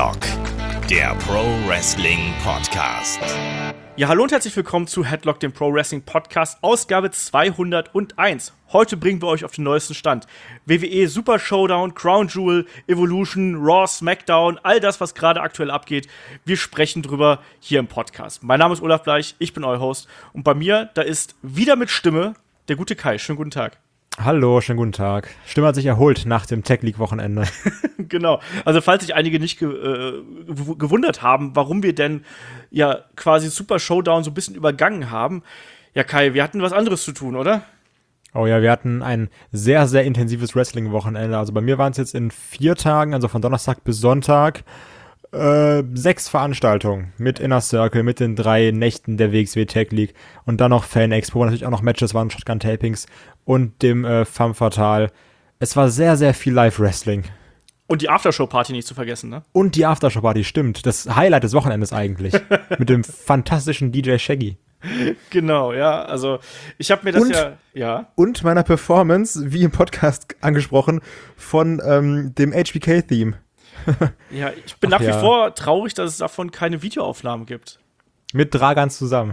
Headlock, der Pro Wrestling Podcast. Ja, hallo und herzlich willkommen zu Headlock, dem Pro Wrestling Podcast, Ausgabe 201. Heute bringen wir euch auf den neuesten Stand. WWE Super Showdown, Crown Jewel, Evolution, Raw, SmackDown, all das, was gerade aktuell abgeht. Wir sprechen drüber hier im Podcast. Mein Name ist Olaf Bleich, ich bin euer Host. Und bei mir, da ist wieder mit Stimme der gute Kai. Schönen guten Tag. Hallo, schönen guten Tag. Stimme hat sich erholt nach dem Tech League Wochenende. Genau. Also falls sich einige nicht gewundert haben, warum wir denn ja quasi Super Showdown so ein bisschen übergangen haben. Ja, Kai, wir hatten was anderes zu tun, oder? Oh ja, wir hatten ein sehr, sehr intensives Wrestling-Wochenende. Also bei mir waren es jetzt in 4 Tagen, also von Donnerstag bis Sonntag, 6 Veranstaltungen mit Inner Circle, mit den 3 Nächten der WXW Tech League und dann noch Fan Expo, natürlich auch noch Matches, waren Shotgun-Tapings und dem Femme Fatale. Es war sehr, sehr viel Live-Wrestling. Und die Aftershow-Party nicht zu vergessen, ne? Und die Aftershow-Party, stimmt. Das Highlight des Wochenendes eigentlich. Mit dem fantastischen DJ Shaggy. Genau, ja, also ich habe mir das ja. Und meiner Performance, wie im Podcast angesprochen, von dem HBK-Theme. Ja, ich bin nach wie vor traurig, dass es davon keine Videoaufnahmen gibt. Mit Dragan zusammen.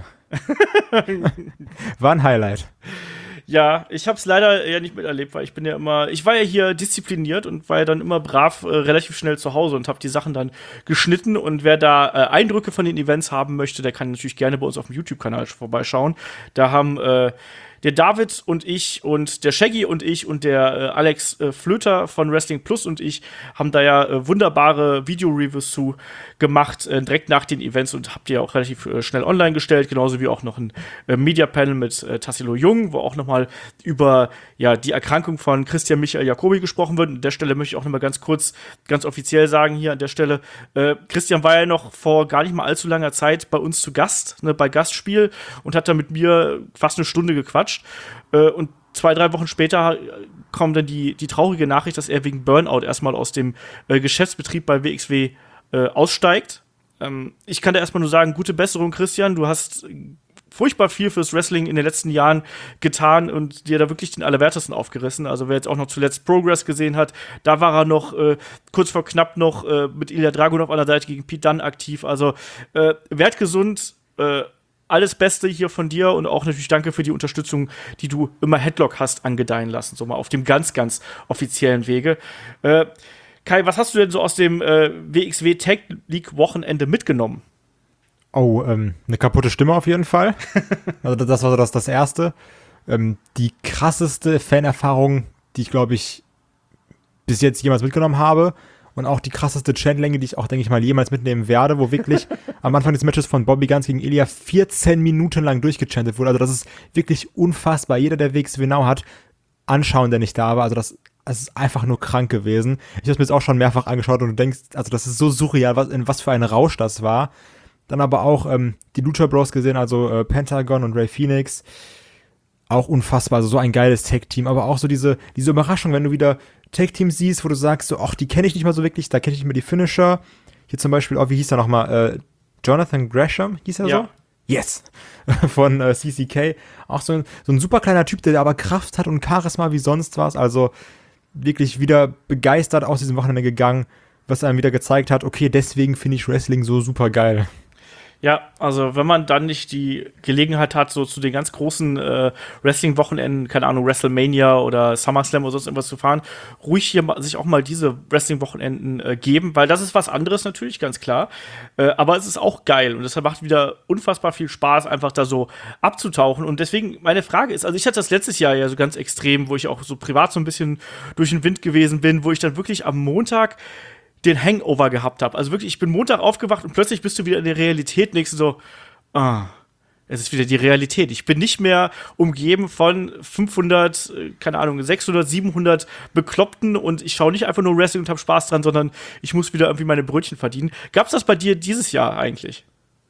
War ein Highlight. Ja, ich habe es leider ja nicht miterlebt, weil ich war ja hier diszipliniert und war ja dann immer brav relativ schnell zu Hause und habe die Sachen dann geschnitten. Und wer da Eindrücke von den Events haben möchte, der kann natürlich gerne bei uns auf dem YouTube-Kanal vorbeischauen. Da haben der David und ich und der Shaggy und ich und der Alex Flöter von Wrestling Plus und ich haben da ja wunderbare Video-Reviews zu gemacht, direkt nach den Events, und habt ihr auch relativ schnell online gestellt, genauso wie auch noch ein Media-Panel mit Tassilo Jung, wo auch nochmal über die Erkrankung von Christian Michael Jacobi gesprochen wird. An der Stelle möchte ich auch nochmal ganz kurz, ganz offiziell sagen hier an der Stelle, Christian war ja noch vor gar nicht mal allzu langer Zeit bei uns zu Gast, ne, bei Gastspiel, und hat da mit mir fast eine Stunde gequatscht. Und 2-3 Wochen später kommt dann die traurige Nachricht, dass er wegen Burnout erstmal aus dem Geschäftsbetrieb bei WXW aussteigt. Ich kann da erstmal nur sagen, gute Besserung, Christian. Du hast furchtbar viel fürs Wrestling in den letzten Jahren getan und dir da wirklich den Allerwertesten aufgerissen. Also wer jetzt auch noch zuletzt Progress gesehen hat, da war er noch kurz vor knapp noch mit Ilya Dragunov an der Seite gegen Pete Dunne aktiv. Also werd gesund, alles Beste hier von dir und auch natürlich danke für die Unterstützung, die du immer Headlock hast angedeihen lassen, so mal auf dem ganz, ganz offiziellen Wege. Kai, was hast du denn so aus dem WXW Tech League Wochenende mitgenommen? Oh, eine kaputte Stimme auf jeden Fall. Also das war so das Erste. Die krasseste Fanerfahrung, die ich, glaube ich, bis jetzt jemals mitgenommen habe. Und auch die krasseste Chantlänge, die ich auch, denke ich mal, jemals mitnehmen werde, wo wirklich am Anfang des Matches von Bobby Guns gegen Ilya 14 Minuten lang durchgechantet wurde. Also das ist wirklich unfassbar. Jeder, der WXW Now hat, anschauen, der nicht da war. Also das ist einfach nur krank gewesen. Ich habe es mir jetzt auch schon mehrfach angeschaut und du denkst, also das ist so surreal, was für ein Rausch das war. Dann aber auch die Lucha Bros gesehen, also Pentagon und Ray Phoenix. Auch unfassbar, also so ein geiles Tag-Team. Aber auch so diese Überraschung, wenn du wieder Tag-Teams siehst, wo du sagst, so, ach, die kenne ich nicht mal so wirklich, da kenne ich nicht mehr die Finisher. Hier zum Beispiel, wie hieß er nochmal? Jonathan Gresham, hieß er so? Yes! Von CCK. Auch so ein super kleiner Typ, der aber Kraft hat und Charisma wie sonst was. Also wirklich wieder begeistert aus diesem Wochenende gegangen, was einem wieder gezeigt hat, okay, deswegen finde ich Wrestling so super geil. Ja, also wenn man dann nicht die Gelegenheit hat, so zu den ganz großen Wrestling-Wochenenden, keine Ahnung, WrestleMania oder SummerSlam oder sonst irgendwas zu fahren, ruhig hier sich auch mal diese Wrestling-Wochenenden geben, weil das ist was anderes natürlich, ganz klar. Aber es ist auch geil und deshalb macht wieder unfassbar viel Spaß, einfach da so abzutauchen. Und deswegen, meine Frage ist, also ich hatte das letztes Jahr ja so ganz extrem, wo ich auch so privat so ein bisschen durch den Wind gewesen bin, wo ich dann wirklich am Montag den Hangover gehabt habe. Also wirklich, ich bin Montag aufgewacht und plötzlich bist du wieder in der Realität, denkst du so, es ist wieder die Realität. Ich bin nicht mehr umgeben von 500, keine Ahnung, 600, 700 Bekloppten und ich schaue nicht einfach nur Wrestling und habe Spaß dran, sondern ich muss wieder irgendwie meine Brötchen verdienen. Gab's das bei dir dieses Jahr eigentlich?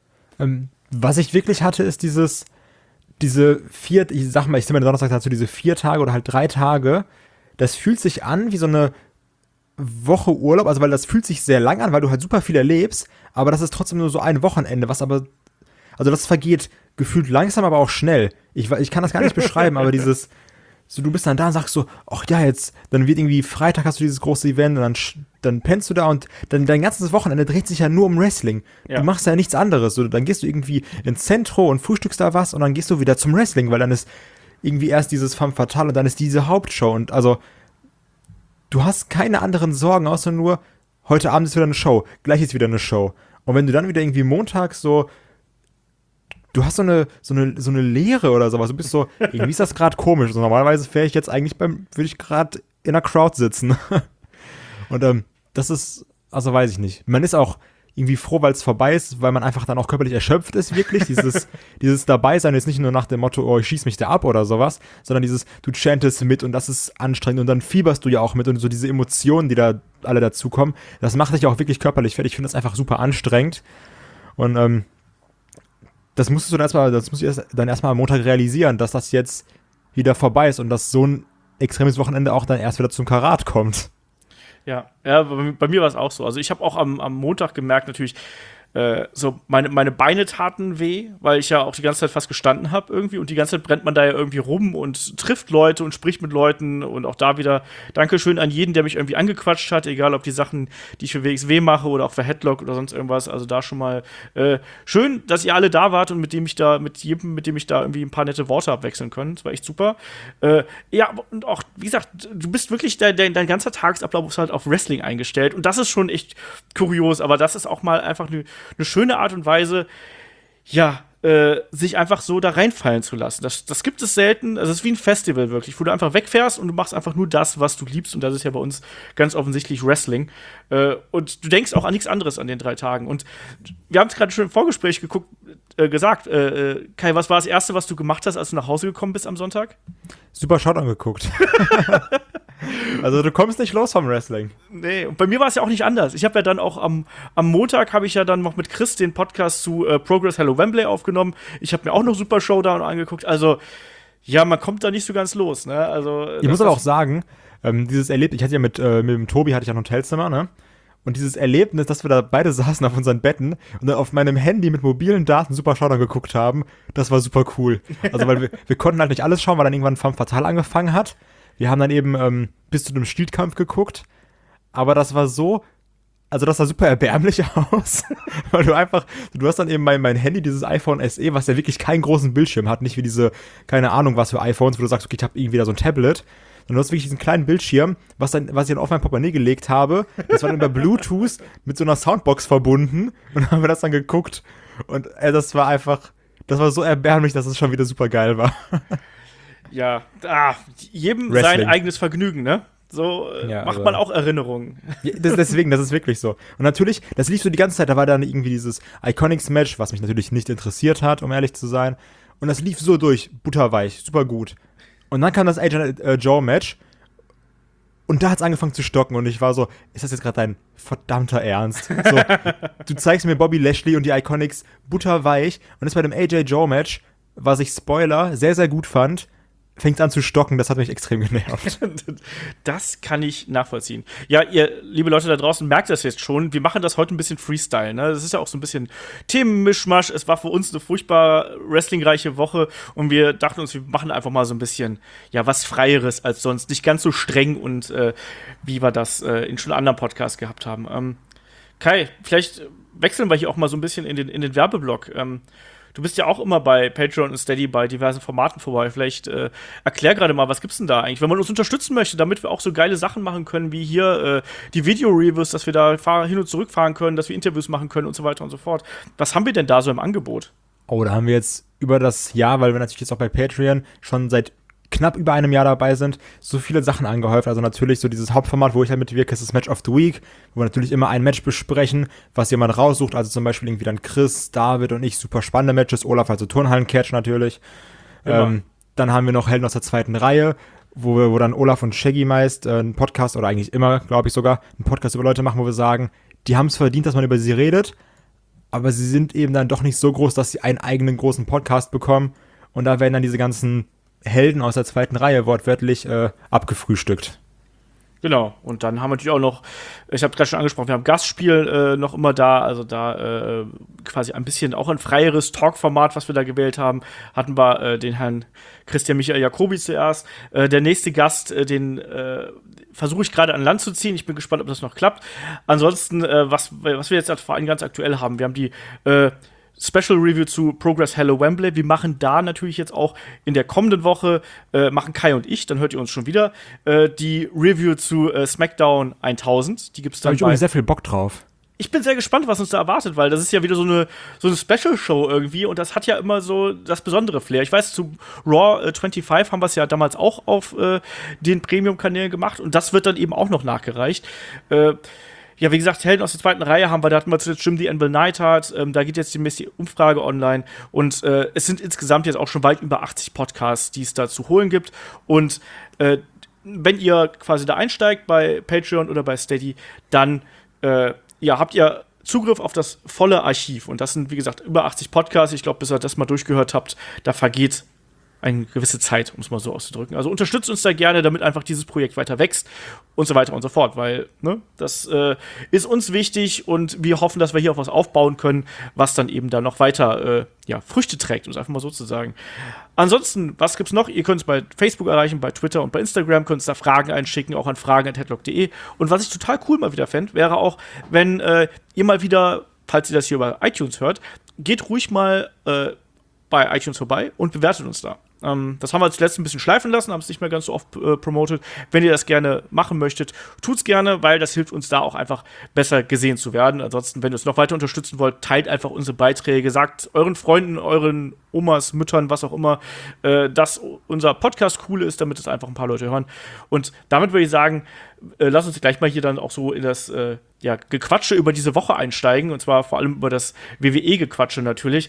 Was ich wirklich hatte, ist diese 4, ich sag mal, ich zähle mir Donnerstag dazu, diese 4 Tage oder halt 3 Tage, das fühlt sich an wie so eine Woche Urlaub, also weil das fühlt sich sehr lang an, weil du halt super viel erlebst, aber das ist trotzdem nur so ein Wochenende, also das vergeht gefühlt langsam, aber auch schnell. Ich kann das gar nicht beschreiben, aber So, du bist dann da und sagst so, ach ja, jetzt, dann wird irgendwie Freitag hast du dieses große Event und dann pennst du da und dann dein ganzes Wochenende dreht sich ja nur um Wrestling. Ja. Du machst ja nichts anderes. So, dann gehst du irgendwie ins Zentrum und frühstückst da was und dann gehst du wieder zum Wrestling, weil dann ist irgendwie erst dieses Femme Fatale und dann ist diese Hauptshow und also du hast keine anderen Sorgen, außer nur, heute Abend ist wieder eine Show, gleich ist wieder eine Show. Und wenn du dann wieder irgendwie montags so du hast so eine Leere oder sowas. Du bist so, irgendwie ist das gerade komisch. Also normalerweise wäre ich jetzt eigentlich würde ich gerade in der Crowd sitzen. Und das ist, also weiß ich nicht. Man ist auch irgendwie froh, weil es vorbei ist, weil man einfach dann auch körperlich erschöpft ist, wirklich. Dieses Dabeisein ist nicht nur nach dem Motto, oh, ich schieß mich da ab oder sowas, sondern du chantest mit und das ist anstrengend und dann fieberst du ja auch mit und so diese Emotionen, die da alle dazukommen, das macht dich auch wirklich körperlich fertig. Ich finde das einfach super anstrengend. Und das musst du dann erstmal am Montag realisieren, dass das jetzt wieder vorbei ist und dass so ein extremes Wochenende auch dann erst wieder zum Karat kommt. Ja, bei mir war es auch so. Also ich habe auch am Montag gemerkt, natürlich, so meine Beine taten weh, weil ich ja auch die ganze Zeit fast gestanden habe irgendwie und die ganze Zeit brennt man da ja irgendwie rum und trifft Leute und spricht mit Leuten und auch da wieder Dankeschön an jeden, der mich irgendwie angequatscht hat, egal ob die Sachen, die ich für WXW mache oder auch für Headlock oder sonst irgendwas, also da schon mal schön, dass ihr alle da wart und mit jedem, mit dem ich da irgendwie ein paar nette Worte abwechseln können, das war echt super. Ja, und auch, wie gesagt, du bist wirklich, dein ganzer Tagesablauf ist halt auf Wrestling eingestellt und das ist schon echt kurios, aber das ist auch mal einfach eine schöne Art und Weise, ja, sich einfach so da reinfallen zu lassen. Das gibt es selten. Also es ist wie ein Festival wirklich, wo du einfach wegfährst und du machst einfach nur das, was du liebst. Und das ist ja bei uns ganz offensichtlich Wrestling. Und du denkst auch an nichts anderes an den 3 Tagen. Und wir haben es gerade schon im Vorgespräch gesagt. Kai, was war das Erste, was du gemacht hast, als du nach Hause gekommen bist am Sonntag? Super Shot geguckt. Also du kommst nicht los vom Wrestling. Nee, und bei mir war es ja auch nicht anders. Ich habe ja dann auch am Montag habe ich ja dann noch mit Chris den Podcast zu Progress Hello Wembley aufgenommen. Ich habe mir auch noch Super Showdown angeguckt. Also, ja, man kommt da nicht so ganz los, ne? Also, ich muss aber auch sagen, dieses Erlebnis, ich hatte ja mit dem Tobi hatte ich ein Hotelzimmer, ne? Und dieses Erlebnis, dass wir da beide saßen auf unseren Betten und dann auf meinem Handy mit mobilen Daten Super Showdown geguckt haben, das war super cool. Also, weil wir konnten halt nicht alles schauen, weil dann irgendwann Femme Fatale angefangen hat. Wir haben dann eben bis zu dem Stieldkampf geguckt, aber das war so, also das sah super erbärmlich aus, weil du hast dann eben mein Handy, dieses iPhone SE, was ja wirklich keinen großen Bildschirm hat, nicht wie diese, keine Ahnung was für iPhones, wo du sagst, okay, ich habe irgendwie da so ein Tablet, sondern du hast wirklich diesen kleinen Bildschirm, was ich dann auf mein Portemonnaie gelegt habe, das war dann über Bluetooth mit so einer Soundbox verbunden und haben wir das dann geguckt und das war so erbärmlich, dass es schon wieder super geil war. Ja, jedem Wrestling. sein eigenes Vergnügen, ne? So ja, macht man auch Erinnerungen. Ja, deswegen, das ist wirklich so. Und natürlich, das lief so die ganze Zeit, da war dann irgendwie dieses Iconics-Match, was mich natürlich nicht interessiert hat, um ehrlich zu sein. Und das lief so durch, butterweich, super gut. Und dann kam das AJ Joe-Match und da hat es angefangen zu stocken und ich war so, ist das jetzt gerade dein verdammter Ernst? So, du zeigst mir Bobby Lashley und die Iconics butterweich und das bei dem AJ Joe-Match, was ich, Spoiler, sehr, sehr gut fand, fängt an zu stocken, das hat mich extrem genervt. Das kann ich nachvollziehen. Ja, ihr, liebe Leute da draußen, merkt das jetzt schon. Wir machen das heute ein bisschen Freestyle, ne? Das ist ja auch so ein bisschen Themenmischmasch. Es war für uns eine furchtbar wrestlingreiche Woche und wir dachten uns, wir machen einfach mal so ein bisschen, ja, was Freieres als sonst. Nicht ganz so streng und wie wir das in schon anderen Podcasts gehabt haben. Kai, vielleicht wechseln wir hier auch mal so ein bisschen in den Werbeblock. Du bist ja auch immer bei Patreon und Steady bei diversen Formaten vorbei. Vielleicht erklär gerade mal, was gibt's denn da eigentlich, wenn man uns unterstützen möchte, damit wir auch so geile Sachen machen können, wie hier die Video-Reviews, dass wir da hin und zurück fahren können, dass wir Interviews machen können und so weiter und so fort. Was haben wir denn da so im Angebot? Oh, da haben wir jetzt über das Jahr, weil wir natürlich jetzt auch bei Patreon schon seit knapp über einem Jahr dabei sind, so viele Sachen angehäuft. Also natürlich so dieses Hauptformat, wo ich halt mitwirke, ist das Match of the Week, wo wir natürlich immer ein Match besprechen, was jemand raussucht. Also zum Beispiel irgendwie dann Chris, David und ich, super spannende Matches. Olaf, also Turnhallen-Catch natürlich. Dann haben wir noch Helden aus der zweiten Reihe, wo dann Olaf und Shaggy meist einen Podcast, oder eigentlich immer, glaube ich sogar, einen Podcast über Leute machen, wo wir sagen, die haben es verdient, dass man über sie redet, aber sie sind eben dann doch nicht so groß, dass sie einen eigenen großen Podcast bekommen. Und da werden dann diese ganzen Helden aus der zweiten Reihe wortwörtlich abgefrühstückt. Genau, und dann haben wir natürlich auch noch, ich habe gerade schon angesprochen, wir haben Gastspiel noch immer da, also da quasi ein bisschen auch ein freieres Talk-Format, was wir da gewählt haben, hatten wir den Herrn Christian Michael Jacobi zuerst. Der nächste Gast, den versuche ich gerade an Land zu ziehen, ich bin gespannt, ob das noch klappt. Ansonsten, was wir jetzt vor allem ganz aktuell haben, wir haben die Special Review zu Progress Hello Wembley. Wir machen da natürlich jetzt auch in der kommenden Woche, machen Kai und ich, dann hört ihr uns schon wieder, die Review zu SmackDown 1000. Die gibt's Da dann habe ich übrigens sehr viel Bock drauf. Ich bin sehr gespannt, was uns da erwartet, weil das ist ja wieder so eine Special-Show irgendwie und das hat ja immer so das besondere Flair. Ich weiß, zu Raw 25 haben wir es ja damals auch auf den Premium-Kanälen gemacht und das wird dann eben auch noch nachgereicht. Ja, wie gesagt, Helden aus der zweiten Reihe da hatten wir zuletzt Jim the Anvil Neidhart, da geht jetzt demnächst die Umfrage online und es sind insgesamt jetzt auch schon weit über 80 Podcasts, die es da zu holen gibt und wenn ihr quasi da einsteigt bei Patreon oder bei Steady, dann habt ihr Zugriff auf das volle Archiv und das sind, wie gesagt, über 80 Podcasts, ich glaube, bis ihr das mal durchgehört habt, da vergeht eine gewisse Zeit, um es mal so auszudrücken. Also unterstützt uns da gerne, damit einfach dieses Projekt weiter wächst und so weiter und so fort, weil das ist uns wichtig und wir hoffen, dass wir hier auf was aufbauen können, was dann eben da noch weiter Früchte trägt, um es einfach mal so zu sagen. Ansonsten, was gibt's noch? Ihr könnt es bei Facebook erreichen, bei Twitter und bei Instagram, könnt da Fragen einschicken, auch an fragen@headlock.de. Und was ich total cool mal wieder fände, wäre auch, wenn ihr mal wieder, falls ihr das hier bei iTunes hört, geht ruhig mal bei iTunes vorbei und bewertet uns da. Das haben wir zuletzt ein bisschen schleifen lassen, haben es nicht mehr ganz so oft promotet. Wenn ihr das gerne machen möchtet, tut's gerne, weil das hilft uns da auch einfach besser gesehen zu werden. Ansonsten, wenn ihr es noch weiter unterstützen wollt, teilt einfach unsere Beiträge, sagt euren Freunden, euren Omas, Müttern, was auch immer, dass unser Podcast cool ist, damit es einfach ein paar Leute hören. Und damit würde ich sagen, lass uns gleich mal hier dann auch so in das Gequatsche über diese Woche einsteigen, und zwar vor allem über das WWE-Gequatsche natürlich.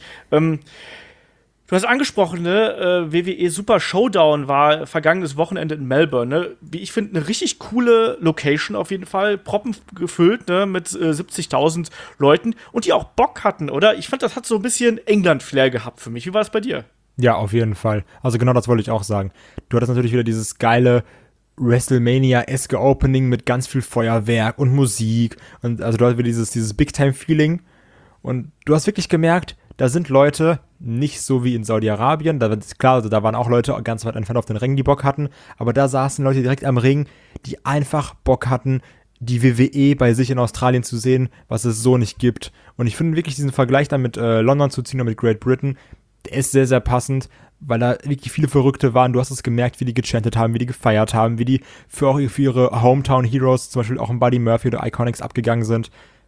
Du hast angesprochen, ne? WWE Super Showdown war vergangenes Wochenende in Melbourne. Ne? Wie ich finde, eine richtig coole Location auf jeden Fall. Proppen gefüllt, ne? Mit 70.000 Leuten und die auch Bock hatten, oder? Ich fand, das hat so ein bisschen England-Flair gehabt für mich. Wie war es bei dir? Ja, auf jeden Fall. Also genau das wollte ich auch sagen. Du hattest natürlich wieder dieses geile WrestleMania-eske Opening mit ganz viel Feuerwerk und Musik. Und also du hattest wieder dieses Big-Time-Feeling. Und du hast wirklich gemerkt, da sind Leute, nicht so wie in Saudi-Arabien, da ist klar, also da waren auch Leute ganz weit entfernt auf den Rängen, die Bock hatten, aber da saßen Leute direkt am Ring, die einfach Bock hatten, die WWE bei sich in Australien zu sehen, was es so nicht gibt. Und ich finde wirklich diesen Vergleich dann mit London zu ziehen oder mit Great Britain, der ist sehr, sehr passend, weil da wirklich viele Verrückte waren. Du hast es gemerkt, wie die gechantet haben, wie die gefeiert haben, wie die für ihre Hometown-Heroes, zum Beispiel auch ein Buddy Murphy oder Iconics, abgegangen sind.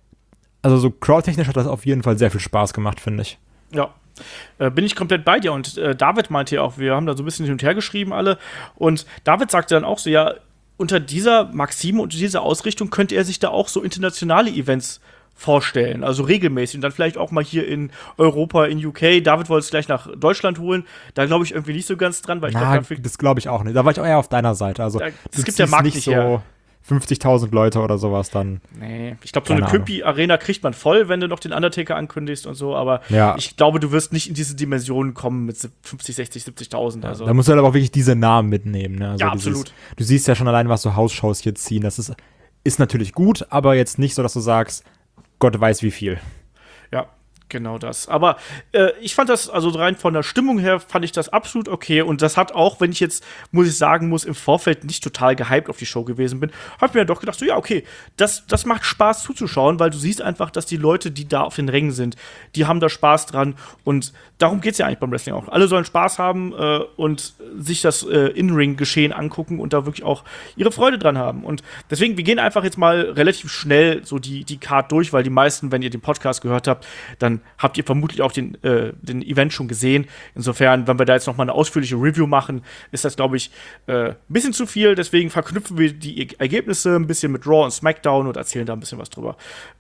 Also so crowdtechnisch hat das auf jeden Fall sehr viel Spaß gemacht, finde ich. Ja, bin ich komplett bei dir. Und David meinte ja auch, wir haben da so ein bisschen hin und her geschrieben alle. Und David sagte dann auch so, ja, unter dieser Maxime und dieser Ausrichtung könnte er sich da auch so internationale Events vorstellen, also regelmäßig und dann vielleicht auch mal hier in Europa, in UK. David wollte es gleich nach Deutschland holen. Da glaube ich irgendwie nicht so ganz dran, weil ich glaube, das glaube ich auch nicht. Da war ich auch eher auf deiner Seite. Also es gibt der Markt nicht so her. 50.000 Leute oder sowas dann. Nee, ich glaube, so eine Köpi-Arena kriegt man voll, wenn du noch den Undertaker ankündigst und so, aber ich glaube, du wirst nicht in diese Dimensionen kommen mit 50, 60, 70.000. Ja, also. Da musst du halt aber auch wirklich diese Namen mitnehmen. Ne? Also ja, absolut. Du siehst ja schon allein, was so Hausshows hier ziehen. Das ist natürlich gut, aber jetzt nicht so, dass du sagst, Gott weiß wie viel. Ja, genau das. Aber ich fand das, also rein von der Stimmung her, fand ich das absolut okay. Und das hat auch, wenn ich jetzt, muss ich sagen, im Vorfeld nicht total gehypt auf die Show gewesen bin, hab mir doch gedacht, so ja, okay, das macht Spaß zuzuschauen, weil du siehst einfach, dass die Leute, die da auf den Rängen sind, die haben da Spaß dran. Und darum geht's ja eigentlich beim Wrestling auch. Alle sollen Spaß haben und sich das In-Ring-Geschehen angucken und da wirklich auch ihre Freude dran haben. Und deswegen, wir gehen einfach jetzt mal relativ schnell so die Card durch, weil die meisten, wenn ihr den Podcast gehört habt, dann habt ihr vermutlich auch den Event schon gesehen. Insofern, wenn wir da jetzt noch mal eine ausführliche Review machen, ist das, glaube ich, ein bisschen zu viel. Deswegen verknüpfen wir die Ergebnisse ein bisschen mit Raw und SmackDown und erzählen da ein bisschen was drüber.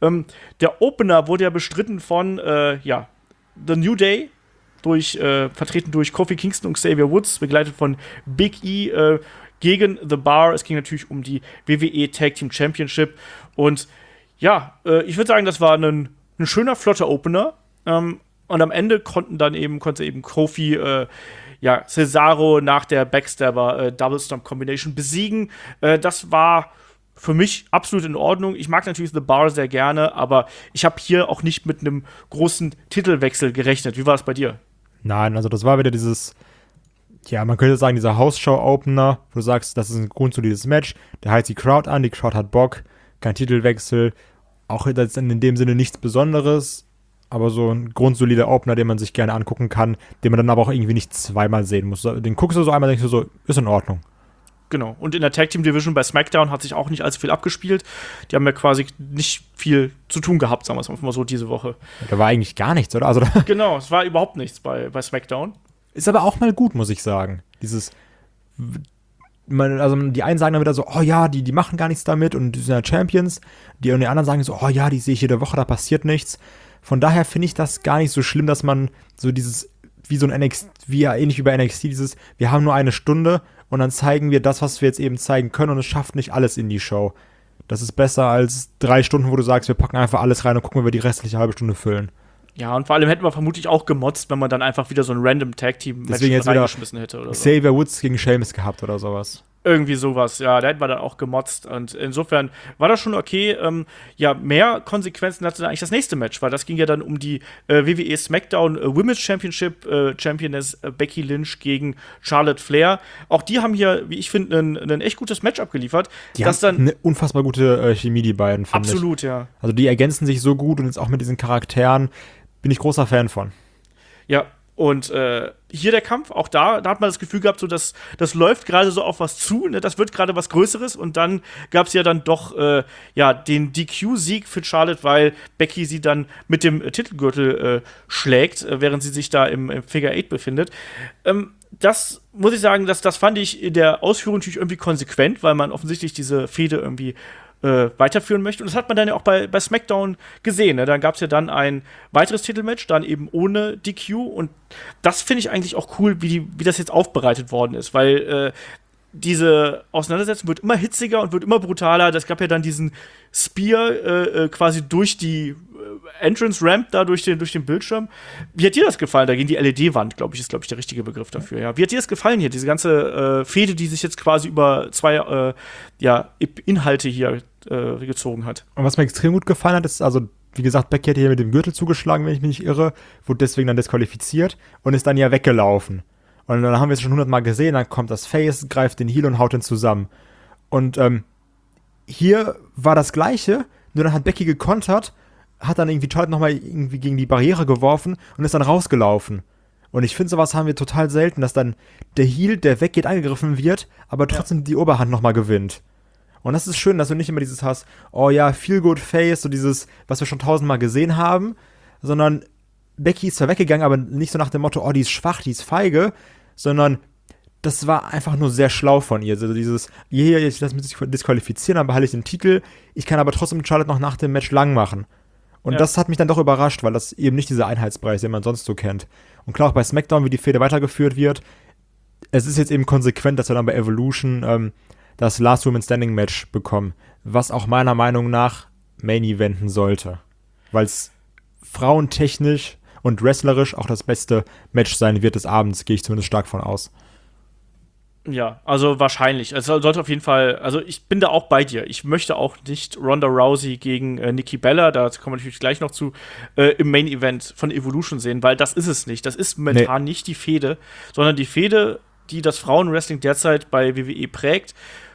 Der Opener wurde ja bestritten von The New Day, vertreten durch Kofi Kingston und Xavier Woods, begleitet von Big E gegen The Bar. Es ging natürlich um die WWE Tag Team Championship. Und ja, ich würde sagen, das war ein schöner, flotter Opener. Und am Ende konnte eben Kofi Cesaro nach der Backstabber Double Stomp Combination besiegen. Das war für mich absolut in Ordnung. Ich mag natürlich The Bar sehr gerne, aber ich habe hier auch nicht mit einem großen Titelwechsel gerechnet. Wie war das bei dir? Nein, also das war wieder dieses, ja, man könnte sagen, dieser House-Show-Opener, wo du sagst, das ist ein grundsolides Match, der heizt die Crowd an, die Crowd hat Bock, kein Titelwechsel, auch das in dem Sinne nichts Besonderes, aber so ein grundsolider Opener, den man sich gerne angucken kann, den man dann aber auch irgendwie nicht zweimal sehen muss. Den guckst du so einmal, denkst du so, ist in Ordnung. Genau. Und in der Tag Team Division bei SmackDown hat sich auch nicht allzu viel abgespielt. Die haben ja quasi nicht viel zu tun gehabt, sagen wir es mal so, diese Woche. Da war eigentlich gar nichts, oder? Also, genau, es war überhaupt nichts bei SmackDown. Ist aber auch mal gut, muss ich sagen. Dieses, also die einen sagen dann wieder so, oh ja, die machen gar nichts damit und die sind ja Champions. Und die anderen sagen so, oh ja, die sehe ich jede Woche, da passiert nichts. Von daher finde ich das gar nicht so schlimm, dass man so dieses, wie so ein NXT, wie ja ähnlich wie bei NXT, dieses, wir haben nur eine Stunde und dann zeigen wir das, was wir jetzt eben zeigen können und es schafft nicht alles in die Show. Das ist besser als 3 Stunden, wo du sagst, wir packen einfach alles rein und gucken, wie wir die restliche halbe Stunde füllen. Ja, und vor allem hätten wir vermutlich auch gemotzt, wenn man dann einfach wieder so ein random Tag-Team-Match reingeschmissen hätte oder so. Xavier Woods gegen Sheamus gehabt oder sowas. Irgendwie sowas, ja, da hätten wir dann auch gemotzt. Und insofern war das schon okay. Ja, mehr Konsequenzen hatte dann eigentlich das nächste Match, weil das ging ja dann um die WWE SmackDown Women's Championship Championess Becky Lynch gegen Charlotte Flair. Auch die haben hier, wie ich finde, ein echt gutes Match abgeliefert. Die haben dann eine unfassbar gute Chemie, die beiden, finde ich. Absolut, ja. Also die ergänzen sich so gut und jetzt auch mit diesen Charakteren bin ich großer Fan von. Ja, und hier der Kampf, auch da hat man das Gefühl gehabt, so dass das läuft gerade so auf was zu, ne? Das wird gerade was Größeres und dann gab es ja dann doch den DQ-Sieg für Charlotte, weil Becky sie dann mit dem Titelgürtel schlägt, während sie sich da im Figure 8 befindet. Das muss ich sagen, das fand ich in der Ausführung natürlich irgendwie konsequent, weil man offensichtlich diese Fehde irgendwie weiterführen möchte. Und das hat man dann ja auch bei SmackDown gesehen. Ne? Dann gab es ja dann ein weiteres Titelmatch, dann eben ohne DQ. Und das finde ich eigentlich auch cool, wie das jetzt aufbereitet worden ist. Weil diese Auseinandersetzung wird immer hitziger und wird immer brutaler. Das gab ja dann diesen Spear quasi durch die Entrance-Ramp da durch den Bildschirm. Wie hat dir das gefallen? Da ging die LED-Wand, ist der richtige Begriff dafür. Ja. Wie hat dir das gefallen hier? Diese ganze Fehde, die sich jetzt quasi über 2 Inhalte hier gezogen hat. Und was mir extrem gut gefallen hat, ist, also, wie gesagt, Becky hat hier mit dem Gürtel zugeschlagen, wenn ich mich nicht irre, wurde deswegen dann disqualifiziert und ist dann ja weggelaufen. Und dann haben wir es schon 100 Mal gesehen, dann kommt das Face, greift den Heel und haut ihn zusammen. Und hier war das Gleiche, nur dann hat Becky gekontert, hat dann irgendwie Charlotte nochmal irgendwie gegen die Barriere geworfen und ist dann rausgelaufen. Und ich finde, sowas haben wir total selten, dass dann der Heel, der weggeht, angegriffen wird, aber trotzdem die Oberhand nochmal gewinnt. Und das ist schön, dass du nicht immer dieses hast, oh ja, Feel Good Face, so dieses, was wir schon 1000-mal gesehen haben, sondern Becky ist zwar weggegangen, aber nicht so nach dem Motto, oh, die ist schwach, die ist feige, sondern das war einfach nur sehr schlau von ihr. Also dieses, ich lasse mich disqualifizieren, dann behalte ich den Titel, ich kann aber trotzdem Charlotte noch nach dem Match lang machen. Und das hat mich dann doch überrascht, weil das eben nicht dieser Einheitsbrei ist, den man sonst so kennt. Und klar, auch bei SmackDown, wie die Fehde weitergeführt wird, es ist jetzt eben konsequent, dass wir dann bei Evolution das Last Woman Standing Match bekommen, was auch meiner Meinung nach Main Eventen sollte. Weil es frauentechnisch und wrestlerisch auch das beste Match sein wird des Abends, gehe ich zumindest stark von aus. Ja, also wahrscheinlich. Es sollte auf jeden Fall, also ich bin da auch bei dir. Ich möchte auch nicht Ronda Rousey gegen Nikki Bella, da kommen wir natürlich gleich noch zu, im Main Event von Evolution sehen, weil das ist es nicht. Das ist momentan nicht die Fehde, sondern die Fehde, die das Frauenwrestling derzeit bei WWE prägt,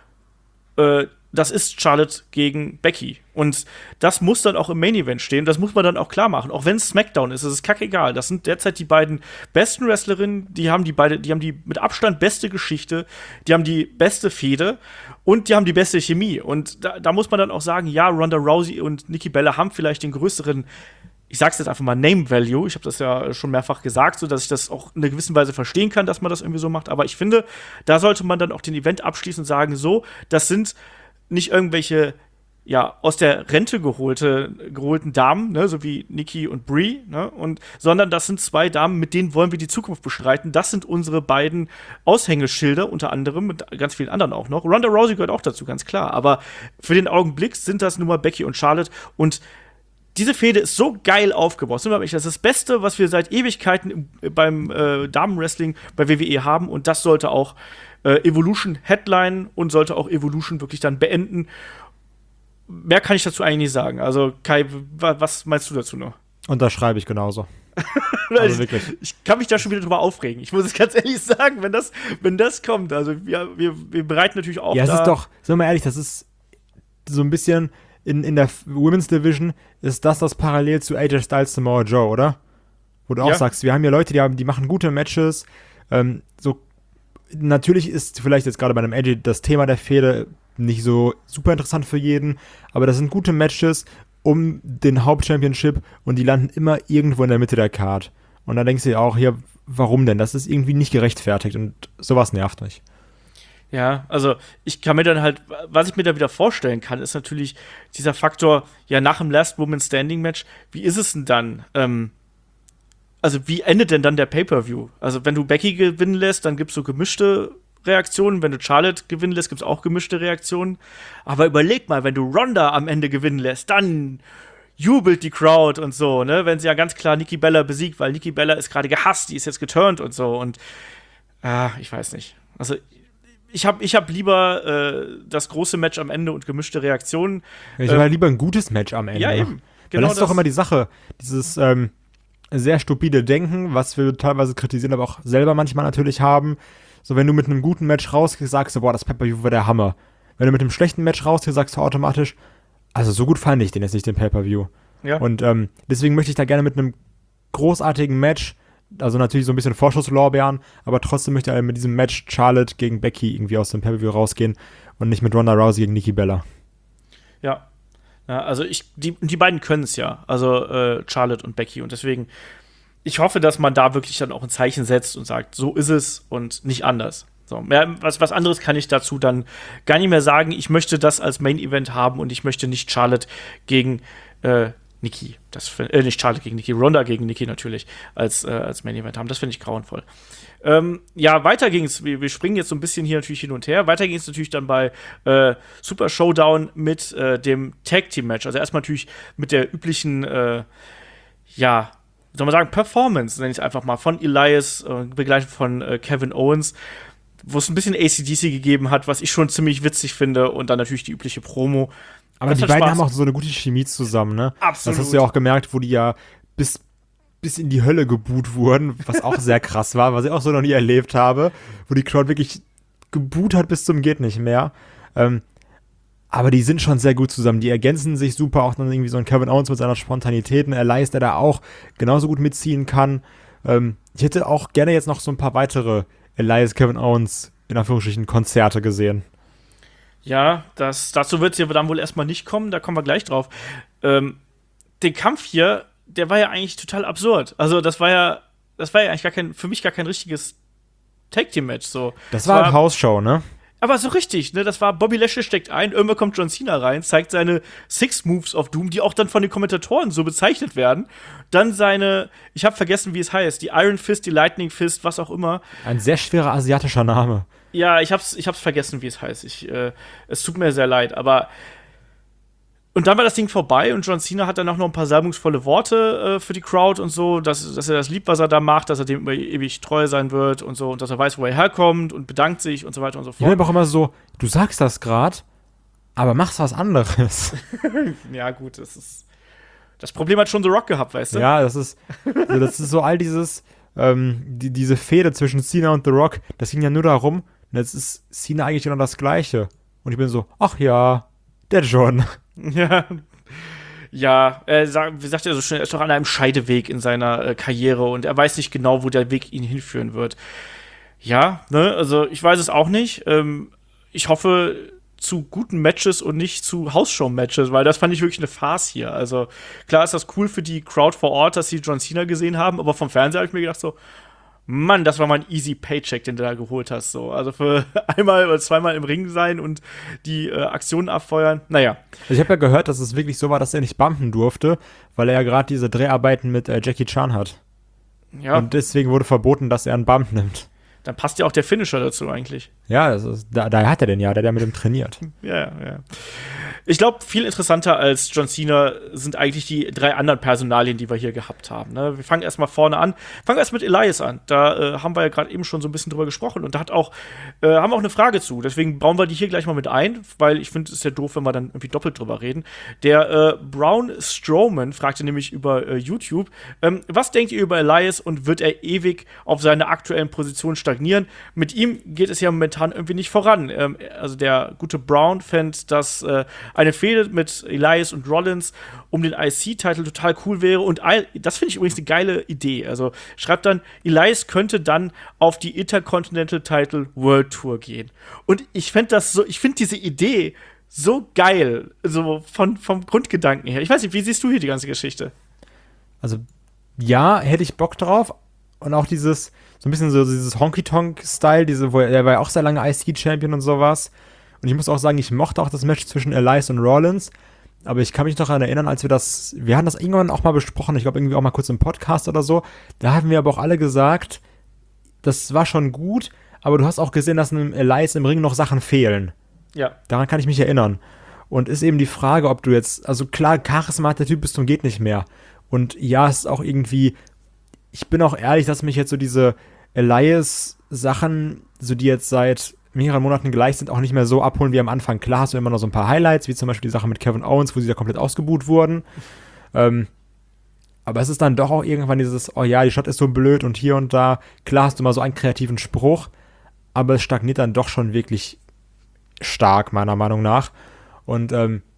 das ist Charlotte gegen Becky. Und das muss dann auch im Main Event stehen. Das muss man dann auch klar machen. Auch wenn es SmackDown ist, es ist kackegal. Das sind derzeit die beiden besten Wrestlerinnen. Die haben die mit Abstand beste Geschichte. Die haben die beste Fehde. Und die haben die beste Chemie. Und da muss man dann auch sagen, ja, Ronda Rousey und Nikki Bella haben vielleicht den größeren, ich sag's jetzt einfach mal, Name Value. Ich habe das ja schon mehrfach gesagt, so dass ich das auch in einer gewissen Weise verstehen kann, dass man das irgendwie so macht. Aber ich finde, da sollte man dann auch den Event abschließen und sagen, so, das sind nicht irgendwelche, ja, aus der Rente geholten Damen, ne, so wie Nikki und Brie, ne, sondern das sind 2 Damen, mit denen wollen wir die Zukunft bestreiten. Das sind unsere beiden Aushängeschilder, unter anderem, mit ganz vielen anderen auch noch. Ronda Rousey gehört auch dazu, ganz klar. Aber für den Augenblick sind das nun mal Becky und Charlotte. Und diese Fehde ist so geil aufgebaut. Das ist das Beste, was wir seit Ewigkeiten beim Damenwrestling bei WWE haben. Und das sollte auch Evolution Headline und sollte auch Evolution wirklich dann beenden. mehr kann ich dazu eigentlich nicht sagen. Also, Kai, was meinst du dazu noch? Unterschreibe ich genauso. Also wirklich. Ich kann mich da schon wieder drüber aufregen. Ich muss es ganz ehrlich sagen, wenn das kommt. Also, wir bereiten natürlich auch. Ja, es ist doch, sagen wir mal ehrlich, das ist so ein bisschen in der Women's Division, ist das parallel zu AJ Styles, Samoa Joe, oder? Wo du auch sagst, wir haben hier Leute, die machen gute Matches. So, natürlich ist vielleicht jetzt gerade bei einem AJ das Thema der Fehde nicht so super interessant für jeden, aber das sind gute Matches um den Hauptchampionship und die landen immer irgendwo in der Mitte der Card. Und da denkst du dir auch, hier, warum denn? Das ist irgendwie nicht gerechtfertigt und sowas nervt mich. Ja, also ich kann mir dann halt, was ich mir da wieder vorstellen kann, ist natürlich dieser Faktor, ja, nach dem Last Woman Standing Match, wie ist es denn dann? Also wie endet denn dann der Pay-Per-View? Also wenn du Becky gewinnen lässt, dann gibt's so gemischte Reaktionen. Wenn du Charlotte gewinnen lässt, gibt's auch gemischte Reaktionen. Aber überleg mal, wenn du Ronda am Ende gewinnen lässt, dann jubelt die Crowd und so, ne? Wenn sie ja ganz klar Nikki Bella besiegt, weil Nikki Bella ist gerade gehasst, die ist jetzt geturnt und so. Und ich weiß nicht. Also ich hab lieber das große Match am Ende und gemischte Reaktionen. Ich habe lieber ein gutes Match am Ende. Ja, eben. Genau, Genau, das ist doch immer die Sache. Dieses sehr stupide Denken, was wir teilweise kritisieren, aber auch selber manchmal natürlich haben. So, wenn du mit einem guten Match rausgehst, sagst du, boah, das Pay-Per-View war der Hammer. Wenn du mit einem schlechten Match rausgehst, sagst du automatisch, also so gut fand ich den jetzt nicht, den Pay-Per-View. Ja. Und deswegen möchte ich da gerne mit einem großartigen Match, also natürlich so ein bisschen Vorschusslorbeeren, aber trotzdem möchte ich mit diesem Match Charlotte gegen Becky irgendwie aus dem Pay-Per-View rausgehen und nicht mit Ronda Rousey gegen Nikki Bella. Ja. Ja, also die beiden können es ja, also Charlotte und Becky. Und deswegen, ich hoffe, dass man da wirklich dann auch ein Zeichen setzt und sagt, so ist es und nicht anders. So, was anderes kann ich dazu dann gar nicht mehr sagen. Ich möchte das als Main-Event haben und ich möchte nicht Charlotte gegen Nikki. Nicht Charlotte gegen Nikki, Ronda gegen Nikki natürlich als Main-Event haben. Das finde ich grauenvoll. Ja, weiter ging's. Wir springen jetzt so ein bisschen hier natürlich hin und her. Weiter ging es natürlich dann bei Super Showdown mit dem Tag-Team-Match. Also erstmal natürlich mit der üblichen, ja, wie soll man sagen, Performance, nenne ich es einfach mal, von Elias, begleitet von Kevin Owens, wo es ein bisschen AC/DC gegeben hat, was ich schon ziemlich witzig finde. Und dann natürlich die übliche Promo. Aber die beiden haben auch so eine gute Chemie zusammen, ne? Absolut. Das hast du ja auch gemerkt, wo die ja bis in die Hölle geboot wurden, was auch sehr krass war, was ich auch so noch nie erlebt habe, wo die Crowd wirklich geboot hat bis zum geht nicht mehr. Aber die sind schon sehr gut zusammen, die ergänzen sich super, auch dann irgendwie so ein Kevin Owens mit seiner Spontanität, ein Elias, der da auch genauso gut mitziehen kann. Ich hätte auch gerne jetzt noch so ein paar weitere Elias, Kevin Owens, in Anführungsstrichen, Konzerte gesehen. Ja, dazu wird es ja dann wohl erstmal nicht kommen, da kommen wir gleich drauf. Den Kampf hier, der war ja eigentlich total absurd. Also das war ja eigentlich für mich gar kein richtiges Tag-Team-Match. So. Das war eine Hausshow, ne? Aber so richtig, ne? Das war Bobby Lashley steckt ein, irgendwann kommt John Cena rein, zeigt seine Six Moves of Doom, die auch dann von den Kommentatoren so bezeichnet werden. Dann ich habe vergessen, wie es heißt, die Iron Fist, die Lightning Fist, was auch immer. Ein sehr schwerer asiatischer Name. Ja, ich hab's vergessen, wie es heißt. Es tut mir sehr leid, aber und dann war das Ding vorbei und John Cena hat dann auch noch ein paar salbungsvolle Worte für die Crowd und so, dass er das liebt, was er da macht, dass er dem ewig treu sein wird und so und dass er weiß, wo er herkommt und bedankt sich und so weiter und so fort. Ich bin auch immer so, du sagst das gerade, aber machst was anderes. Ja, gut, das Problem hat schon The Rock gehabt, weißt du? Ja, das ist so all dieses, diese Fehde zwischen Cena und The Rock, das ging ja nur darum, und jetzt ist Cena eigentlich genau das Gleiche. Und ich bin so, ach ja, der John. Ja, wie sagt er so schön, er ist doch an einem Scheideweg in seiner Karriere und er weiß nicht genau, wo der Weg ihn hinführen wird. Ja, ne, also ich weiß es auch nicht. Ich hoffe zu guten Matches und nicht zu Hausshow-Matches, weil das fand ich wirklich eine Farce hier. Also klar ist das cool für die Crowd vor Ort, dass sie John Cena gesehen haben, aber vom Fernseher habe ich mir gedacht so, Mann, das war mal ein easy Paycheck, den du da geholt hast. So. Also für einmal oder zweimal im Ring sein und die Aktionen abfeuern. Naja. Ich habe ja gehört, dass es wirklich so war, dass er nicht bumpen durfte, weil er ja gerade diese Dreharbeiten mit Jackie Chan hat. Ja. Und deswegen wurde verboten, dass er einen Bump nimmt. Dann passt ja auch der Finisher dazu eigentlich. Ja, da hat er den ja, der mit dem trainiert. Ja. Ich glaube, viel interessanter als John Cena sind eigentlich die 3 anderen Personalien, die wir hier gehabt haben. Ne? Wir fangen erstmal vorne an. Fangen erst mit Elias an. Da haben wir ja gerade eben schon so ein bisschen drüber gesprochen. Und da haben wir auch eine Frage zu. Deswegen bauen wir die hier gleich mal mit ein, weil ich finde, es ist ja doof, wenn wir dann irgendwie doppelt drüber reden. Der Braun Strowman fragte nämlich über YouTube, was denkt ihr über Elias und wird er ewig auf seiner aktuellen Position stagnieren? Mit ihm geht es ja momentan irgendwie nicht voran. Also der gute Brown fände, dass eine Fehde mit Elias und Rollins um den IC-Titel total cool wäre. Und das finde ich übrigens eine geile Idee. Also schreibt dann, Elias könnte dann auf die Intercontinental Title World Tour gehen. Und ich finde diese Idee so geil, so vom Grundgedanken her. Ich weiß nicht, wie siehst du hier die ganze Geschichte? Also, ja, hätte ich Bock drauf. Und auch so ein bisschen so dieses Honky-Tonk-Style, er war ja auch sehr lange IC-Champion und sowas. Und ich muss auch sagen, ich mochte auch das Match zwischen Elias und Rollins. Aber ich kann mich noch daran erinnern, als wir hatten das irgendwann auch mal besprochen, ich glaube irgendwie auch mal kurz im Podcast oder so. Da haben wir aber auch alle gesagt, das war schon gut, aber du hast auch gesehen, dass einem Elias im Ring noch Sachen fehlen. Ja. Daran kann ich mich erinnern. Und ist eben die Frage, ob du jetzt, also klar, Charisma hat der Typ bis zum geht nicht mehr. Und ja, es ist auch irgendwie, ich bin auch ehrlich, dass mich jetzt so diese Elias-Sachen, so die jetzt seit mehreren Monaten gleich sind, auch nicht mehr so abholen wie am Anfang. Klar hast du immer noch so ein paar Highlights, wie zum Beispiel die Sache mit Kevin Owens, wo sie da komplett ausgebuht wurden. Aber es ist dann doch auch irgendwann dieses, oh ja, die Stadt ist so blöd und hier und da. Klar hast du mal so einen kreativen Spruch, aber es stagniert dann doch schon wirklich stark, meiner Meinung nach. Und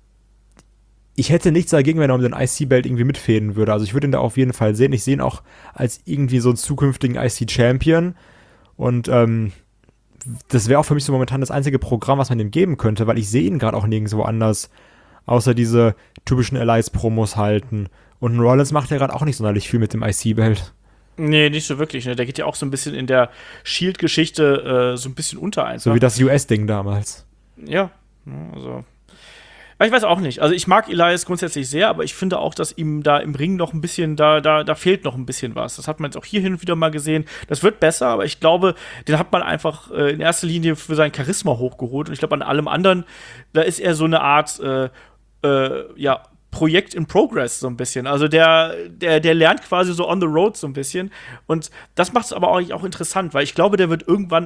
ich hätte nichts dagegen, wenn er um den IC-Belt irgendwie mitfäden würde. Also ich würde ihn da auf jeden Fall sehen. Ich sehe ihn auch als irgendwie so einen zukünftigen IC-Champion. Und das wäre auch für mich so momentan das einzige Programm, was man ihm geben könnte, weil ich sehe ihn gerade auch nirgendwo anders, außer diese typischen Elias-Promos halten. Und ein Rollins macht ja gerade auch nicht sonderlich viel mit dem IC-Belt. Nee, nicht so wirklich. Ne? Der geht ja auch so ein bisschen in der Shield-Geschichte so ein bisschen unter einfach. So wie das US-Ding damals. Ja, also. Aber ich weiß auch nicht. Also ich mag Elias grundsätzlich sehr, aber ich finde auch, dass ihm da im Ring noch ein bisschen, da fehlt noch ein bisschen was. Das hat man jetzt auch hier hin und wieder mal gesehen. Das wird besser, aber ich glaube, den hat man einfach in erster Linie für sein Charisma hochgeholt. Und ich glaube, an allem anderen, da ist er so eine Art, Projekt in Progress so ein bisschen. Also der lernt quasi so on the road so ein bisschen. Und das macht es aber auch interessant, weil ich glaube, der wird irgendwann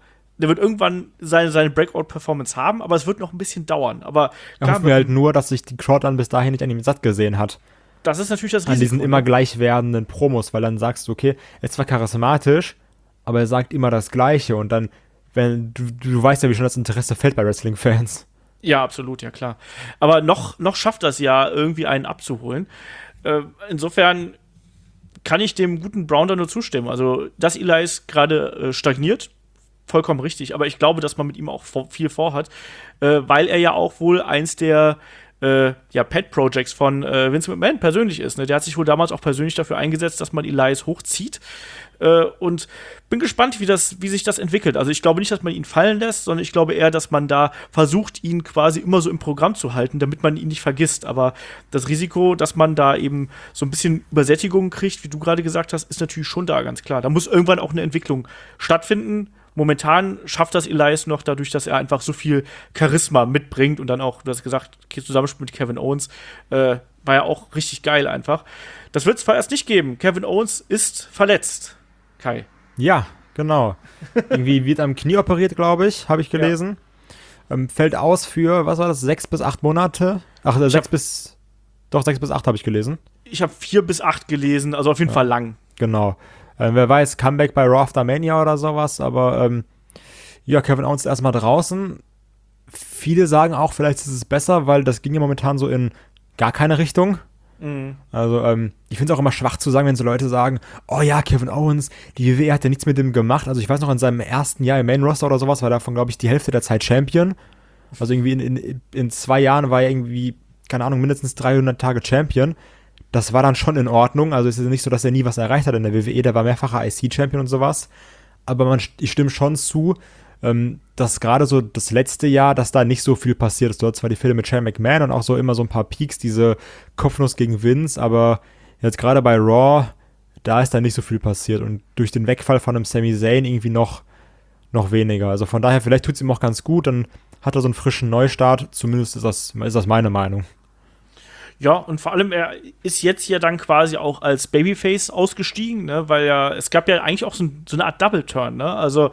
seine Breakout-Performance haben, aber es wird noch ein bisschen dauern. Aber ich hoffe mir halt nur, dass sich die Crowd dann bis dahin nicht an ihm satt gesehen hat. Das ist natürlich das Risiko. An diesen immer gleich werdenden Promos, weil dann sagst du, okay, er ist zwar charismatisch, aber er sagt immer das Gleiche. Und dann, wenn du weißt ja, wie schon das Interesse fällt bei Wrestling-Fans. Ja, absolut, ja klar. Aber noch schafft das ja, irgendwie einen abzuholen. Insofern kann ich dem guten Brown da nur zustimmen. Also, dass Elias gerade stagniert, vollkommen richtig. Aber ich glaube, dass man mit ihm auch viel vorhat, weil er ja auch wohl eins der Pet-Projects von Vince McMahon persönlich ist. Ne? Der hat sich wohl damals auch persönlich dafür eingesetzt, dass man Elias hochzieht. Und bin gespannt, wie sich das entwickelt. Also ich glaube nicht, dass man ihn fallen lässt, sondern ich glaube eher, dass man da versucht, ihn quasi immer so im Programm zu halten, damit man ihn nicht vergisst. Aber das Risiko, dass man da eben so ein bisschen Übersättigung kriegt, wie du gerade gesagt hast, ist natürlich schon da, ganz klar. Da muss irgendwann auch eine Entwicklung stattfinden. Momentan schafft das Elias noch dadurch, dass er einfach so viel Charisma mitbringt und dann auch, du hast gesagt, Zusammenspiel mit Kevin Owens, war ja auch richtig geil einfach. Das wird es zwar erst nicht geben. Kevin Owens ist verletzt. Kai. Ja, genau. Irgendwie wird am Knie operiert, glaube ich, habe ich gelesen. Ja. Fällt aus für, was war das, 6 bis 8 Monate? Ach, 6 bis 8 habe ich gelesen. Ich habe 4 bis 8 gelesen, also auf jeden Fall lang. Genau. Wer weiß, Comeback bei Raw After Mania oder sowas, aber Kevin Owens ist erstmal draußen. Viele sagen auch, vielleicht ist es besser, weil das ging ja momentan so in gar keine Richtung. Mhm. Also, ich finde es auch immer schwach zu sagen, wenn so Leute sagen, oh ja, Kevin Owens, die WWE hat ja nichts mit dem gemacht. Also ich weiß noch, in seinem ersten Jahr im Main Roster oder sowas war davon, glaube ich, die Hälfte der Zeit Champion. Also irgendwie in 2 Jahren war er irgendwie, keine Ahnung, mindestens 300 Tage Champion. Das war dann schon in Ordnung. Also es ist nicht so, dass er nie was erreicht hat in der WWE. Der war mehrfacher IC-Champion und sowas. Aber ich stimme schon zu, dass gerade so das letzte Jahr, dass da nicht so viel passiert ist. Du hast zwar die Fälle mit Shane McMahon und auch so immer so ein paar Peaks, diese Kopfnuss gegen Vince, aber jetzt gerade bei Raw, da ist da nicht so viel passiert. Und durch den Wegfall von einem Sami Zayn irgendwie noch weniger. Also von daher, vielleicht tut es ihm auch ganz gut. Dann hat er so einen frischen Neustart. Zumindest ist das meine Meinung. Ja, und vor allem, er ist jetzt ja dann quasi auch als Babyface ausgestiegen, ne? Weil es gab ja eigentlich auch so eine Art Double-Turn, ne? Also,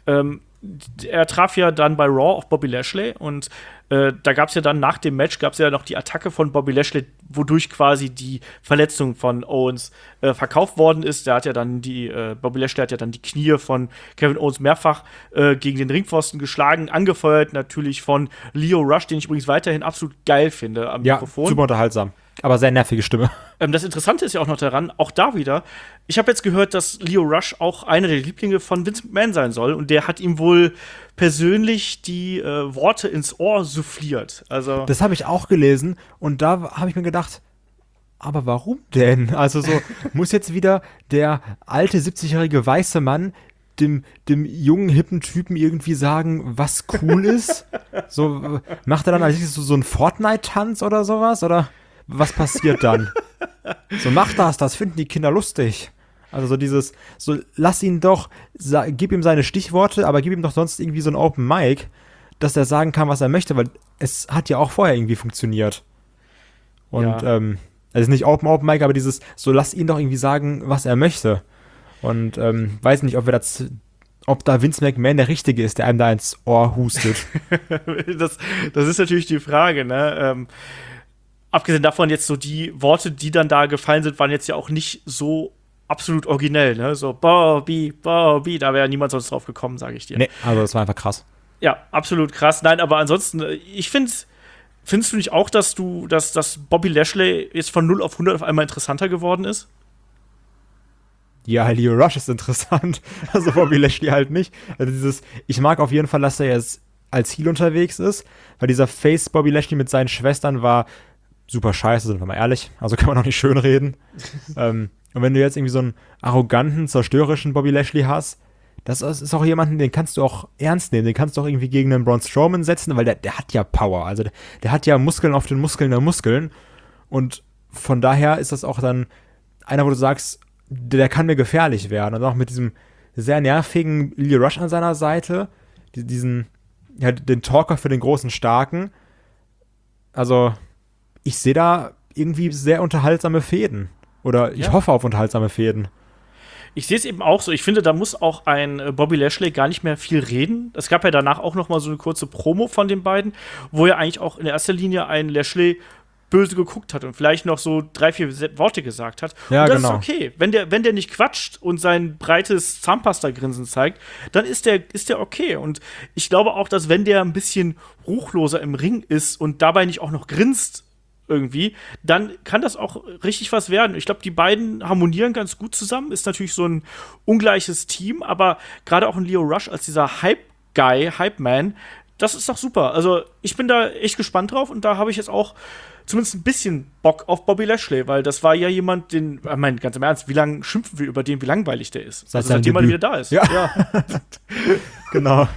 er traf ja dann bei Raw auf Bobby Lashley und da gab es ja dann nach dem Match noch die Attacke von Bobby Lashley, wodurch quasi die Verletzung von Owens verkauft worden ist. Bobby Lashley hat ja dann die Knie von Kevin Owens mehrfach gegen den Ringpfosten geschlagen, angefeuert natürlich von Lio Rush, den ich übrigens weiterhin absolut geil finde am Mikrofon. Ja, super unterhaltsam. Aber sehr nervige Stimme. Das Interessante ist ja auch noch daran, auch da wieder, ich habe jetzt gehört, dass Lio Rush auch einer der Lieblinge von Vince McMahon sein soll und der hat ihm wohl persönlich die Worte ins Ohr souffliert. Also das habe ich auch gelesen und da habe ich mir gedacht, aber warum denn? Also so, muss jetzt wieder der alte 70-jährige weiße Mann dem jungen, hippen Typen irgendwie sagen, was cool ist? So, macht er dann als so einen Fortnite-Tanz oder sowas? Oder was passiert dann? So, mach das finden die Kinder lustig. Also lass ihn doch, gib ihm seine Stichworte, aber gib ihm doch sonst irgendwie so ein Open Mic, dass er sagen kann, was er möchte, weil es hat ja auch vorher irgendwie funktioniert. Und, also nicht Open Mic, aber lass ihn doch irgendwie sagen, was er möchte. Und, weiß nicht, ob da Vince McMahon der Richtige ist, der einem da ins Ohr hustet. Das ist natürlich die Frage, ne? Abgesehen davon jetzt so die Worte, die dann da gefallen sind, waren jetzt ja auch nicht so absolut originell, ne? So Bobby, da wäre ja niemand sonst drauf gekommen, sage ich dir. Nee, also das war einfach krass. Ja, absolut krass. Nein, aber ansonsten, findest du nicht auch, dass Bobby Lashley jetzt von 0 auf 100 auf einmal interessanter geworden ist? Ja, Lio Rush ist interessant, also Bobby Lashley halt nicht. Also ich mag auf jeden Fall, dass er jetzt als Heel unterwegs ist, weil dieser Face Bobby Lashley mit seinen Schwestern war super scheiße, sind wir mal ehrlich. Also kann man auch nicht schön reden. Und wenn du jetzt irgendwie so einen arroganten, zerstörerischen Bobby Lashley hast, das ist auch jemanden, den kannst du auch ernst nehmen. Den kannst du auch irgendwie gegen einen Braun Strowman setzen, weil der hat ja Power. Also der hat ja Muskeln auf den Muskeln der Muskeln. Und von daher ist das auch dann einer, wo du sagst, der kann mir gefährlich werden. Und auch mit diesem sehr nervigen Lio Rush an seiner Seite, den Talker für den großen Starken. Also ich sehe da irgendwie sehr unterhaltsame Fäden. Oder ich hoffe auf unterhaltsame Fäden. Ich sehe es eben auch so. Ich finde, da muss auch ein Bobby Lashley gar nicht mehr viel reden. Es gab ja danach auch noch mal so eine kurze Promo von den beiden, wo ja eigentlich auch in erster Linie ein Lashley böse geguckt hat und vielleicht noch so 3-4 Worte gesagt hat. Ja, und das genau. ist okay. Wenn der nicht quatscht und sein breites Zahnpasta-Grinsen zeigt, dann ist der okay. Und ich glaube auch, dass wenn der ein bisschen ruchloser im Ring ist und dabei nicht auch noch grinst irgendwie, dann kann das auch richtig was werden. Ich glaube, die beiden harmonieren ganz gut zusammen. Ist natürlich so ein ungleiches Team, aber gerade auch ein Lio Rush als dieser Hype-Guy, Hype-Man, das ist doch super. Also ich bin da echt gespannt drauf und da habe ich jetzt auch zumindest ein bisschen Bock auf Bobby Lashley, weil das war ja jemand, ganz im Ernst, wie lange schimpfen wir über den, wie langweilig der ist? Seitdem er wieder da ist. Ja. Genau.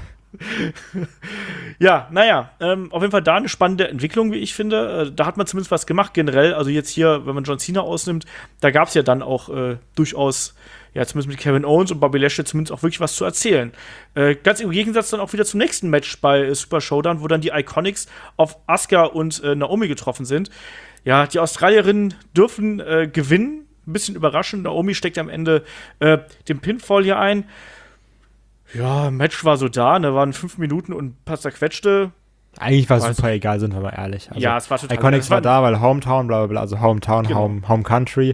Ja, naja, auf jeden Fall da eine spannende Entwicklung, wie ich finde. Da hat man zumindest was gemacht, generell. Also jetzt hier, wenn man John Cena ausnimmt, da gab es ja dann auch durchaus, ja, zumindest mit Kevin Owens und Bobby Lashley zumindest auch wirklich was zu erzählen. Ganz im Gegensatz dann auch wieder zum nächsten Match bei Super Showdown, wo dann die Iconics auf Asuka und Naomi getroffen sind. Ja, die Australierinnen dürfen gewinnen. Ein bisschen überraschend. Naomi steckt am Ende den Pinfall hier ein. Ja, Match war so da, ne, waren 5 Minuten und ein paar zerquetschte. Eigentlich war es super egal, sind wir mal ehrlich. Also, ja, es war total Iconics war da, weil Hometown, bla bla bla, also Hometown, genau. Home Country.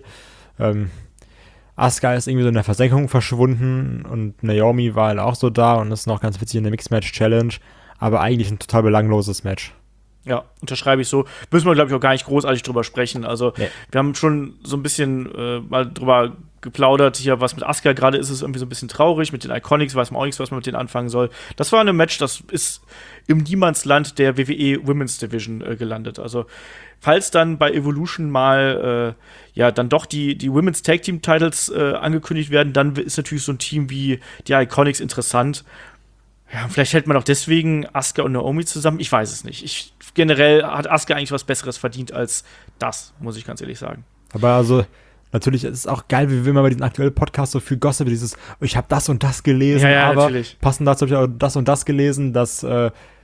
Asuka ist irgendwie so in der Versenkung verschwunden und Naomi war halt auch so da und ist noch ganz witzig in der Mixed Match Challenge, aber eigentlich ein total belangloses Match. Ja, unterschreibe ich so. Müssen wir, glaube ich, auch gar nicht großartig drüber sprechen. Also, nee. Wir haben schon so ein bisschen mal drüber geplaudert. Hier, was mit Asuka gerade ist, irgendwie so ein bisschen traurig. Mit den Iconics weiß man auch nichts, was man mit denen anfangen soll. Das war ein Match, das ist im Niemandsland der WWE Women's Division gelandet. Also, falls dann bei Evolution mal dann doch die Women's Tag Team Titles angekündigt werden, dann ist natürlich so ein Team wie die Iconics interessant. Ja, vielleicht hält man auch deswegen Asuka und Naomi zusammen. Ich weiß es nicht. Generell hat Asuka eigentlich was Besseres verdient als das, muss ich ganz ehrlich sagen. Aber also, natürlich ist es auch geil, wie wir mal bei diesem aktuellen Podcast so viel Gossip, ich habe das und das gelesen, ja, aber natürlich. passend dazu habe ich auch das und das gelesen, dass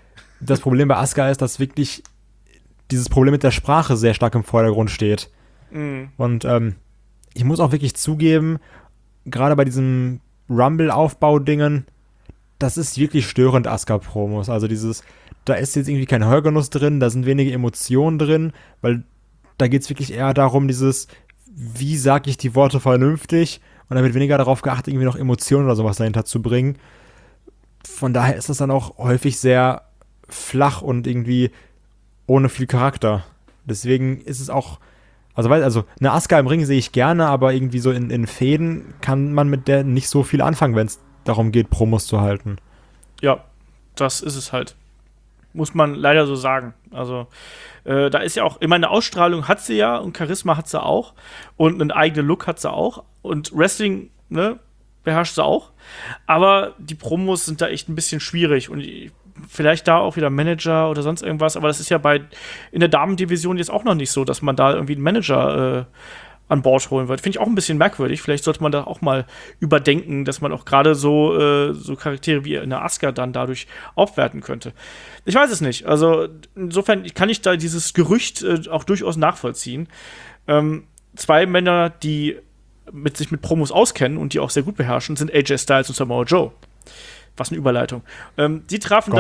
das Problem bei Asuka ist, dass wirklich dieses Problem mit der Sprache sehr stark im Vordergrund steht. Und ich muss auch wirklich zugeben, gerade bei diesem Rumble-Aufbau-Dingen, das ist wirklich störend, Asuka-Promos. Also da ist jetzt irgendwie kein Hörgenuss drin, da sind wenige Emotionen drin, weil da geht es wirklich eher darum, wie sage ich die Worte vernünftig, und da wird weniger darauf geachtet, irgendwie noch Emotionen oder sowas dahinter zu bringen. Von daher ist das dann auch häufig sehr flach und irgendwie ohne viel Charakter. Deswegen ist es auch, also eine Asuka im Ring sehe ich gerne, aber irgendwie so in Fäden kann man mit der nicht so viel anfangen, wenn es darum geht, Promos zu halten. Ja, das ist es halt. Muss man leider so sagen. Also, da ist ja auch, ich meine, eine Ausstrahlung hat sie ja und Charisma hat sie auch und einen eigenen Look hat sie auch und Wrestling, ne, beherrscht sie auch. Aber die Promos sind da echt ein bisschen schwierig und vielleicht da auch wieder Manager oder sonst irgendwas, aber das ist ja in der Damendivision jetzt auch noch nicht so, dass man da irgendwie einen Manager an Bord holen wird. Finde ich auch ein bisschen merkwürdig. Vielleicht sollte man da auch mal überdenken, dass man auch gerade so Charaktere wie eine Asuka dann dadurch aufwerten könnte. Ich weiß es nicht. Also insofern kann ich da dieses Gerücht auch durchaus nachvollziehen. 2 Männer, die sich mit Promos auskennen und die auch sehr gut beherrschen, sind AJ Styles und Samoa Joe. Was eine Überleitung. Die trafen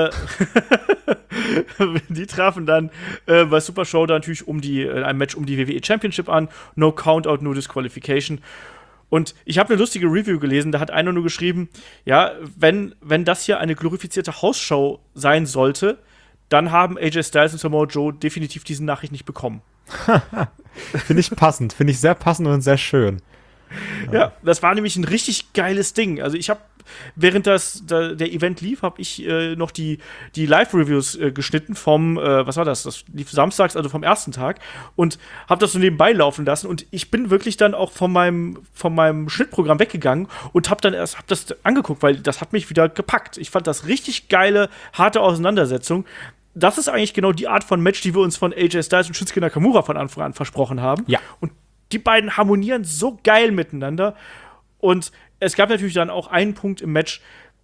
dann bei Super Showdown natürlich ein Match um die WWE Championship an. No Countout, no Disqualification. Und ich habe eine lustige Review gelesen, da hat einer nur geschrieben, ja, wenn das hier eine glorifizierte Hausshow sein sollte, dann haben AJ Styles und Samoa Joe definitiv diese Nachricht nicht bekommen. Finde ich passend. Finde ich sehr passend und sehr schön. Ja, das war nämlich ein richtig geiles Ding. Also ich habe, während der Event lief, habe ich noch die Live-Reviews geschnitten vom, was war das? Das lief samstags, also vom ersten Tag, und habe das so nebenbei laufen lassen. Und ich bin wirklich dann auch von meinem Schnittprogramm weggegangen und hab das angeguckt, weil das hat mich wieder gepackt. Ich fand das richtig geile, harte Auseinandersetzung. Das ist eigentlich genau die Art von Match, die wir uns von AJ Styles und Shinsuke Nakamura von Anfang an versprochen haben. Ja. Und die beiden harmonieren so geil miteinander. Und es gab natürlich dann auch einen Punkt im Match,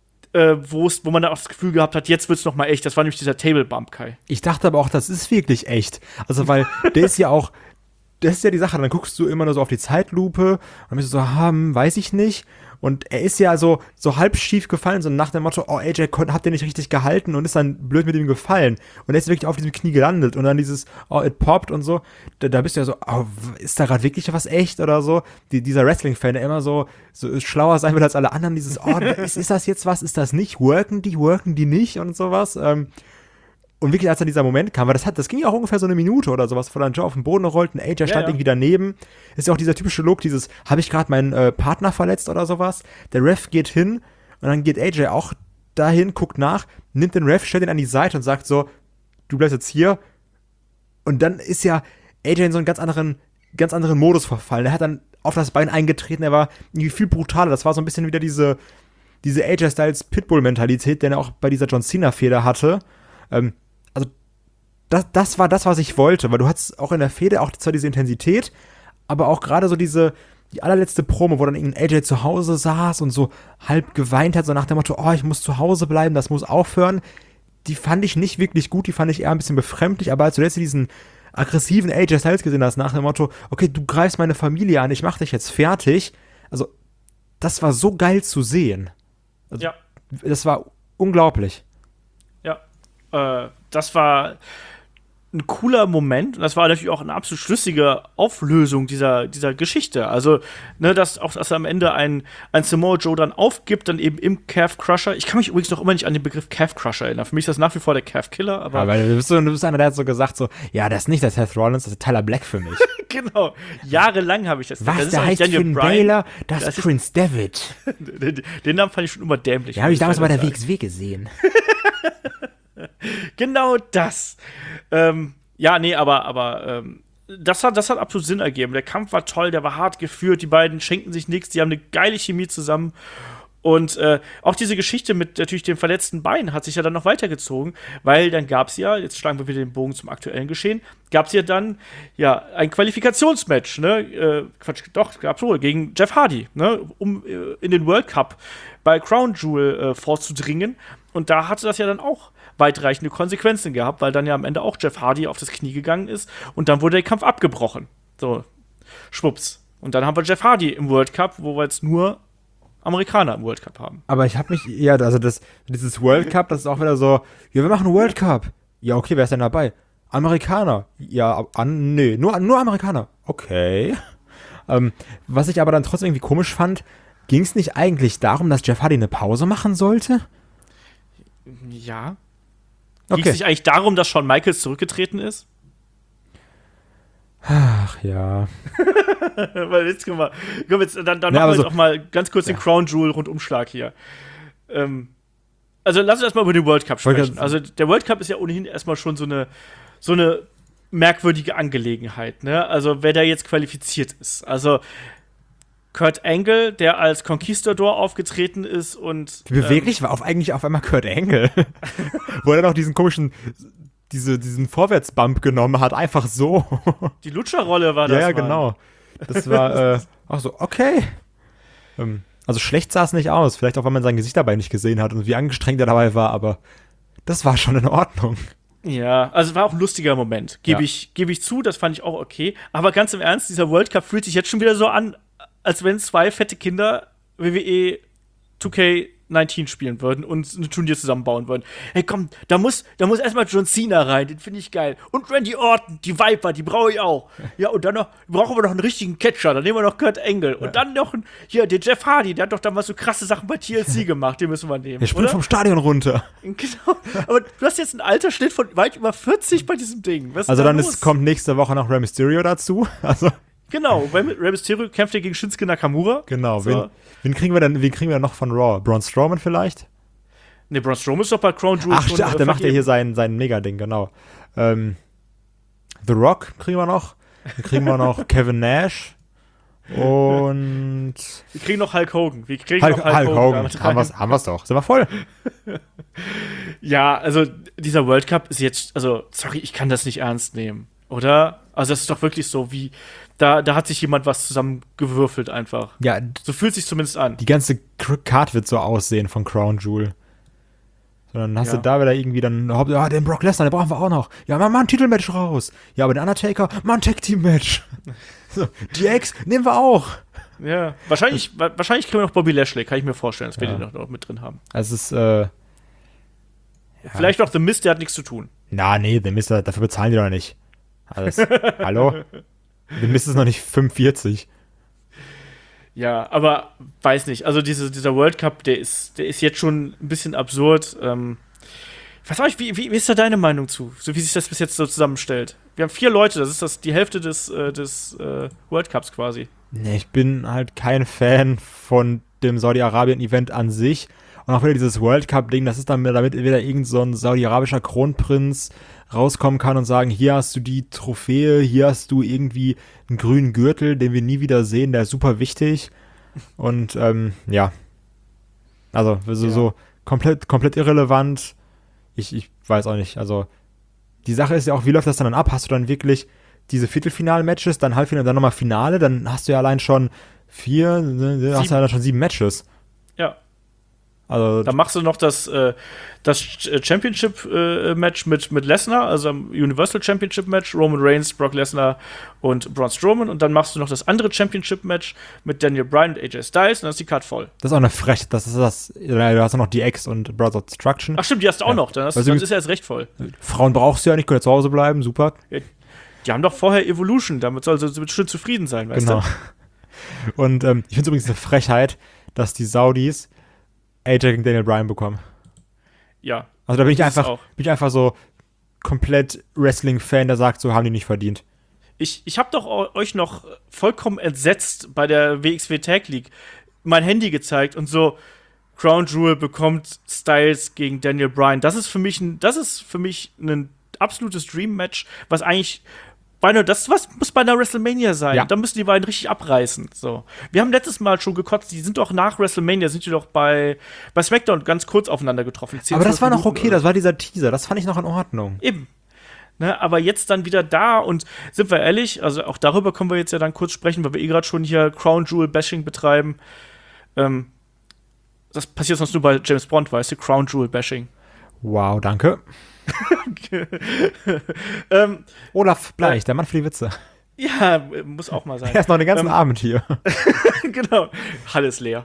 wo man dann auch das Gefühl gehabt hat, jetzt wird's noch mal echt. Das war nämlich dieser Table Bump, Kai. Ich dachte aber auch, das ist wirklich echt. Also, weil der ist ja auch, das ist ja die Sache, dann guckst du immer nur so auf die Zeitlupe und dann bist du so, weiß ich nicht. Und er ist ja so halb schief gefallen, so nach dem Motto, oh, AJ, habt ihr nicht richtig gehalten, und ist dann blöd mit ihm gefallen. Und er ist wirklich auf diesem Knie gelandet und dann dieses, oh, it popped und so. Da bist du ja so, oh, ist da gerade wirklich was echt oder so? Dieser Wrestling-Fan, der immer so schlauer sein will als alle anderen, dieses, oh, ist das jetzt was, ist das nicht? Worken die nicht und sowas? Und wirklich, als dann dieser Moment kam, weil das ging ja auch ungefähr so eine Minute oder sowas, wo dann Joe auf den Boden rollt und AJ stand irgendwie daneben. Ist ja auch dieser typische Look, habe ich gerade meinen Partner verletzt oder sowas? Der Ref geht hin und dann geht AJ auch dahin, guckt nach, nimmt den Ref, stellt ihn an die Seite und sagt so, du bleibst jetzt hier. Und dann ist ja AJ in so einen ganz anderen Modus verfallen. Er hat dann auf das Bein eingetreten, er war irgendwie viel brutaler. Das war so ein bisschen wieder diese AJ-Styles Pitbull-Mentalität, den er auch bei dieser John Cena-Feder hatte. Also das war das, was ich wollte, weil du hattest auch in der Fehde auch zwar diese Intensität, aber auch gerade so die allerletzte Promo, wo dann irgendein AJ zu Hause saß und so halb geweint hat, so nach dem Motto, oh, ich muss zu Hause bleiben, das muss aufhören. Die fand ich nicht wirklich gut, die fand ich eher ein bisschen befremdlich, aber als du jetzt diesen aggressiven AJ Styles gesehen hast, nach dem Motto, okay, du greifst meine Familie an, ich mach dich jetzt fertig, also das war so geil zu sehen. Also, ja. Das war unglaublich. Ja, das war ein cooler Moment und das war natürlich auch eine absolut schlüssige Auflösung dieser Geschichte. Also, ne, dass er am Ende ein Samoa Joe dann aufgibt, dann eben im Calf Crusher. Ich kann mich übrigens noch immer nicht an den Begriff Calf Crusher erinnern. Für mich ist das nach wie vor der Calf Killer. Aber weil du bist einer, der hat so gesagt, so, ja, das ist nicht der Seth Rollins, das ist Tyler Black für mich. Genau. Jahrelang habe ich das. Was, das der heißt Finn Balor? Das ist Prince Devitt. Den Namen fand ich schon immer dämlich. Den habe ich damals bei der WXW gesehen. Genau das. Ja, nee, aber das hat absolut Sinn ergeben. Der Kampf war toll, der war hart geführt, die beiden schenken sich nichts, die haben eine geile Chemie zusammen. Und auch diese Geschichte mit natürlich dem verletzten Bein hat sich ja dann noch weitergezogen, weil dann gab es ja, jetzt schlagen wir wieder den Bogen zum aktuellen Geschehen, gab es ja dann ein Qualifikationsmatch, ne? Gab's wohl, gegen Jeff Hardy, ne? Um in den World Cup bei Crown Jewel vorzudringen. Und da hatte das ja dann auch weitreichende Konsequenzen gehabt, weil dann ja am Ende auch Jeff Hardy auf das Knie gegangen ist und dann wurde der Kampf abgebrochen. So, schwupps. Und dann haben wir Jeff Hardy im World Cup, wo wir jetzt nur Amerikaner im World Cup haben. Aber ich habe mich, dieses World Cup, das ist auch wieder so, ja, wir machen einen World Cup. Ja, okay, wer ist denn dabei? Amerikaner. Ja, nee, nur Amerikaner. Okay. Was ich aber dann trotzdem irgendwie komisch fand, ging es nicht eigentlich darum, dass Jeff Hardy eine Pause machen sollte? Ja. Ging Okay. es nicht eigentlich darum, dass Shawn Michaels zurückgetreten ist? Ach ja. Weil jetzt dann machen wir aber jetzt so- auch mal ganz kurz den Crown Jewel Rundumschlag hier. Also lass uns erstmal über den World Cup Wollte sprechen. grad- Also der World Cup ist ja ohnehin erstmal schon so eine merkwürdige Angelegenheit, ne? Also wer da jetzt qualifiziert ist. Also Kurt Angle, der als Conquistador aufgetreten ist und Wie beweglich war eigentlich auf einmal Kurt Angle. Wo er dann auch diesen Vorwärtsbump genommen hat, einfach so. die Lutscher-Rolle war das. Ja, Mann. genau. Das war auch so, okay. Also schlecht sah es nicht aus. Vielleicht auch, weil man sein Gesicht dabei nicht gesehen hat und wie angestrengt er dabei war, aber das war schon in Ordnung. Ja, also es war auch ein lustiger Moment. Gebe ich zu, das fand ich auch okay. Aber ganz im Ernst, dieser World Cup fühlt sich jetzt schon wieder so an, als wenn zwei fette Kinder WWE 2K19 spielen würden und ein Turnier zusammenbauen würden. Hey, komm, da muss erstmal John Cena rein, den finde ich geil. Und Randy Orton, die Viper, die brauche ich auch. Ja, und dann brauchen wir noch einen richtigen Catcher, dann nehmen wir noch Kurt Angle. Und dann noch den Jeff Hardy, der hat doch damals so krasse Sachen bei TLC gemacht, den müssen wir nehmen. Er springt oder? vom Stadion runter. Genau. Aber du hast jetzt einen Altersschnitt von weit über 40 bei diesem Ding. Was ist Also da dann los? kommt nächste Woche noch Rey Mysterio dazu. Also Genau, weil Rey Mysterio kämpft ja gegen Shinsuke Nakamura. genau. So. Wen kriegen wir denn noch von Raw? Braun Strowman vielleicht? Ne, Braun Strowman ist doch bei Crown Jewel schon, Der macht ja hier sein Mega-Ding, genau. The Rock kriegen wir noch. Dann kriegen wir noch Kevin Nash. Und Wir kriegen noch Hulk Hogan. Wir kriegen Hulk noch Hogan. damit rein. Haben wir's doch. Sind wir voll? Ja, also dieser World Cup ist jetzt, also sorry, ich kann das nicht ernst nehmen, oder? Also das ist doch wirklich so, wie da hat sich jemand was zusammengewürfelt einfach. Ja, So fühlt sich zumindest an. die ganze Card wird so aussehen von Crown Jewel. So, dann hast Ja. du da wieder irgendwie den Brock Lesnar, den brauchen wir auch noch. Ja, mach mal ein Titelmatch raus. Ja, aber den Undertaker, mal ein Tag-Team-Match. So, DX nehmen wir auch. Ja, wahrscheinlich kriegen wir noch Bobby Lashley, kann ich mir vorstellen, dass wir Ja. den noch mit drin haben. Also es ist, Vielleicht noch The Mist, der hat nichts zu tun. nee, den Mist, dafür bezahlen die doch nicht. Alles. Hallo? Der Mist ist noch nicht 45. Ja, aber weiß nicht. Also dieser World Cup, der ist jetzt schon ein bisschen absurd. Weiß auch nicht, wie ist da deine Meinung zu? So wie sich das bis jetzt so zusammenstellt. Wir haben 4 Leute, das ist die Hälfte des World Cups quasi. Nee, ich bin halt kein Fan von dem Saudi-Arabien-Event an sich. Und auch wieder dieses World Cup-Ding, das ist dann damit wieder irgend so ein saudi-arabischer Kronprinz rauskommen kann und sagen, hier hast du die Trophäe, hier hast du irgendwie einen grünen Gürtel, den wir nie wieder sehen, der ist super wichtig. Und ja. Also so komplett irrelevant. Ich weiß auch nicht. Also die Sache ist ja auch, wie läuft das dann ab? Hast du dann wirklich diese Viertelfinal-Matches, dann Halbfinale, dann nochmal Finale? Dann hast du ja allein schon 4, hast du ja dann schon 7 Matches. Ja. Also Dann machst du noch das Championship-Match mit Lesnar, also am Universal Championship-Match, Roman Reigns, Brock Lesnar und Braun Strowman. Und dann machst du noch das andere Championship-Match mit Daniel Bryan und AJ Styles. Und dann ist die Card voll. das ist auch eine Frechheit. Das ist das. Du hast auch noch DX und Brothers of Destruction. Ach stimmt, die hast du auch Ja. noch. Dann Also ist ja jetzt recht voll. Frauen brauchst du ja nicht, können ja zu Hause bleiben, super. Die haben doch vorher Evolution, damit soll sie schön zufrieden sein, weißt Genau. du? Und ich finde es übrigens eine Frechheit, dass die Saudis AJ gegen Daniel Bryan bekommen. Ja. Also da bin ich Das ist einfach, auch. so komplett Wrestling-Fan, der sagt, so haben die nicht verdient. Ich habe doch euch noch vollkommen entsetzt bei der WXW Tag League mein Handy gezeigt und so, Crown Jewel bekommt Styles gegen Daniel Bryan. Das ist für mich ein absolutes Dream-Match, was eigentlich das was muss bei einer WrestleMania sein. Ja. Da müssen die beiden richtig abreißen. So. Wir haben letztes Mal schon gekotzt, die sind doch nach WrestleMania, sind die doch bei SmackDown ganz kurz aufeinander getroffen. 10, Aber das war noch 12 Minuten okay, das war dieser Teaser, das fand ich noch in Ordnung. Eben. Ne, aber jetzt dann wieder da und sind wir ehrlich, also auch darüber können wir jetzt ja dann kurz sprechen, weil wir gerade schon hier Crown Jewel Bashing betreiben. Das passiert sonst nur bei James Bond, weißt du, Crown Jewel Bashing. Wow, danke. Olaf Bleich, der Mann für die Witze. Ja, muss auch mal sein. Er ist noch den ganzen Abend hier. Genau. Halle ist leer.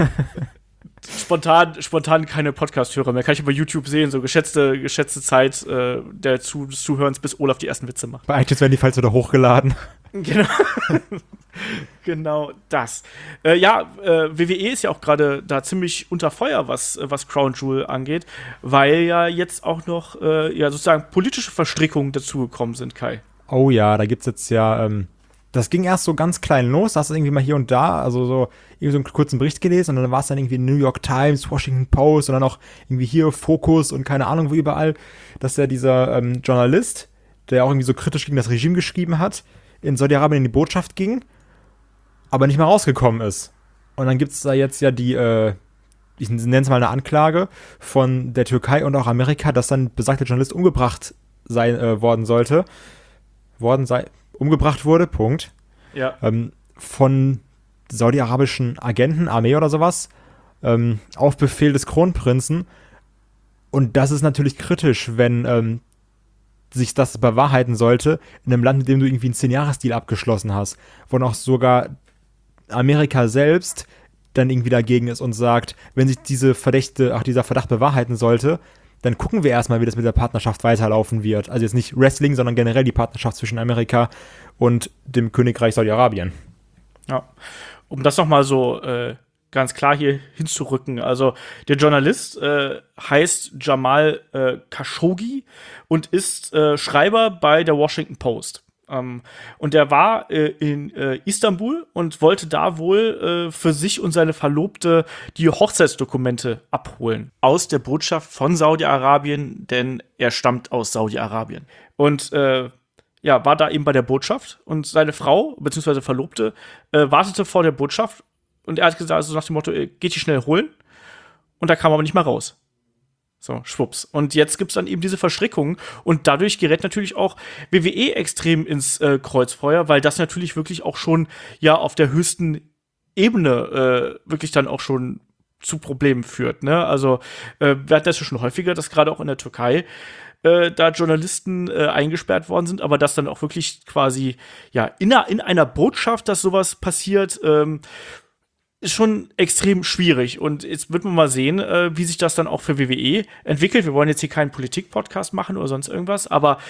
Spontan keine Podcast-Hörer mehr. Kann ich über YouTube sehen, so geschätzte Zeit des Zuhörens, bis Olaf die ersten Witze macht. Bei iTunes werden die Files wieder hochgeladen. Genau. Genau das. WWE ist ja auch gerade da ziemlich unter Feuer, was Crown Jewel angeht, weil ja jetzt auch noch sozusagen politische Verstrickungen dazugekommen sind, Kai. Oh ja, da gibt's jetzt ja, das ging erst so ganz klein los, da hast du irgendwie mal hier und da, also so irgendwie so einen kurzen Bericht gelesen und dann war es dann irgendwie New York Times, Washington Post und dann auch irgendwie hier Focus und keine Ahnung wo überall, dass ja dieser Journalist, der auch irgendwie so kritisch gegen das Regime geschrieben hat, in Saudi-Arabien in die Botschaft ging, aber nicht mehr rausgekommen ist. Und dann gibt's da jetzt ja die, ich nenne es mal eine Anklage von der Türkei und auch Amerika, dass dann besagter Journalist umgebracht umgebracht wurde, Punkt. Ja. Von saudi-arabischen Agenten, Armee oder sowas, auf Befehl des Kronprinzen. Und das ist natürlich kritisch, wenn sich das bewahrheiten sollte, in einem Land, mit dem du irgendwie einen 10-Jahres-Deal abgeschlossen hast, wo auch sogar Amerika selbst dann irgendwie dagegen ist und sagt, wenn sich dieser Verdacht bewahrheiten sollte, dann gucken wir erstmal, wie das mit der Partnerschaft weiterlaufen wird. Also jetzt nicht Wrestling, sondern generell die Partnerschaft zwischen Amerika und dem Königreich Saudi-Arabien. Ja, um das nochmal so ganz klar hier hinzurücken. Also der Journalist heißt Jamal Khashoggi und ist Schreiber bei der Washington Post. Und er war in Istanbul und wollte da wohl für sich und seine Verlobte die Hochzeitsdokumente abholen. Aus der Botschaft von Saudi-Arabien, denn er stammt aus Saudi-Arabien. Und war da eben bei der Botschaft und seine Frau, beziehungsweise Verlobte, wartete vor der Botschaft und er hat gesagt, also nach dem Motto, geht die schnell holen. Und da kam aber nicht mal raus. So, schwupps. Und jetzt gibt's dann eben diese Verstrickungen und dadurch gerät natürlich auch WWE extrem ins Kreuzfeuer, weil das natürlich wirklich auch schon ja auf der höchsten Ebene wirklich dann auch schon zu Problemen führt, ne? Also wir hatten das ja schon häufiger, dass gerade auch in der Türkei da Journalisten eingesperrt worden sind, aber dass dann auch wirklich quasi ja in einer Botschaft, dass sowas passiert, ist schon extrem schwierig. Und jetzt wird man mal sehen, wie sich das dann auch für WWE entwickelt. Wir wollen jetzt hier keinen Politik-Podcast machen oder sonst irgendwas, aber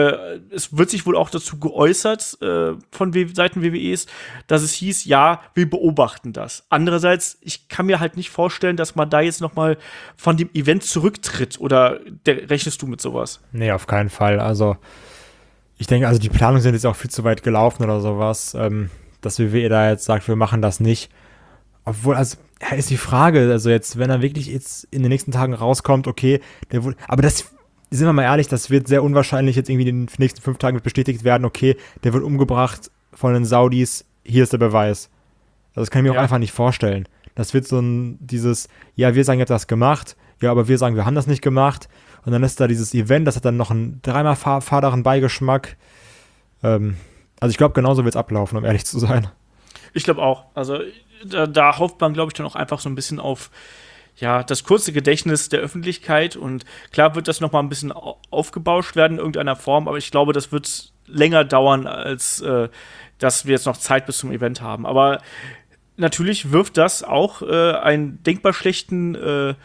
es wird sich wohl auch dazu geäußert von Seiten WWEs, dass es hieß, ja, wir beobachten das. Andererseits, ich kann mir halt nicht vorstellen, dass man da jetzt noch mal von dem Event zurücktritt. Oder rechnest du mit sowas? Nee, auf keinen Fall. Also ich denke, also die Planungen sind jetzt auch viel zu weit gelaufen oder sowas, dass WWE da jetzt sagt, wir machen das nicht. Obwohl, also, ist die Frage, also jetzt, wenn er wirklich jetzt in den nächsten Tagen rauskommt, okay, aber das, sind wir mal ehrlich, das wird sehr unwahrscheinlich jetzt irgendwie in den nächsten 5 Tagen bestätigt werden, okay, der wird umgebracht von den Saudis, hier ist der Beweis. Also das kann ich mir auch einfach nicht vorstellen. Das wird so dieses, ja, wir sagen, ihr habt das gemacht, ja, aber wir sagen, wir haben das nicht gemacht. Und dann ist da dieses Event, das hat dann noch einen dreimal faderen Beigeschmack. Also ich glaube, genauso wird es ablaufen, um ehrlich zu sein. Ich glaube auch. Also da hofft man, glaube ich, dann auch einfach so ein bisschen auf das kurze Gedächtnis der Öffentlichkeit. Und klar wird das noch mal ein bisschen aufgebauscht werden in irgendeiner Form, aber ich glaube, das wird länger dauern, als dass wir jetzt noch Zeit bis zum Event haben. Aber natürlich wirft das auch ein denkbar schlechtes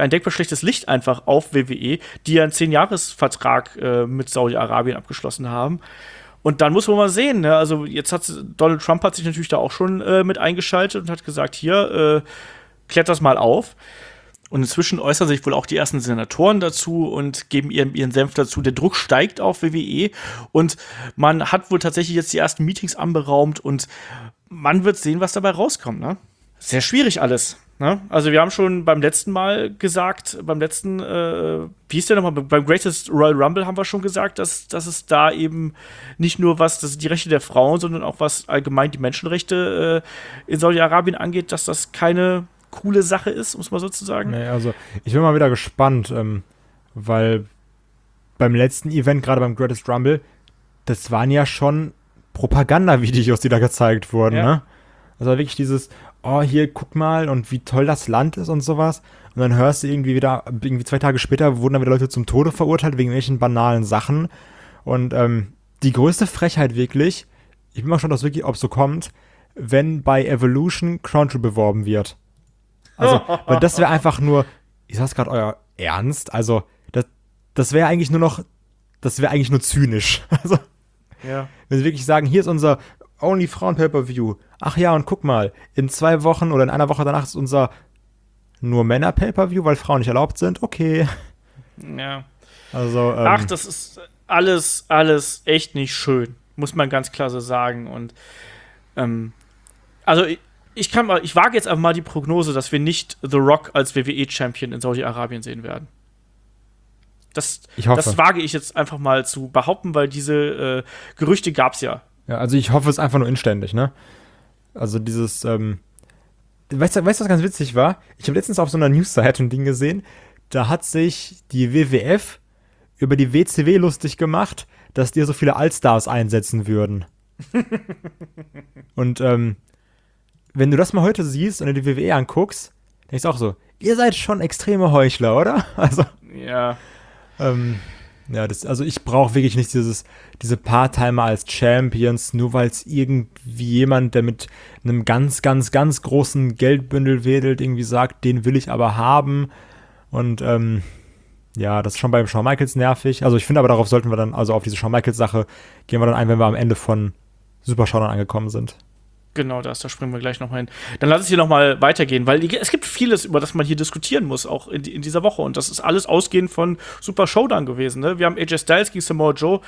Licht einfach auf WWE, die ja einen 10-Jahres-Vertrag mit Saudi-Arabien abgeschlossen haben. Und dann muss man mal sehen, ne? Also jetzt Donald Trump hat sich natürlich da auch schon mit eingeschaltet und hat gesagt, hier, klärt das mal auf. Und inzwischen äußern sich wohl auch die ersten Senatoren dazu und geben ihren Senf dazu. Der Druck steigt auf WWE und man hat wohl tatsächlich jetzt die ersten Meetings anberaumt und man wird sehen, was dabei rauskommt, ne? Sehr schwierig alles. Ne? Also wir haben schon beim letzten Mal gesagt, wie hieß der nochmal, beim Greatest Royal Rumble haben wir schon gesagt, dass es da eben nicht nur was die Rechte der Frauen, sondern auch was allgemein die Menschenrechte in Saudi-Arabien angeht, dass das keine coole Sache ist, muss man sozusagen. Nee, also ich bin mal wieder gespannt, weil beim letzten Event, gerade beim Greatest Rumble, das waren ja schon Propagandavideos, die da gezeigt wurden, ne? Also wirklich dieses, oh, hier, guck mal und wie toll das Land ist und sowas. Und dann hörst du irgendwie 2 Tage später wurden dann wieder Leute zum Tode verurteilt wegen irgendwelchen banalen Sachen. Und die größte Frechheit wirklich, ich bin mal schon, ob es so kommt, wenn bei Evolution Crown Jewel beworben wird. Also, weil das wäre einfach nur, ist das gerade euer Ernst? Also, das wäre eigentlich nur zynisch. Also, wenn sie wirklich sagen, hier ist unser Only Frauen Pay-Per-View. Ach ja, und guck mal, in 2 Wochen oder in einer Woche danach ist unser nur Männer Pay-Per-View, weil Frauen nicht erlaubt sind. Okay. Ja. Also, ach, das ist alles echt nicht schön, muss man ganz klar so sagen. Und also ich wage jetzt einfach mal die Prognose, dass wir nicht The Rock als WWE-Champion in Saudi-Arabien sehen werden. Das wage ich jetzt einfach mal zu behaupten, weil diese Gerüchte gab's ja. Ja, also ich hoffe es einfach nur inständig, ne? Also dieses, weißt du, was ganz witzig war? Ich habe letztens auf so einer Newsseite ein Ding gesehen, da hat sich die WWF über die WCW lustig gemacht, dass die so viele Allstars einsetzen würden. Und wenn du das mal heute siehst und dir die WWE anguckst, denkst du auch so, ihr seid schon extreme Heuchler, oder? Also, ja. Also ich brauche wirklich nicht diese Part-Timer als Champions, nur weil es irgendwie jemand, der mit einem ganz, ganz, ganz großen Geldbündel wedelt, irgendwie sagt, den will ich aber haben. Und das ist schon beim Shawn Michaels nervig. Also ich finde aber, darauf sollten wir dann, also auf diese Shawn Michaels-Sache, gehen wir dann ein, wenn wir am Ende von Super Showdown angekommen sind. Genau da springen wir gleich nochmal hin. Dann lass es hier nochmal weitergehen, weil es gibt vieles, über das man hier diskutieren muss, auch in dieser Woche. Und das ist alles ausgehend von Super Showdown gewesen. Ne? Wir haben AJ Styles gegen Samoa Joe.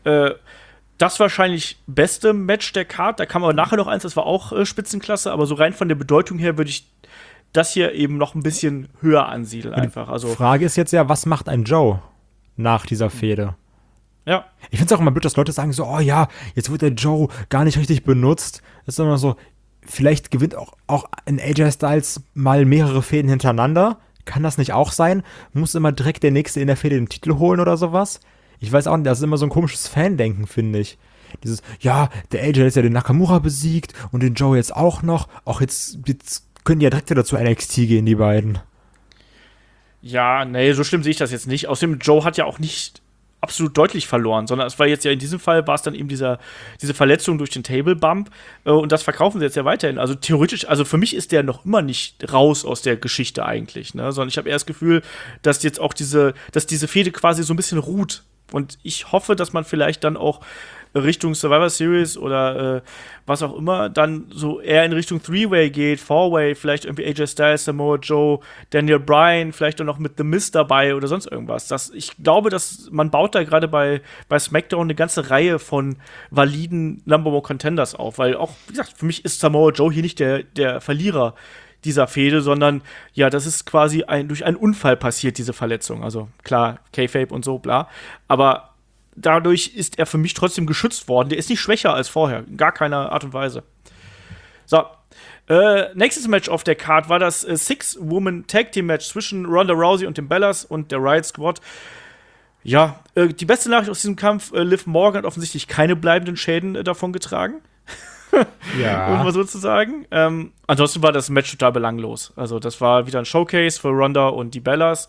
Das wahrscheinlich beste Match der Card. Da kam aber nachher noch eins, das war auch Spitzenklasse. Aber so rein von der Bedeutung her würde ich das hier eben noch ein bisschen höher ansiedeln einfach. Also, die Frage ist jetzt ja, was macht ein Joe nach dieser Fehde? Ja. Ich finde es auch immer blöd, dass Leute sagen so, oh ja, jetzt wird der Joe gar nicht richtig benutzt. Das ist immer so, vielleicht gewinnt auch ein AJ Styles mal mehrere Fäden hintereinander. Kann das nicht auch sein? Muss immer direkt der Nächste in der Fäde den Titel holen oder sowas? Ich weiß auch nicht, das ist immer so ein komisches Fandenken, finde ich. Dieses, ja, der AJ ist ja den Nakamura besiegt und den Joe jetzt auch noch. Auch jetzt können die ja direkt wieder zu NXT gehen, die beiden. Ja, nee, so schlimm sehe ich das jetzt nicht. Außerdem, Joe hat ja auch nicht absolut deutlich verloren, sondern es war jetzt ja in diesem Fall, war es dann eben diese Verletzung durch den Table Bump und das verkaufen sie jetzt ja weiterhin. Also theoretisch, also für mich ist der noch immer nicht raus aus der Geschichte eigentlich, ne? Sondern ich habe eher das Gefühl, dass jetzt auch diese Fehde quasi so ein bisschen ruht. Und ich hoffe, dass man vielleicht dann auch Richtung Survivor Series oder was auch immer, dann so eher in Richtung Three-Way geht, Four-Way, vielleicht irgendwie AJ Styles, Samoa Joe, Daniel Bryan, vielleicht auch noch mit The Miz dabei oder sonst irgendwas. Ich glaube, dass man baut da gerade bei SmackDown eine ganze Reihe von validen Number-One-Contenders auf, weil auch, wie gesagt, für mich ist Samoa Joe hier nicht der Verlierer dieser Fehde, sondern ja, das ist quasi durch einen Unfall passiert, diese Verletzung. Also klar, Kayfabe und so, bla. Aber dadurch ist er für mich trotzdem geschützt worden. Der ist nicht schwächer als vorher. In gar keiner Art und Weise. So. Nächstes Match auf der Card war das Six-Woman-Tag-Team-Match zwischen Ronda Rousey und den Bellas und der Riot Squad. Ja, die beste Nachricht aus diesem Kampf, Liv Morgan hat offensichtlich keine bleibenden Schäden davon getragen. Ja. Um mal so zu sagen. Ansonsten war das Match total belanglos. Also, das war wieder ein Showcase für Ronda und die Bellas.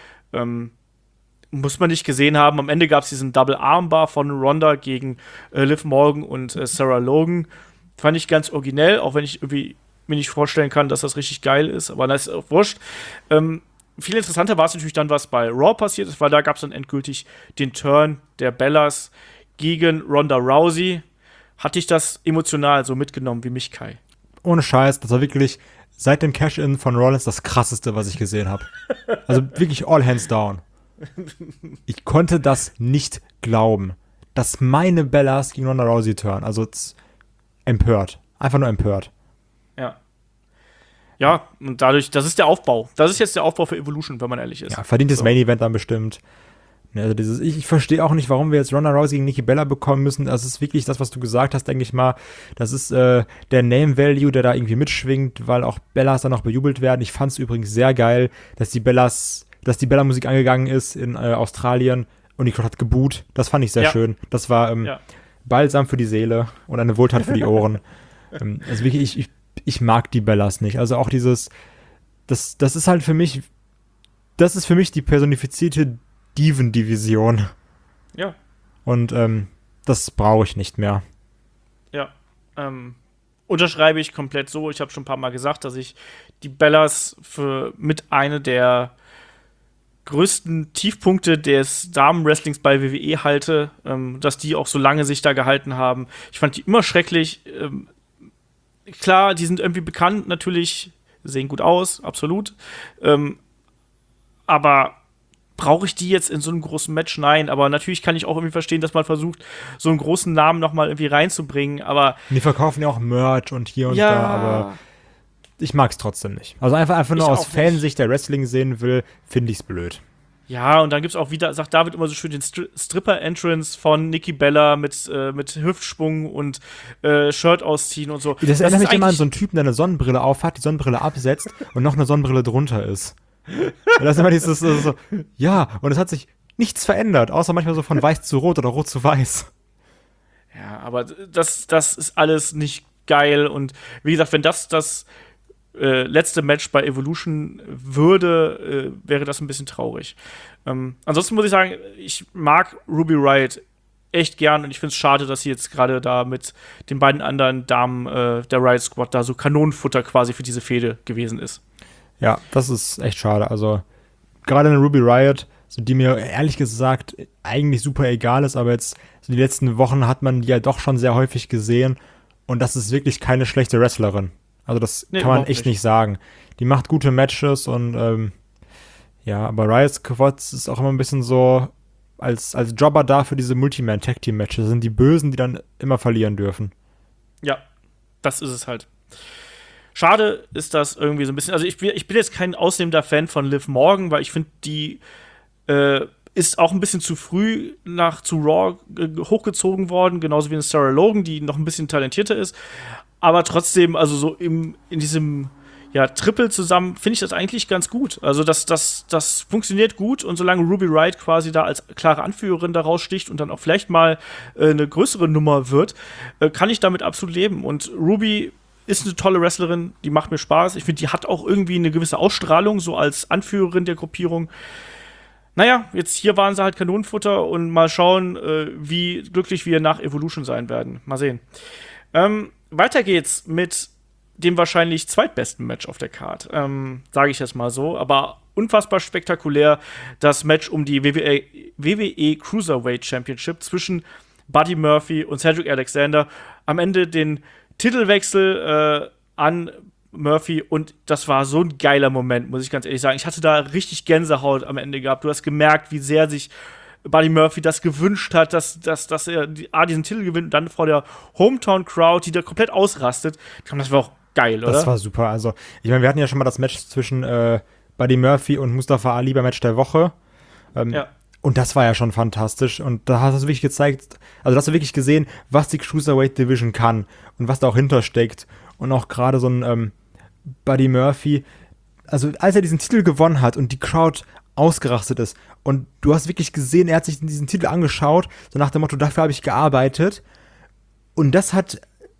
Muss man nicht gesehen haben. Am Ende gab es diesen Double Armbar von Ronda gegen Liv Morgan und Sarah Logan. Fand ich ganz originell, auch wenn ich irgendwie mir nicht vorstellen kann, dass das richtig geil ist. Aber das ist auch wurscht. Viel interessanter war es natürlich dann, was bei Raw passiert ist, weil da gab es dann endgültig den Turn der Bellas gegen Ronda Rousey. Hatte ich das emotional so mitgenommen wie mich, Kai? Ohne Scheiß, das war wirklich seit dem Cash-In von Rollins das krasseste, was ich gesehen habe. Also wirklich all hands down. Ich konnte das nicht glauben, dass meine Bellas gegen Ronda Rousey turnen. Also empört. Einfach nur empört. Ja. Ja, und dadurch, das ist der Aufbau. Das ist jetzt der Aufbau für Evolution, wenn man ehrlich ist. Ja, verdientes Main-Event dann bestimmt. Ja, also ich verstehe auch nicht, warum wir jetzt Ronda Rousey gegen Nikki Bella bekommen müssen. Das ist wirklich das, was du gesagt hast, denke ich mal. Das ist der Name-Value, der da irgendwie mitschwingt, weil auch Bellas dann noch bejubelt werden. Ich fand es übrigens sehr geil, dass die Bella-Musik angegangen ist in Australien und die Crowd hat geboot. Das fand ich sehr schön. Das war Balsam für die Seele und eine Wohltat für die Ohren. Also wirklich, ich mag die Bellas nicht. Also auch das ist halt für mich, das ist für mich die personifizierte Diven-Division. Ja. Und das brauche ich nicht mehr. Ja. Unterschreibe ich komplett so. Ich habe schon ein paar Mal gesagt, dass ich die Bellas für mit eine der größten Tiefpunkte des Damenwrestlings bei WWE halte, dass die auch so lange sich da gehalten haben. Ich fand die immer schrecklich. Klar, die sind irgendwie bekannt, natürlich, sehen gut aus, absolut. Aber brauche ich die jetzt in so einem großen Match? Nein, aber natürlich kann ich auch irgendwie verstehen, dass man versucht, so einen großen Namen noch mal irgendwie reinzubringen, aber die verkaufen ja auch Merch und hier und da, aber ich mag es trotzdem nicht. Also einfach nur aus Fansicht, der Wrestling sehen will, finde ich es blöd. Ja, und dann gibt's auch wieder, sagt David immer so schön, den Stripper-Entrance von Nikki Bella mit Hüftschwung und Shirt ausziehen und so. Das erinnert mich immer an so einen Typen, der eine Sonnenbrille aufhat, die Sonnenbrille absetzt und noch eine Sonnenbrille drunter ist. Und das ist immer dieses so, ja, und es hat sich nichts verändert, außer manchmal so von weiß zu rot oder rot zu weiß. Ja, aber das ist alles nicht geil und wie gesagt, wenn das letzte Match bei Evolution würde, wäre das ein bisschen traurig. Ansonsten muss ich sagen, ich mag Ruby Riott echt gern und ich finde es schade, dass sie jetzt gerade da mit den beiden anderen Damen der Riott Squad da so Kanonenfutter quasi für diese Fehde gewesen ist. Ja, das ist echt schade. Also, gerade eine Ruby Riott, so die mir ehrlich gesagt eigentlich super egal ist, aber jetzt so die letzten Wochen hat man die ja doch schon sehr häufig gesehen und das ist wirklich keine schlechte Wrestlerin. Also, das kann man echt nicht sagen. Die macht gute Matches und aber Riott Squad ist auch immer ein bisschen so als Jobber da für diese Multiman-Tag-Team-Matches. Das sind die Bösen, die dann immer verlieren dürfen. Ja, das ist es halt. Schade ist das irgendwie so ein bisschen, also ich bin jetzt kein ausnehmender Fan von Liv Morgan, weil ich finde, die ist auch ein bisschen zu früh zu Raw hochgezogen worden, genauso wie eine Sarah Logan, die noch ein bisschen talentierter ist. Aber trotzdem, also so in diesem Triple zusammen finde ich das eigentlich ganz gut. Also das funktioniert gut und solange Ruby Riott quasi da als klare Anführerin da raussticht und dann auch vielleicht mal eine größere Nummer wird, kann ich damit absolut leben. Und Ruby ist eine tolle Wrestlerin, die macht mir Spaß. Ich finde, die hat auch irgendwie eine gewisse Ausstrahlung, so als Anführerin der Gruppierung. Naja, jetzt hier waren sie halt Kanonenfutter und mal schauen, wie glücklich wir nach Evolution sein werden. Mal sehen. Weiter geht's mit dem wahrscheinlich zweitbesten Match auf der Card, sage ich jetzt mal so. Aber unfassbar spektakulär das Match um die WWE Cruiserweight Championship zwischen Buddy Murphy und Cedric Alexander. Am Ende den Titelwechsel an Murphy und das war so ein geiler Moment, muss ich ganz ehrlich sagen. Ich hatte da richtig Gänsehaut am Ende gehabt. Du hast gemerkt, wie sehr sich Buddy Murphy das gewünscht hat, dass er diesen Titel gewinnt und dann vor der Hometown-Crowd, die da komplett ausrastet. Das war auch geil, oder? Das war super. Also, ich meine, wir hatten ja schon mal das Match zwischen Buddy Murphy und Mustafa Ali beim Match der Woche. Und das war ja schon fantastisch. Und da hast du wirklich gezeigt, also da hast du wirklich gesehen, was die Cruiserweight Division kann und was da auch hintersteckt. Und auch gerade so ein Buddy Murphy, also als er diesen Titel gewonnen hat und die Crowd ausgerastet ist und du hast wirklich gesehen, er hat sich diesen Titel angeschaut, so nach dem Motto, dafür habe ich gearbeitet. Und das hat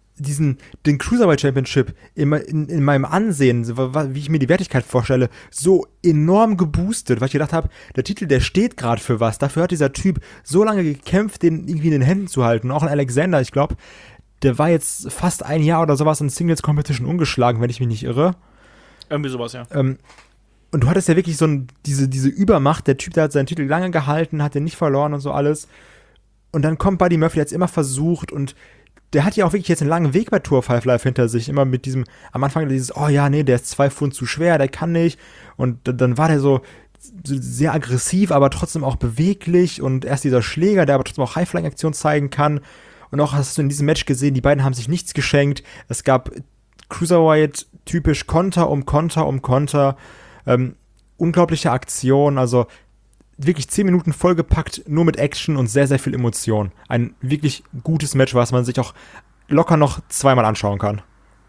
den Cruiserweight Championship in meinem Ansehen, wie ich mir die Wertigkeit vorstelle, so enorm geboostet, weil ich gedacht habe, der Titel, der steht gerade für was. Dafür hat dieser Typ so lange gekämpft, den irgendwie in den Händen zu halten. Und auch ein Alexander, ich glaube, der war jetzt fast ein Jahr oder sowas in Singles Competition ungeschlagen, wenn ich mich nicht irre. Irgendwie sowas, ja. Und du hattest ja wirklich so diese Übermacht. Der Typ, der hat seinen Titel lange gehalten, hat den nicht verloren und so alles. Und dann kommt Buddy Murphy, der hat es immer versucht und der hat ja auch wirklich jetzt einen langen Weg bei Tour 5 Live hinter sich. Immer mit diesem, am Anfang dieses, oh ja, nee, der ist 2 Pfund zu schwer, der kann nicht. Und dann war der so sehr aggressiv, aber trotzdem auch beweglich. Und erst dieser Schläger, der aber trotzdem auch High-Flying-Aktion zeigen kann. Und auch hast du in diesem Match gesehen, die beiden haben sich nichts geschenkt. Es gab Cruiserweight typisch Konter um Konter um Konter. Unglaubliche Aktion, also wirklich 10 Minuten vollgepackt, nur mit Action und sehr, sehr viel Emotion. Ein wirklich gutes Match, was man sich auch locker noch zweimal anschauen kann.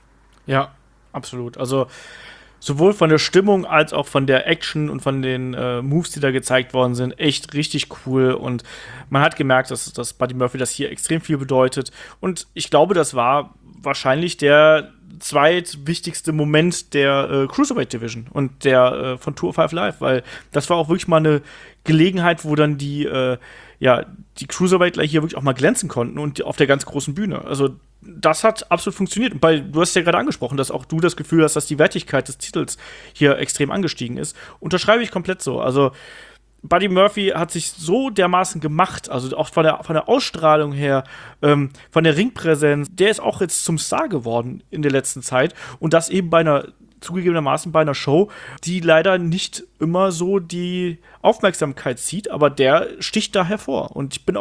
Ja, absolut. Also sowohl von der Stimmung als auch von der Action und von den Moves, die da gezeigt worden sind, echt richtig cool. Und man hat gemerkt, dass Buddy Murphy das hier extrem viel bedeutet. Und ich glaube, das war wahrscheinlich der zweitwichtigste Moment der Cruiserweight Division und der von Tour of Five Live, weil das war auch wirklich mal eine Gelegenheit, wo dann die Cruiserweightler hier wirklich auch mal glänzen konnten und auf der ganz großen Bühne. Also das hat absolut funktioniert. Und du hast ja gerade angesprochen, dass auch du das Gefühl hast, dass die Wertigkeit des Titels hier extrem angestiegen ist. Unterschreibe ich komplett so. Also Buddy Murphy hat sich so dermaßen gemacht, also auch von der Ausstrahlung her, von der Ringpräsenz, der ist auch jetzt zum Star geworden in der letzten Zeit. Und das eben zugegebenermaßen bei einer Show, die leider nicht immer so die Aufmerksamkeit zieht, aber der sticht da hervor. Und ich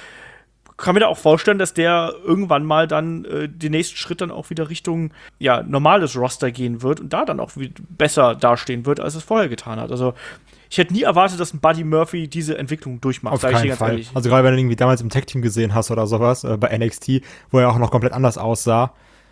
kann mir da auch vorstellen, dass der irgendwann mal dann den nächsten Schritt dann auch wieder Richtung normales Roster gehen wird und da dann auch besser dastehen wird, als es vorher getan hat. Also ich hätte nie erwartet, dass ein Buddy Murphy diese Entwicklung durchmacht. Auf keinen Fall. Ehrlich. Also gerade wenn du irgendwie damals im Tag-Team gesehen hast oder sowas, bei NXT, wo er auch noch komplett anders aussah.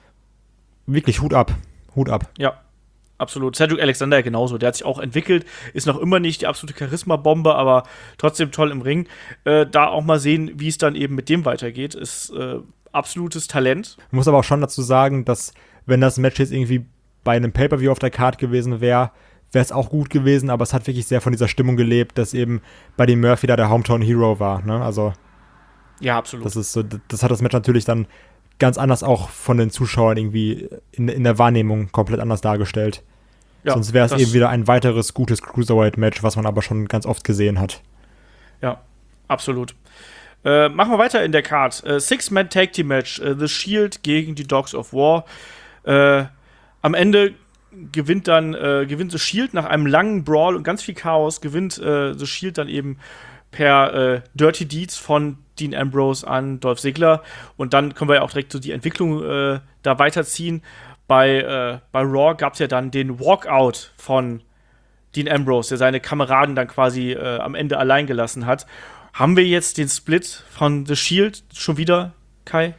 Wirklich Hut ab. Hut ab. Ja, absolut. Cedric Alexander genauso. Der hat sich auch entwickelt, ist noch immer nicht die absolute Charisma-Bombe, aber trotzdem toll im Ring. Da auch mal sehen, wie es dann eben mit dem weitergeht, ist absolutes Talent. Ich muss aber auch schon dazu sagen, dass wenn das Match jetzt irgendwie bei einem Pay-Per-View auf der Card gewesen wäre es auch gut gewesen, aber es hat wirklich sehr von dieser Stimmung gelebt, dass eben Buddy Murphy da der Hometown Hero war, ne? Also ja, absolut. Das hat das Match natürlich dann ganz anders auch von den Zuschauern irgendwie in der Wahrnehmung komplett anders dargestellt. Ja, sonst wäre es eben wieder ein weiteres gutes Cruiserweight-Match, was man aber schon ganz oft gesehen hat. Ja, absolut. Machen wir weiter in der Card. Six-Man-Tag-Team-Match. The Shield gegen die Dogs of War. Am Ende gewinnt The Shield nach einem langen Brawl und ganz viel Chaos, gewinnt The Shield dann eben per Dirty Deeds von Dean Ambrose an Dolph Ziggler. Und dann können wir ja auch direkt so die Entwicklung da weiterziehen. Bei Raw gab es ja dann den Walkout von Dean Ambrose, der seine Kameraden dann quasi am Ende allein gelassen hat. Haben wir jetzt den Split von The Shield schon wieder, Kai?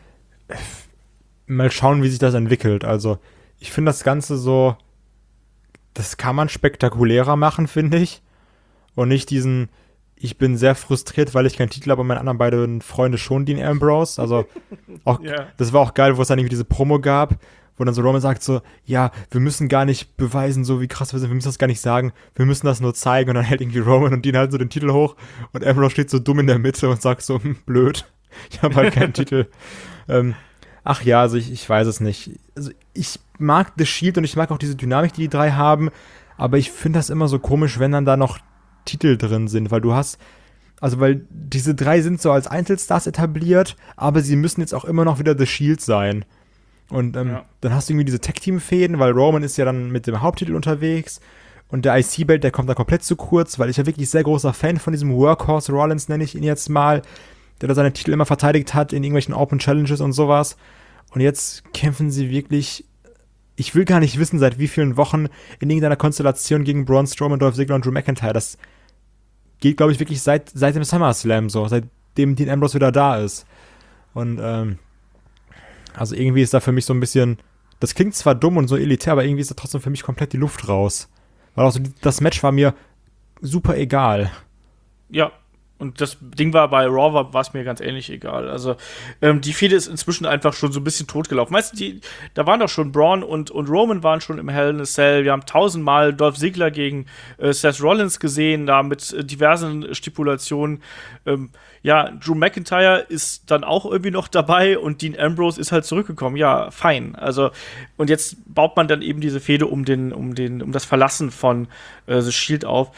Mal schauen, wie sich das entwickelt. Also ich finde das Ganze so, das kann man spektakulärer machen, finde ich. Und nicht ich bin sehr frustriert, weil ich keinen Titel habe und meine anderen beiden Freunde schon, Dean Ambrose. Also auch, yeah. Das war auch geil, wo es dann irgendwie diese Promo gab, wo dann so Roman sagt so, ja, wir müssen gar nicht beweisen, so wie krass wir sind, wir müssen das gar nicht sagen, wir müssen das nur zeigen. Und dann hält irgendwie Roman und Dean halten so den Titel hoch und Ambrose steht so dumm in der Mitte und sagt so, blöd, ich habe halt keinen Titel. Ach ja, also ich weiß es nicht. Also ich mag The Shield und ich mag auch diese Dynamik, die drei haben, aber ich finde das immer so komisch, wenn dann da noch Titel drin sind, weil weil diese drei sind so als Einzelstars etabliert, aber sie müssen jetzt auch immer noch wieder The Shield sein. Und dann hast du irgendwie diese Tag-Team-Fäden, weil Roman ist ja dann mit dem Haupttitel unterwegs und der IC-Belt, der kommt da komplett zu kurz, weil ich ja wirklich sehr großer Fan von diesem Workhorse Rollins, nenne ich ihn jetzt mal, der da seine Titel immer verteidigt hat in irgendwelchen Open Challenges und sowas. Und jetzt kämpfen sie wirklich, ich will gar nicht wissen, seit wie vielen Wochen in irgendeiner Konstellation gegen Braun Strowman, Dolph Ziggler und Drew McIntyre. Das geht, glaube ich, wirklich seit dem SummerSlam so, seitdem Dean Ambrose wieder da ist. Und also irgendwie ist da für mich so ein bisschen, das klingt zwar dumm und so elitär, aber irgendwie ist da trotzdem für mich komplett die Luft raus. Weil auch so das Match war mir super egal. Ja. Und das Ding war, bei Raw war es mir ganz ähnlich egal. Also, die Fehde ist inzwischen einfach schon so ein bisschen totgelaufen. Weißt du, da waren doch schon Braun und Roman waren schon im Hell in a Cell. Wir haben 1000-mal Dolph Ziggler gegen Seth Rollins gesehen, da mit diversen Stipulationen. Drew McIntyre ist dann auch irgendwie noch dabei und Dean Ambrose ist halt zurückgekommen. Ja, fein. Also, und jetzt baut man dann eben diese Fehde um das Verlassen von The Shield auf.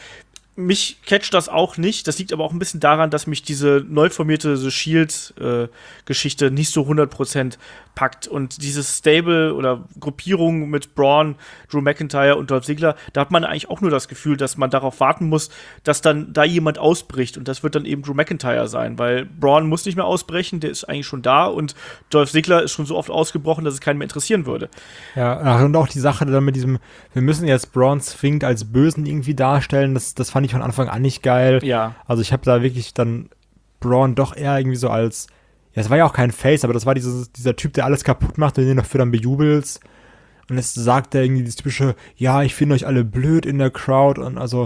mich catcht das auch nicht. Das liegt aber auch ein bisschen daran, dass mich diese neu formierte The Shield-Geschichte nicht so 100% packt. Und dieses Stable oder Gruppierung mit Braun, Drew McIntyre und Dolph Ziggler, da hat man eigentlich auch nur das Gefühl, dass man darauf warten muss, dass dann da jemand ausbricht. Und das wird dann eben Drew McIntyre sein, weil Braun muss nicht mehr ausbrechen, der ist eigentlich schon da. Und Dolph Ziggler ist schon so oft ausgebrochen, dass es keinen mehr interessieren würde. Ja, und auch die Sache dann mit diesem, wir müssen jetzt Braun zwingend als Bösen irgendwie darstellen, das fand ich von Anfang an nicht geil. Ja. Also ich habe da wirklich dann Braun doch eher irgendwie so als, ja, es war ja auch kein Face, aber das war dieser Typ, der alles kaputt macht und den dafür dann bejubelst. Und jetzt sagt er irgendwie das typische, ja, ich finde euch alle blöd in der Crowd und also,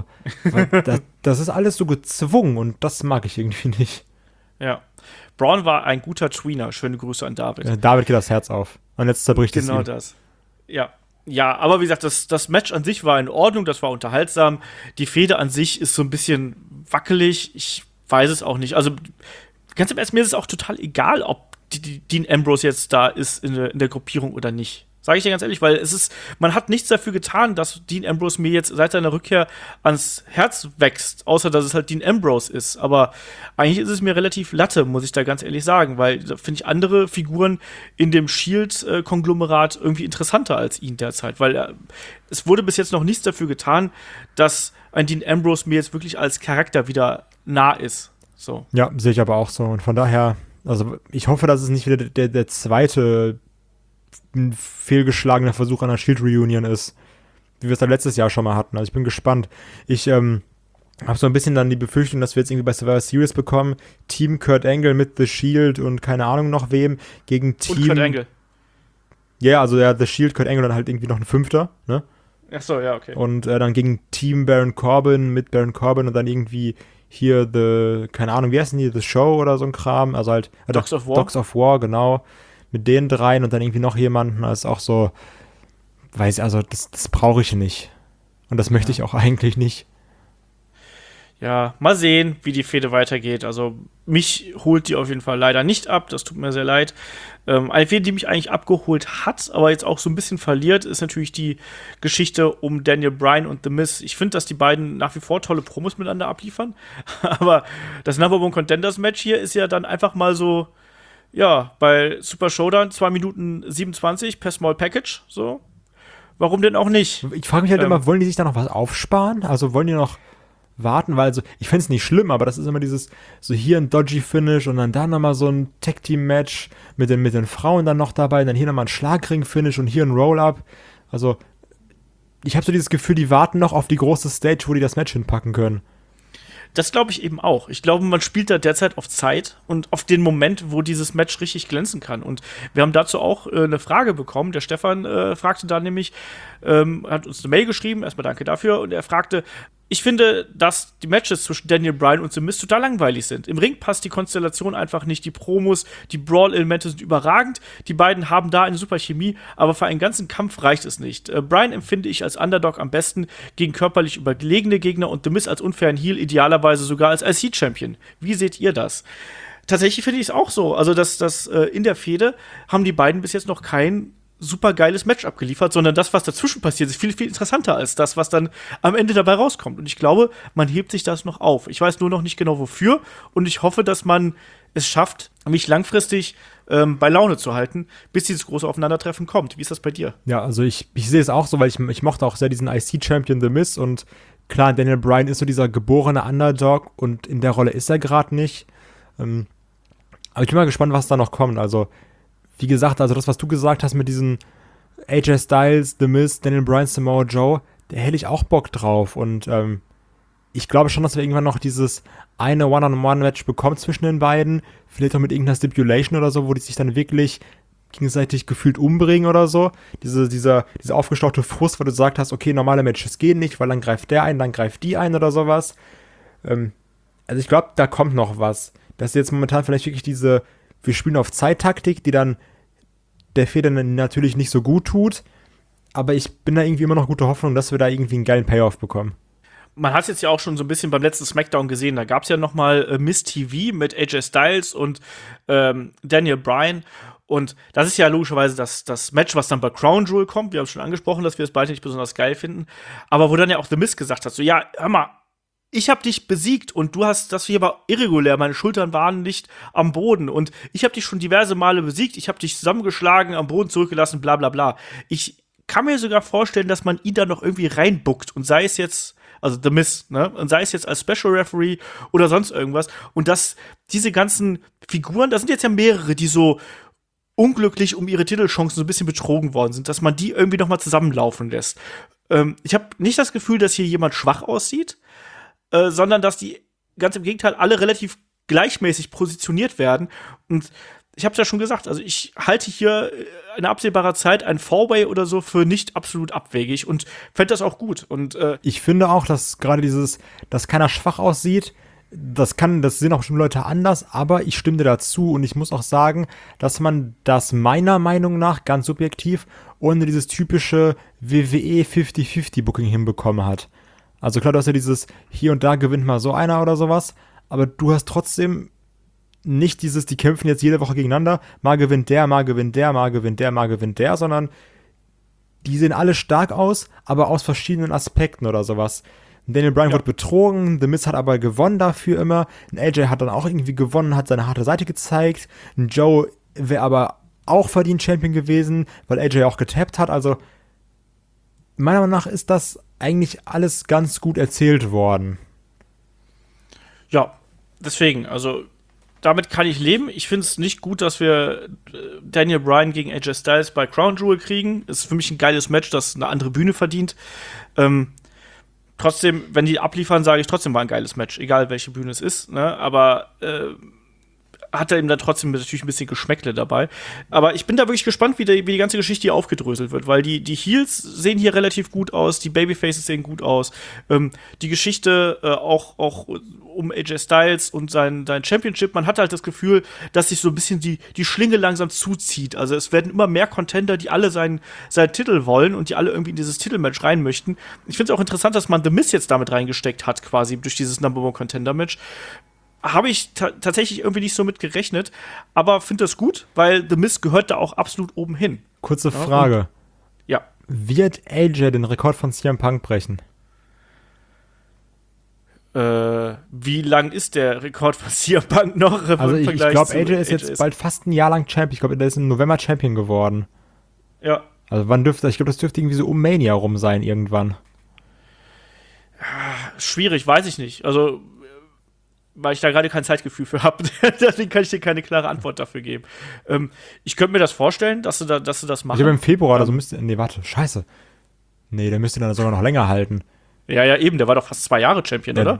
das ist alles so gezwungen und das mag ich irgendwie nicht. Ja. Braun war ein guter Tweener. Schöne Grüße an David. Ja, David geht das Herz auf. Und jetzt zerbricht es ihm. Genau das. Ja. Ja, aber wie gesagt, das Match an sich war in Ordnung, das war unterhaltsam. Die Fehde an sich ist so ein bisschen wackelig. Ich weiß es auch nicht. Also, ganz im Ernst, mir ist es auch total egal, ob Dean Ambrose jetzt da ist in der Gruppierung oder nicht. Sage ich dir ganz ehrlich, weil man hat nichts dafür getan, dass Dean Ambrose mir jetzt seit seiner Rückkehr ans Herz wächst, außer dass es halt Dean Ambrose ist. Aber eigentlich ist es mir relativ Latte, muss ich da ganz ehrlich sagen, weil da finde ich andere Figuren in dem Shield-Konglomerat irgendwie interessanter als ihn derzeit, weil es wurde bis jetzt noch nichts dafür getan, dass ein Dean Ambrose mir jetzt wirklich als Charakter wieder nah ist. So. Ja, sehe ich aber auch so. Und von daher, also ich hoffe, dass es nicht wieder der zweite ein fehlgeschlagener Versuch einer Shield-Reunion ist, wie wir es da letztes Jahr schon mal hatten. Also ich bin gespannt. Ich habe so ein bisschen dann die Befürchtung, dass wir jetzt irgendwie bei Survivor Series bekommen, Team Kurt Angle mit The Shield und keine Ahnung noch wem, gegen Team... Und Kurt Angle. Ja, also ja, The Shield, Kurt Angle dann halt irgendwie noch ein Fünfter, ne? Ach so, ja, okay. Und dann gegen Team Baron Corbin mit Baron Corbin und dann irgendwie hier keine Ahnung, wie heißen die, The Show oder so ein Kram, also halt Dogs of War. Dogs of War, genau. Mit den dreien und dann irgendwie noch jemanden, das ist auch so, also das brauche ich nicht. Und das möchte ich auch eigentlich nicht. Ja, mal sehen, wie die Fehde weitergeht. Also, mich holt die auf jeden Fall leider nicht ab. Das tut mir sehr leid. Eine Fehde, die mich eigentlich abgeholt hat, aber jetzt auch so ein bisschen verliert, ist natürlich die Geschichte um Daniel Bryan und The Miz. Ich finde, dass die beiden nach wie vor tolle Promos miteinander abliefern. Aber das Number One Contenders Match hier ist ja dann einfach mal so, ja, bei Super Showdown 2 Minuten 27 per Small Package, so. Warum denn auch nicht? Ich frage mich halt immer, wollen die sich da noch was aufsparen? Also wollen die noch warten? Weil also, ich fände es nicht schlimm, aber das ist immer dieses, so hier ein dodgy Finish und dann nochmal so ein Tag-Team-Match mit den Frauen dann noch dabei, dann hier nochmal ein Schlagring-Finish und hier ein Roll-Up. Also, ich habe so dieses Gefühl, die warten noch auf die große Stage, wo die das Match hinpacken können. Das glaube ich eben auch. Ich glaube, man spielt da derzeit auf Zeit und auf den Moment, wo dieses Match richtig glänzen kann. Und wir haben dazu auch eine Frage bekommen. Der Stefan fragte da nämlich, hat uns eine Mail geschrieben, erstmal danke dafür, und er fragte, ich finde, dass die Matches zwischen Daniel Bryan und The Miz total langweilig sind. Im Ring passt die Konstellation einfach nicht. Die Promos, die Brawl-Elemente sind überragend. Die beiden haben da eine super Chemie, aber für einen ganzen Kampf reicht es nicht. Bryan empfinde ich als Underdog am besten gegen körperlich überlegene Gegner und The Miz als unfairen Heel, idealerweise sogar als IC-Champion. Wie seht ihr das? Tatsächlich finde ich es auch so. Also, dass in der Fehde haben die beiden bis jetzt noch kein super geiles Match abgeliefert, sondern das, was dazwischen passiert, ist viel, viel interessanter als das, was dann am Ende dabei rauskommt. Und ich glaube, man hebt sich das noch auf. Ich weiß nur noch nicht genau wofür und ich hoffe, dass man es schafft, mich langfristig bei Laune zu halten, bis dieses große Aufeinandertreffen kommt. Wie ist das bei dir? Ja, also ich sehe es auch so, weil ich mochte auch sehr diesen IC-Champion The Miz und klar, Daniel Bryan ist so dieser geborene Underdog und in der Rolle ist er gerade nicht. Aber ich bin mal gespannt, was da noch kommt. Also wie gesagt, also das, was du gesagt hast mit diesen AJ Styles, The Miz, Daniel Bryan, Samoa Joe, da hätte ich auch Bock drauf. Und ich glaube schon, dass wir irgendwann noch dieses eine One-on-One-Match bekommen zwischen den beiden. Vielleicht auch mit irgendeiner Stipulation oder so, wo die sich dann wirklich gegenseitig gefühlt umbringen oder so. Diese aufgestaute Frust, wo du gesagt hast, okay, normale Matches gehen nicht, weil dann greift der ein, dann greift die ein oder sowas. Also ich glaube, da kommt noch was. Das ist jetzt momentan vielleicht wirklich wir spielen auf Zeittaktik, die dann der Fehde natürlich nicht so gut tut, aber ich bin da irgendwie immer noch gute Hoffnung, dass wir da irgendwie einen geilen Payoff bekommen. Man hat es jetzt ja auch schon so ein bisschen beim letzten Smackdown gesehen, da gab es ja noch mal Miss TV mit AJ Styles und Daniel Bryan. Und das ist ja logischerweise das Match, was dann bei Crown Jewel kommt. Wir haben schon angesprochen, dass wir es beide nicht besonders geil finden. Aber wo dann ja auch The Miz gesagt hat, so, ja, hör mal, ich habe dich besiegt und du hast, das hier war irregulär, meine Schultern waren nicht am Boden und ich habe dich schon diverse Male besiegt, ich habe dich zusammengeschlagen, am Boden zurückgelassen, bla bla bla. Ich kann mir sogar vorstellen, dass man ihn da noch irgendwie reinbuckt und sei es jetzt, also The Miz, ne, und sei es jetzt als Special Referee oder sonst irgendwas und dass diese ganzen Figuren, da sind jetzt ja mehrere, die so unglücklich um ihre Titelchancen so ein bisschen betrogen worden sind, dass man die irgendwie noch mal zusammenlaufen lässt. Ich habe nicht das Gefühl, dass hier jemand schwach aussieht, sondern dass die ganz im Gegenteil alle relativ gleichmäßig positioniert werden. Und ich habe es ja schon gesagt, also ich halte hier in absehbarer Zeit ein Four-Way oder so für nicht absolut abwegig und fände das auch gut. Und ich finde auch, dass gerade dieses, dass keiner schwach aussieht, das sehen auch bestimmt Leute anders, aber ich stimme dir dazu und ich muss auch sagen, dass man das meiner Meinung nach ganz subjektiv ohne dieses typische WWE 50-50 Booking hinbekommen hat. Also klar, du hast ja dieses, hier und da gewinnt mal so einer oder sowas, aber du hast trotzdem nicht dieses, die kämpfen jetzt jede Woche gegeneinander, mal gewinnt der, mal gewinnt der, mal gewinnt der, mal gewinnt der, sondern die sehen alle stark aus, aber aus verschiedenen Aspekten oder sowas. Daniel Bryan wurde betrogen, The Miz hat aber gewonnen dafür immer, ein AJ hat dann auch irgendwie gewonnen, hat seine harte Seite gezeigt, ein Joe wäre aber auch verdient Champion gewesen, weil AJ auch getappt hat, also meiner Meinung nach ist das eigentlich alles ganz gut erzählt worden. ja, deswegen, also damit kann ich leben. Ich finde es nicht gut, dass wir Daniel Bryan gegen AJ Styles bei Crown Jewel kriegen. Ist für mich ein geiles Match, das eine andere Bühne verdient. Trotzdem, wenn die abliefern, sage ich trotzdem war ein geiles Match, egal welche Bühne es ist. Ne? Aber hat er eben dann trotzdem natürlich ein bisschen Geschmäckle dabei. Aber ich bin da wirklich gespannt, wie die ganze Geschichte hier aufgedröselt wird, weil die Heels sehen hier relativ gut aus, die Babyfaces sehen gut aus. Die Geschichte auch um AJ Styles und sein Championship, man hat halt das Gefühl, dass sich so ein bisschen die Schlinge langsam zuzieht. Also es werden immer mehr Contender, die alle seinen Titel wollen und die alle irgendwie in dieses Titelmatch rein möchten. Ich finde es auch interessant, dass man The Miz jetzt damit reingesteckt hat, quasi durch dieses Number-One-Contender-Match. Habe ich tatsächlich irgendwie nicht so mit gerechnet, aber finde das gut, weil The Miz gehört da auch absolut oben hin. Kurze Frage. Ja. Wird AJ den Rekord von CM Punk brechen? Wie lang ist der Rekord von CM Punk noch? Also ich glaube, AJ ist jetzt bald fast ein Jahr lang Champion. Ich glaube, der ist im November Champion geworden. Ja. Also wann dürfte, ich glaube, das dürfte irgendwie so um Mania rum sein irgendwann. Schwierig, weiß ich nicht. Also weil ich da gerade kein Zeitgefühl für habe. Deswegen kann ich dir keine klare Antwort dafür geben. Ich könnte mir das vorstellen, dass du das machst. Ich habe im Februar oder so müsste. Nee, warte, scheiße. Nee, der müsste dann sogar noch länger halten. Ja, eben, der war doch fast 2 Jahre Champion, oder?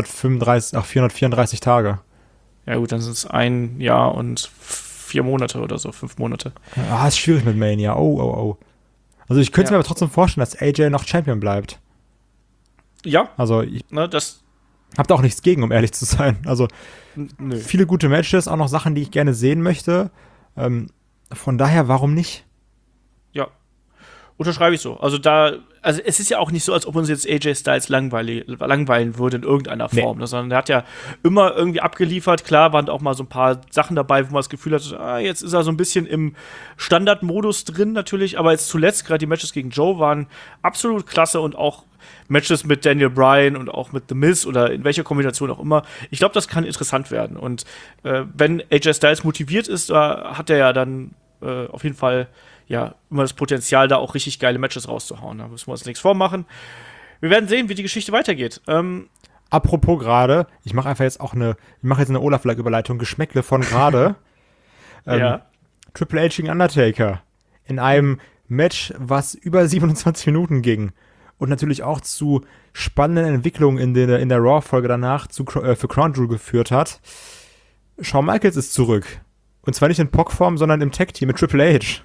434 Tage. Ja, gut, dann sind es 1 Jahr und 4 Monate oder so, 5 Monate. Ist schwierig mit Mania. Oh. Also ich könnte mir aber trotzdem vorstellen, dass AJ noch Champion bleibt. Ja. Also ich. Das hab da auch nichts gegen, um ehrlich zu sein. Also nö. Viele gute Matches, auch noch Sachen, die ich gerne sehen möchte. Von daher, warum nicht? Ja, unterschreibe ich so. Also es ist ja auch nicht so, als ob uns jetzt AJ Styles langweilen würde in irgendeiner Form, nee. Sondern er hat ja immer irgendwie abgeliefert. Klar waren auch mal so ein paar Sachen dabei, wo man das Gefühl hat, jetzt ist er so ein bisschen im Standardmodus drin natürlich, aber jetzt zuletzt, gerade die Matches gegen Joe waren absolut klasse und auch Matches mit Daniel Bryan und auch mit The Miz oder in welcher Kombination auch immer. Ich glaube, das kann interessant werden. Und wenn AJ Styles motiviert ist, hat er ja dann auf jeden Fall ja immer das Potenzial, da auch richtig geile Matches rauszuhauen. Da müssen wir uns nichts vormachen. Wir werden sehen, wie die Geschichte weitergeht. Apropos gerade, ich mache jetzt eine Olaf-Überleitung, Geschmäckle von gerade. Ja. Triple H gegen Undertaker. In einem Match, was über 27 Minuten ging. Und natürlich auch zu spannenden Entwicklungen in der Raw-Folge danach für Crown Jewel geführt hat. Shawn Michaels ist zurück. Und zwar nicht in POC-Form, sondern im Tag-Team mit Triple H.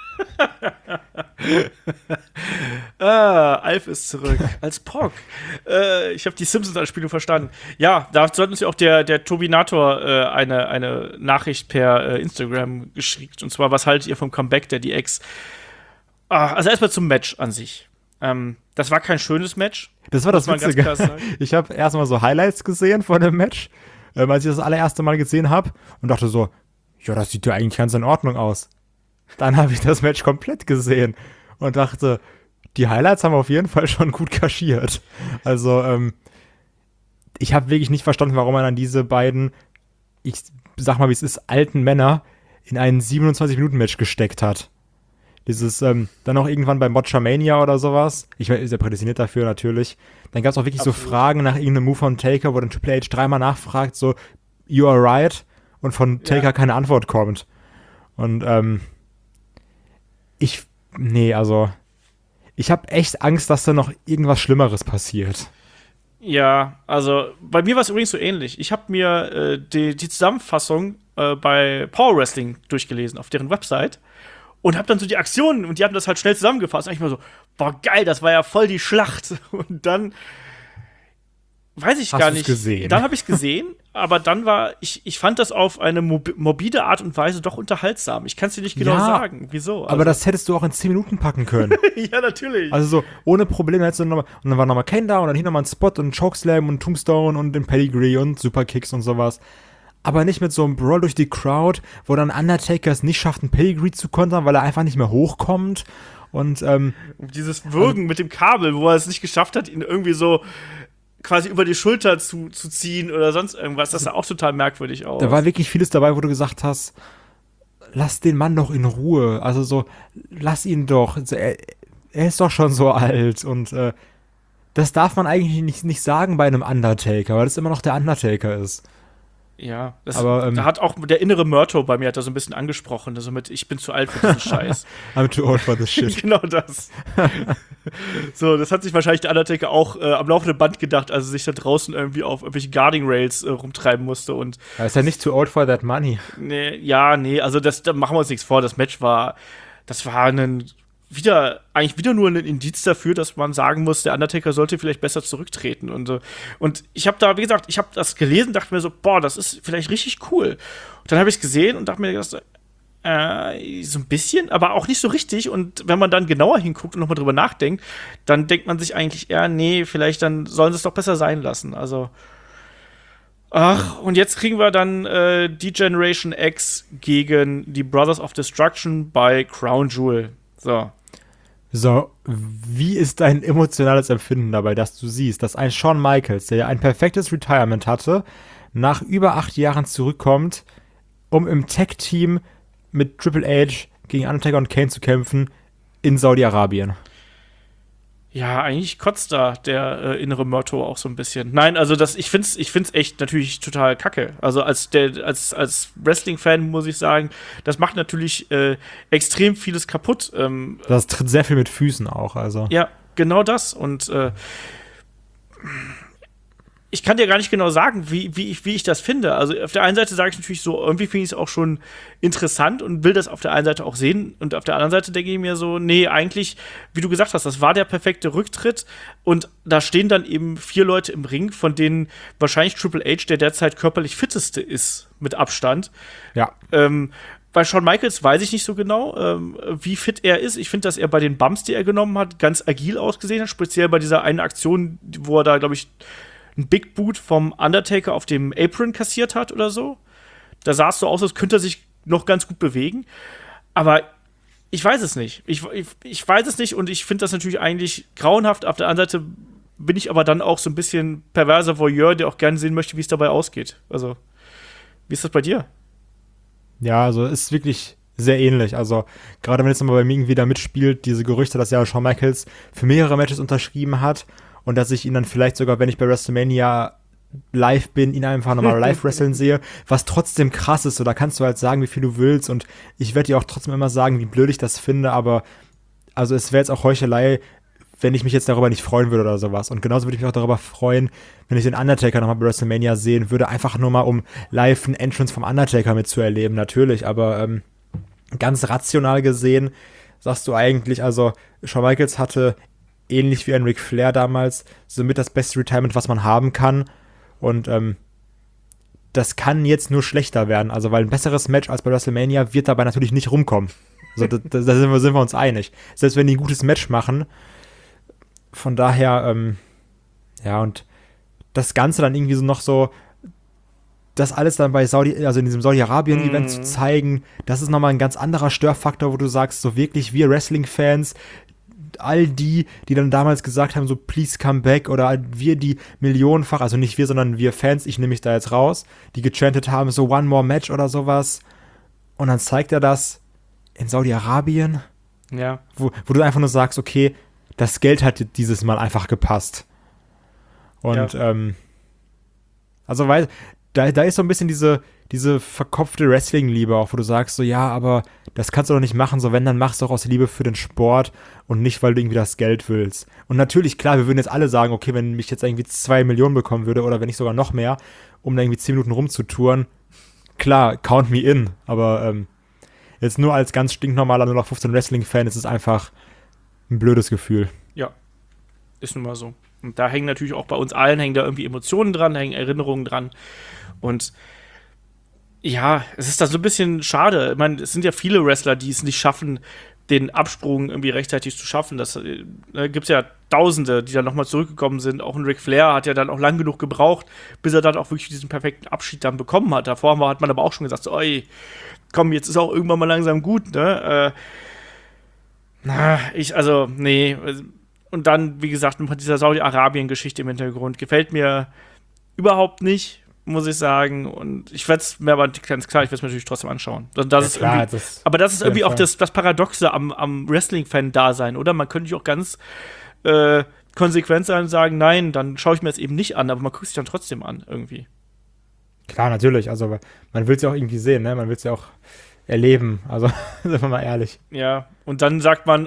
Alf ist zurück. Als POC. Ich habe die Simpsons-Anspielung verstanden. Ja, da sollten uns ja auch der Tobinator eine Nachricht per Instagram geschickt. Und zwar, was haltet ihr vom Comeback der DX? Also erstmal zum Match an sich. Das war kein schönes Match. Das war das Witzige. Ich habe erstmal so Highlights gesehen von dem Match, als ich das allererste Mal gesehen habe und dachte so, ja, das sieht ja eigentlich ganz in Ordnung aus. Dann habe ich das Match komplett gesehen und dachte, die Highlights haben auf jeden Fall schon gut kaschiert. Also, ich habe wirklich nicht verstanden, warum man dann diese beiden, ich sag mal, wie es ist, alten Männer in ein 27-Minuten-Match gesteckt hat. Dieses, dann auch irgendwann bei Botchamania oder sowas. Ich ist ja prädestiniert dafür natürlich. Dann gab es auch wirklich so Fragen nach irgendeinem Move von Taker, wo dann Triple H dreimal nachfragt, so, you are right, und von Taker keine Antwort kommt. Und, ich habe echt Angst, dass da noch irgendwas Schlimmeres passiert. Ja, also bei mir war es übrigens so ähnlich. Ich habe mir die Zusammenfassung bei Power Wrestling durchgelesen auf deren Website und habe dann so die Aktionen und die haben das halt schnell zusammengefasst. Und ich mir so, boah, geil, das war ja voll die Schlacht. Und dann weiß ich gar nicht. Gesehen? Dann habe ich es gesehen, aber dann ich fand das auf eine morbide Art und Weise doch unterhaltsam. Ich kann es dir nicht genau sagen, wieso. Also. Aber das hättest du auch in 10 Minuten packen können. Ja, natürlich. Also so, ohne Probleme hättest du nochmal, und dann war nochmal Kane da und dann hier nochmal ein Spot und ein Chokeslam und Tombstone und den Pedigree und Superkicks und sowas. Aber nicht mit so einem Brawl durch die Crowd, wo dann Undertaker es nicht schafft, einen Pedigree zu kontern, weil er einfach nicht mehr hochkommt. Und dieses Würgen mit dem Kabel, wo er es nicht geschafft hat, ihn irgendwie so quasi über die Schulter zu ziehen oder sonst irgendwas, das sah auch total merkwürdig aus. Da war wirklich vieles dabei, wo du gesagt hast, lass den Mann doch in Ruhe. Also so, lass ihn doch. Also er ist doch schon so alt. Und das darf man eigentlich nicht sagen bei einem Undertaker, weil das immer noch der Undertaker ist. Ja, aber da hat auch der innere Murto bei mir hat da so ein bisschen angesprochen, also mit ich bin zu alt für diesen Scheiß. I'm too old for this shit. Genau das. So, das hat sich wahrscheinlich der Undertaker auch am laufenden Band gedacht, als er sich da draußen irgendwie auf irgendwelche Guarding Rails rumtreiben musste und er ist ja nicht too old for that money. Nee, also da machen wir uns nichts vor, das war eigentlich wieder nur ein Indiz dafür, dass man sagen muss, der Undertaker sollte vielleicht besser zurücktreten. Und ich habe da, wie gesagt, ich habe das gelesen, dachte mir so, boah, das ist vielleicht richtig cool. Und dann habe ich es gesehen und dachte mir, so ein bisschen, aber auch nicht so richtig. Und wenn man dann genauer hinguckt und nochmal drüber nachdenkt, dann denkt man sich eigentlich eher, nee, vielleicht dann sollen sie es doch besser sein lassen. Also, und jetzt kriegen wir dann die Generation X gegen die Brothers of Destruction bei Crown Jewel. So, wie ist dein emotionales Empfinden dabei, dass du siehst, dass ein Shawn Michaels, der ja ein perfektes Retirement hatte, nach über 8 Jahren zurückkommt, um im Tag-Team mit Triple H gegen Undertaker und Kane zu kämpfen in Saudi-Arabien? Ja, eigentlich kotzt da der innere Murto auch so ein bisschen. Nein, also ich find's echt natürlich total kacke. Also als Wrestling-Fan muss ich sagen, das macht natürlich extrem vieles kaputt. Das tritt sehr viel mit Füßen auch, also. Ja, genau das. Und ich kann dir gar nicht genau sagen, wie ich das finde. Also auf der einen Seite sage ich natürlich so, irgendwie finde ich es auch schon interessant und will das auf der einen Seite auch sehen. Und auf der anderen Seite denke ich mir so, nee, eigentlich, wie du gesagt hast, das war der perfekte Rücktritt. Und da stehen dann eben 4 Leute im Ring, von denen wahrscheinlich Triple H der derzeit körperlich fitteste ist, mit Abstand. Ja. Bei Shawn Michaels weiß ich nicht so genau, wie fit er ist. Ich finde, dass er bei den Bumps, die er genommen hat, ganz agil ausgesehen hat. Speziell bei dieser einen Aktion, wo er da, glaube ich, ein Big Boot vom Undertaker auf dem Apron kassiert hat oder so. Da sah es so aus, als könnte er sich noch ganz gut bewegen. Aber ich weiß es nicht. Ich weiß es nicht und ich finde das natürlich eigentlich grauenhaft. Auf der anderen Seite bin ich aber dann auch so ein bisschen perverser Voyeur, der auch gerne sehen möchte, wie es dabei ausgeht. Also, wie ist das bei dir? Ja, also ist wirklich sehr ähnlich. Also, gerade wenn jetzt nochmal bei mir irgendwie da mitspielt, diese Gerüchte, dass ja Shawn Michaels für mehrere Matches unterschrieben hat und dass ich ihn dann vielleicht sogar, wenn ich bei WrestleMania live bin, ihn einfach nochmal live wresteln sehe, was trotzdem krass ist. So, da kannst du halt sagen, wie viel du willst und ich werde dir auch trotzdem immer sagen, wie blöd ich das finde, aber also es wäre jetzt auch Heuchelei, wenn ich mich jetzt darüber nicht freuen würde oder sowas. Und genauso würde ich mich auch darüber freuen, wenn ich den Undertaker nochmal bei WrestleMania sehen würde, einfach nur mal, um live einen Entrance vom Undertaker mitzuerleben, natürlich, aber ganz rational gesehen sagst du eigentlich, also Shawn Michaels hatte ähnlich wie ein Ric Flair damals somit das beste Retirement, was man haben kann und das kann jetzt nur schlechter werden, also weil ein besseres Match als bei WrestleMania wird dabei natürlich nicht rumkommen. Also da sind wir uns einig. Selbst wenn die ein gutes Match machen, von daher, ja, und das Ganze dann irgendwie so noch so, das alles dann bei also in diesem Saudi-Arabien-Event zu zeigen, das ist nochmal ein ganz anderer Störfaktor, wo du sagst, so wirklich wir Wrestling-Fans, all die dann damals gesagt haben, so please come back, oder wir, die millionenfach, also nicht wir, sondern wir Fans, ich nehme mich da jetzt raus, die gechantet haben, so one more match oder sowas. Und dann zeigt er das in Saudi-Arabien, Ja. wo du einfach nur sagst, okay, das Geld hat dieses Mal einfach gepasst. Und, also, weil, da ist so ein bisschen diese verkopfte Wrestling-Liebe auch, wo du sagst so, ja, aber das kannst du doch nicht machen, so wenn, dann machst du doch aus Liebe für den Sport und nicht, weil du irgendwie das Geld willst. Und natürlich, klar, wir würden jetzt alle sagen, okay, wenn ich jetzt irgendwie 2 Millionen bekommen würde oder wenn nicht sogar noch mehr, um da irgendwie 10 Minuten rumzutouren, klar, count me in, aber jetzt nur als ganz stinknormaler 0815 Wrestling-Fan ist es einfach ein blödes Gefühl. Ja, ist nun mal so. Und da hängen natürlich auch bei uns allen hängen da irgendwie Emotionen dran, hängen Erinnerungen dran. Und ja, es ist da so ein bisschen schade. Ich meine, es sind ja viele Wrestler, die es nicht schaffen, den Absprung irgendwie rechtzeitig zu schaffen. Das gibt es ja Tausende, die dann nochmal zurückgekommen sind. Auch ein Ric Flair hat ja dann auch lang genug gebraucht, bis er dann auch wirklich diesen perfekten Abschied dann bekommen hat. Davor hat man aber auch schon gesagt, so, oi, komm, jetzt ist auch irgendwann mal langsam gut, ne? Nee. Und dann, wie gesagt, mit dieser Saudi-Arabien-Geschichte im Hintergrund gefällt mir überhaupt nicht, muss ich sagen. Und ich werde es mir aber ganz klar, ich werde es mir natürlich trotzdem anschauen. Das ist irgendwie auch das Paradoxe am Wrestling-Fan-Dasein, oder? Man könnte auch ganz konsequent sein und sagen, nein, dann schaue ich mir das eben nicht an, aber man guckt sich dann trotzdem an, irgendwie. Klar, natürlich. Also man will es ja auch irgendwie sehen, ne? Man will es ja auch erleben. Also, sind wir mal ehrlich. Ja, und dann sagt man,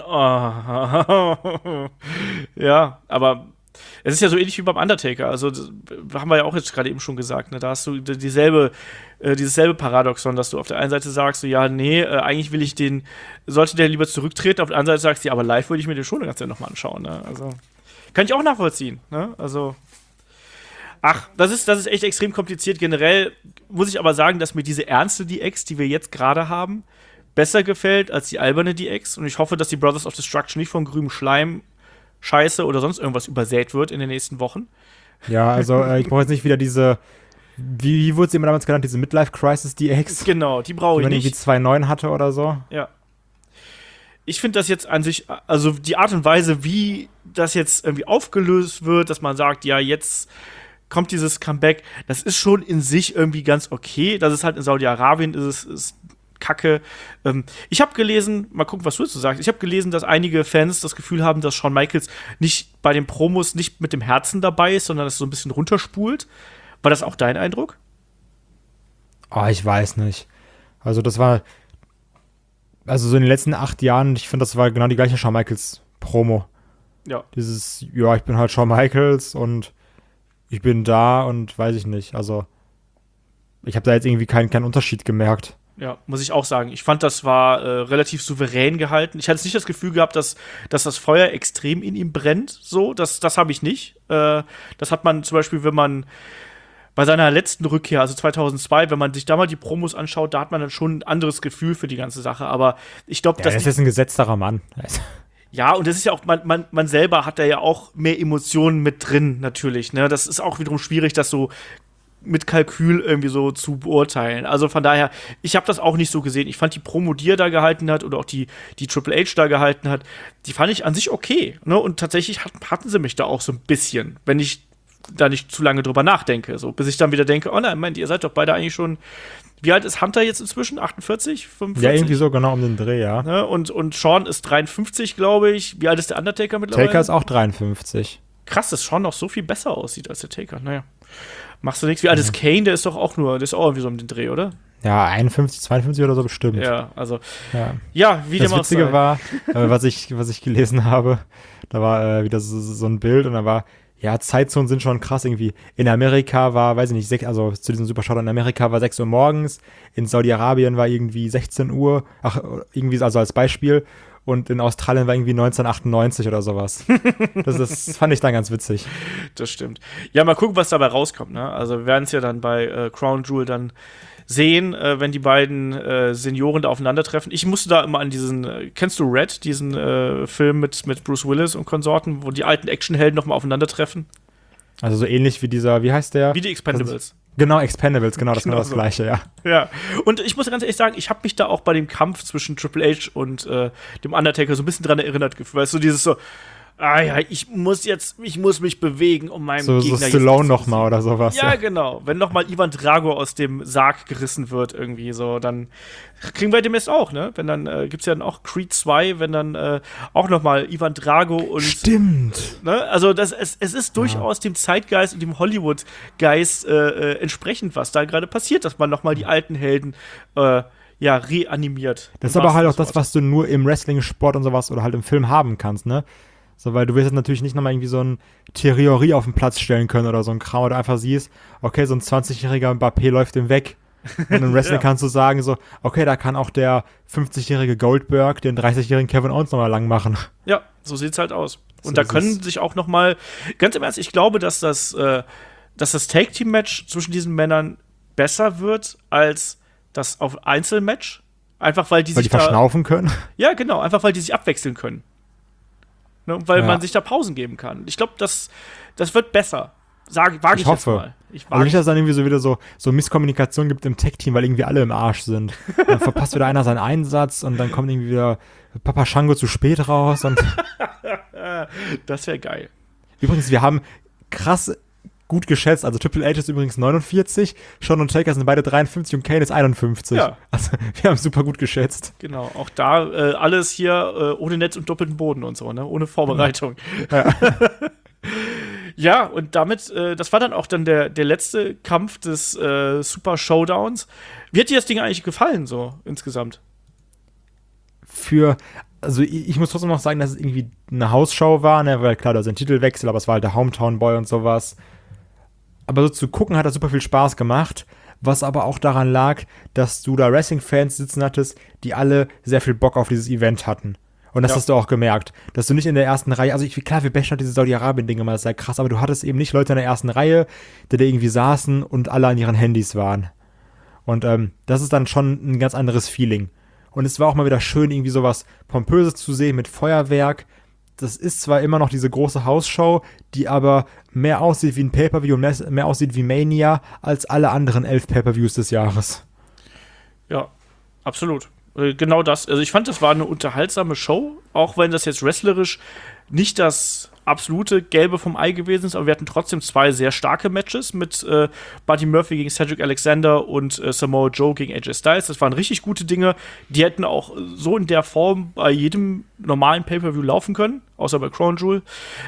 oh, ja, aber es ist ja so ähnlich wie beim Undertaker. Also, das haben wir ja auch jetzt gerade eben schon gesagt, ne? Da hast du dieses selbe Paradoxon, dass du auf der einen Seite sagst, so, ja, nee, eigentlich sollte der lieber zurücktreten, auf der anderen Seite sagst du, ja, aber live würde ich mir den schon ganz nochmal anschauen, ne? Also, kann ich auch nachvollziehen, ne? Also, ach, das ist echt extrem kompliziert. Generell muss ich aber sagen, dass mir diese ernste DX, die wir jetzt gerade haben, besser gefällt als die alberne DX. Und ich hoffe, dass die Brothers of Destruction nicht von grünem Schleim, Scheiße oder sonst irgendwas übersät wird in den nächsten Wochen. Ja, also ich brauche jetzt nicht wieder diese, wie wurde sie immer damals genannt, diese Midlife-Crisis DX? Genau, die brauche ich nicht. Die man irgendwie 2.9 hatte oder so. Ja. Ich finde das jetzt an sich, also die Art und Weise, wie das jetzt irgendwie aufgelöst wird, dass man sagt, ja, jetzt kommt dieses Comeback, das ist schon in sich irgendwie ganz okay. Das ist halt in Saudi-Arabien, ist Kacke. Ich habe gelesen, mal gucken, was du dazu sagst, ich habe gelesen, dass einige Fans das Gefühl haben, dass Shawn Michaels nicht bei den Promos nicht mit dem Herzen dabei ist, sondern das so ein bisschen runterspult. War das auch dein Eindruck? Oh, ich weiß nicht. Also das war, also so in den letzten 8 Jahren, ich finde, das war genau die gleiche Shawn Michaels Promo. Ja. Dieses, ja, ich bin halt Shawn Michaels und ich bin da und weiß ich nicht. Also ich habe da jetzt irgendwie keinen Unterschied gemerkt. Ja, muss ich auch sagen. Ich fand, das war relativ souverän gehalten. Ich hatte jetzt nicht das Gefühl gehabt, dass das Feuer extrem in ihm brennt. So, das habe ich nicht. Das hat man zum Beispiel, wenn man bei seiner letzten Rückkehr, also 2002, wenn man sich da mal die Promos anschaut, da hat man dann schon ein anderes Gefühl für die ganze Sache. Aber ich glaube, dass. Er ist jetzt ein gesetzterer Mann. Ja, und das ist ja auch, man selber hat da ja auch mehr Emotionen mit drin, natürlich. Ne? Das ist auch wiederum schwierig, das so mit Kalkül irgendwie so zu beurteilen. Also von daher, ich habe das auch nicht so gesehen. Ich fand die Promo, die er da gehalten hat oder auch die Triple H da gehalten hat, die fand ich an sich okay. Ne? Und tatsächlich hatten sie mich da auch so ein bisschen, wenn ich da nicht zu lange drüber nachdenke. So, bis ich dann wieder denke, oh nein, Moment, ihr seid doch beide eigentlich schon. Wie alt ist Hunter jetzt inzwischen? 48? 45? Ja, irgendwie so genau um den Dreh, ja. Ne? Und Shawn ist 53, glaube ich. Wie alt ist der Undertaker mittlerweile? Taker ist auch 53. Krass, dass Shawn noch so viel besser aussieht als der Taker. Naja, machst du nichts. Wie alt ist Kane? Der ist doch auch irgendwie so um den Dreh, oder? Ja, 51, 52 oder so bestimmt. Ja, also. Ja, wie das Witzige war, was ich gelesen habe, da war wieder so ein Bild und da war, ja, Zeitzonen sind schon krass irgendwie. In Amerika war, weiß ich nicht, also zu diesem Supershot in Amerika war 6 Uhr morgens, in Saudi-Arabien war irgendwie 16 Uhr, irgendwie, also als Beispiel, und in Australien war irgendwie 1998 oder sowas. Das fand ich dann ganz witzig. Das stimmt. Ja, mal gucken, was dabei rauskommt, ne? Also wir werden es ja dann bei Crown Jewel dann sehen, wenn die beiden Senioren da aufeinandertreffen. Ich musste da immer an kennst du Red, diesen Film mit Bruce Willis und Konsorten, wo die alten Actionhelden nochmal aufeinandertreffen? Also so ähnlich wie dieser, wie heißt der? Wie die Expendables. Genau, Expendables, genau, das war das so. Gleiche, ja. Ja, und ich muss ganz ehrlich sagen, ich habe mich da auch bei dem Kampf zwischen Triple H und dem Undertaker so ein bisschen dran erinnert gefühlt. Weißt du, dieses so, ich muss mich bewegen, um meinem Gegner so Stallone nochmal oder sowas. Ja, genau. Wenn nochmal Ivan Drago aus dem Sarg gerissen wird irgendwie so, dann kriegen wir demnächst auch, ne? Wenn dann, gibt's ja dann auch Creed 2, wenn dann auch nochmal Ivan Drago und Stimmt. Ne? Also es ist durchaus dem Zeitgeist und dem Hollywood-Geist entsprechend, was da gerade passiert, dass man nochmal die alten Helden reanimiert. Das ist aber halt auch das, was du nur im Wrestling-Sport und sowas oder halt im Film haben kannst, ne? So, weil du wirst jetzt natürlich nicht nochmal irgendwie so ein Thierry auf den Platz stellen können oder so ein Kram, wo du einfach siehst, okay, so ein 20-jähriger Mbappé läuft dem weg. Und im Wrestling kannst du sagen so, okay, da kann auch der 50-jährige Goldberg den 30-jährigen Kevin Owens nochmal lang machen. Ja, so sieht's halt aus. Und So da können sich auch nochmal, ganz im Ernst, ich glaube, dass das Tag-Team-Match zwischen diesen Männern besser wird als das auf Einzelmatch. Einfach weil die Weil sich die verschnaufen können. Ja, genau, einfach weil die sich abwechseln können. Ne, weil Ja. man sich da Pausen geben kann. Ich glaube, das wird besser. Wage ich jetzt mal. Also nicht, dass es dann irgendwie so wieder so Misskommunikation gibt im Tech-Team, weil irgendwie alle im Arsch sind. Dann verpasst wieder einer seinen Einsatz und dann kommt irgendwie wieder Papa Shango zu spät raus. Und Das wäre geil. übrigens, wir haben krass gut geschätzt. Also Triple H ist übrigens 49, Shawn und Taker sind beide 53 und Kane ist 51. Ja. Also wir haben super gut geschätzt. Genau, auch da alles hier ohne Netz und doppelten Boden und so, ne? Ohne Vorbereitung. Ja. Ja, und damit, das war dann auch dann der letzte Kampf des Super Showdowns. Wie hat dir das Ding eigentlich gefallen, so insgesamt? Also ich muss trotzdem noch sagen, dass es irgendwie eine Hausshow war, ne? Weil klar, da ist ein Titelwechsel, aber es war halt der Hometown Boy und sowas. Aber so zu gucken hat das super viel Spaß gemacht, was aber auch daran lag, dass du da Wrestling-Fans sitzen hattest, die alle sehr viel Bock auf dieses Event hatten. Und das hast du auch gemerkt, dass du nicht in der ersten Reihe, also klar, wir bashen diese Saudi-Arabien-Dinge mal, das ist ja krass, aber du hattest eben nicht Leute in der ersten Reihe, die da irgendwie saßen und alle an ihren Handys waren. Und das ist dann schon ein ganz anderes Feeling. Und es war auch mal wieder schön, irgendwie sowas Pompöses zu sehen mit Feuerwerk. Das ist zwar immer noch diese große Hausshow, die aber mehr aussieht wie ein Pay-Per-View und mehr aussieht wie Mania als alle anderen 11 Pay-Per-Views des Jahres. Ja, absolut. Genau das. Also ich fand, das war eine unterhaltsame Show, auch wenn das jetzt wrestlerisch nicht das absolute Gelbe vom Ei gewesen ist, aber wir hatten trotzdem zwei sehr starke Matches mit Buddy Murphy gegen Cedric Alexander und Samoa Joe gegen AJ Styles. Das waren richtig gute Dinge. Die hätten auch so in der Form bei jedem normalen Pay-Per-View laufen können, außer bei Crown Jewel.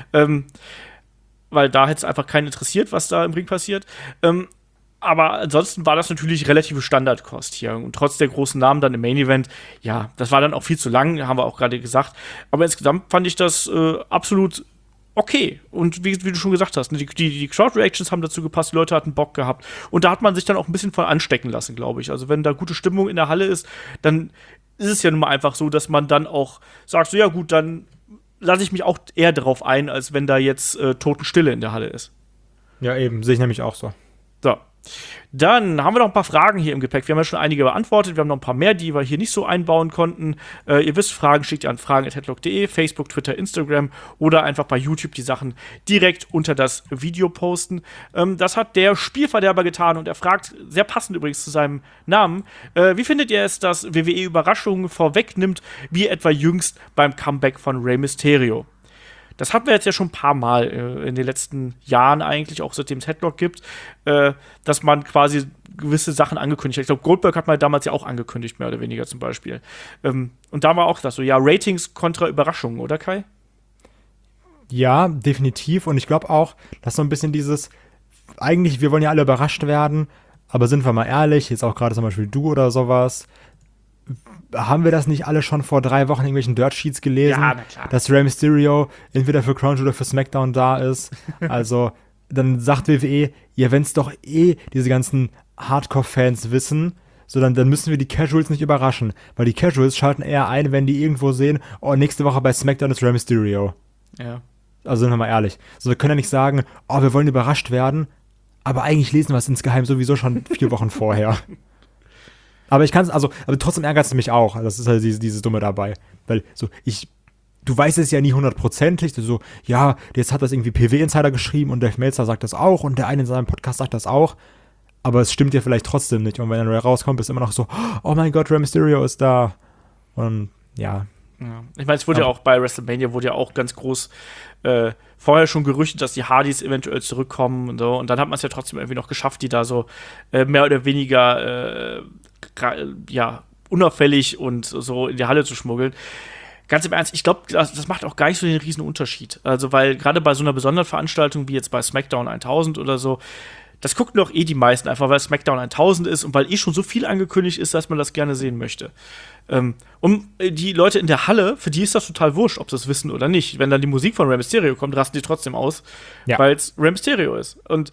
Weil da hätte es einfach keinen interessiert, was da im Ring passiert. Aber ansonsten war das natürlich relative Standardkost hier. Und trotz der großen Namen dann im Main Event, ja, das war dann auch viel zu lang, haben wir auch gerade gesagt. Aber insgesamt fand ich das absolut okay. Und wie du schon gesagt hast, die Crowd-Reactions haben dazu gepasst, die Leute hatten Bock gehabt. Und da hat man sich dann auch ein bisschen von anstecken lassen, glaube ich. Also wenn da gute Stimmung in der Halle ist, dann ist es ja nun mal einfach so, dass man dann auch sagt, so ja gut, dann lasse ich mich auch eher darauf ein, als wenn da jetzt Totenstille in der Halle ist. Ja, eben, sehe ich nämlich auch so. So. Dann haben wir noch ein paar Fragen hier im Gepäck. Wir haben ja schon einige beantwortet. Wir haben noch ein paar mehr, die wir hier nicht so einbauen konnten. Ihr wisst, Fragen schickt ihr an fragen@headlock.de, Facebook, Twitter, Instagram oder einfach bei YouTube die Sachen direkt unter das Video posten. Das hat der Spielverderber getan und er fragt, sehr passend übrigens zu seinem Namen, wie findet ihr es, dass WWE Überraschungen vorwegnimmt, wie etwa jüngst beim Comeback von Rey Mysterio? Das hatten wir jetzt ja schon ein paar Mal in den letzten Jahren eigentlich, auch seitdem es Headlock gibt, dass man quasi gewisse Sachen angekündigt hat. Ich glaube, Goldberg hat man damals ja auch angekündigt, mehr oder weniger zum Beispiel. Und da war auch das so, ja, Ratings kontra Überraschungen, oder Kai? Ja, definitiv. Und ich glaube auch, dass so ein bisschen dieses, eigentlich, wir wollen ja alle überrascht werden, aber sind wir mal ehrlich, jetzt auch gerade zum Beispiel du oder sowas, haben wir das nicht alle schon vor 3 Wochen in irgendwelchen Dirt-Sheets gelesen? Ja, na klar. Dass Rey Mysterio entweder für Crown Jewel oder für SmackDown da ist. Also, dann sagt WWE, ja, wenn es doch diese ganzen Hardcore-Fans wissen, so dann müssen wir die Casuals nicht überraschen. Weil die Casuals schalten eher ein, wenn die irgendwo sehen, oh, nächste Woche bei SmackDown ist Rey Mysterio. Ja. Also, sind wir mal ehrlich. So, wir können ja nicht sagen, oh, wir wollen überrascht werden, aber eigentlich lesen wir es insgeheim sowieso schon 4 Wochen vorher. Aber aber trotzdem ärgert es mich auch. Das ist halt dieses Dumme dabei. Weil du weißt es ja nie 100%ig. So, ja, jetzt hat das irgendwie PW-Insider geschrieben und Dave Meltzer sagt das auch und der eine in seinem Podcast sagt das auch. aber es stimmt ja vielleicht trotzdem nicht. Und wenn er rauskommt, ist immer noch so, oh mein Gott, Rey Mysterio ist da. Und ja. Ich meine, es wurde ja auch bei WrestleMania ganz groß vorher schon gerüchtet, dass die Hardys eventuell zurückkommen und so. Und dann hat man es ja trotzdem irgendwie noch geschafft, die da so mehr oder weniger unauffällig und so in die Halle zu schmuggeln. Ganz im Ernst, ich glaube, das macht auch gar nicht so den riesen Unterschied. Also, weil gerade bei so einer besonderen Veranstaltung wie jetzt bei SmackDown 1000 oder so, das gucken doch die meisten einfach, weil SmackDown 1000 ist und weil schon so viel angekündigt ist, dass man das gerne sehen möchte. Die Leute in der Halle, für die ist das total wurscht, ob sie es wissen oder nicht. Wenn dann die Musik von Rey Mysterio kommt, rasten die trotzdem aus, weil es Rey Mysterio ist. Und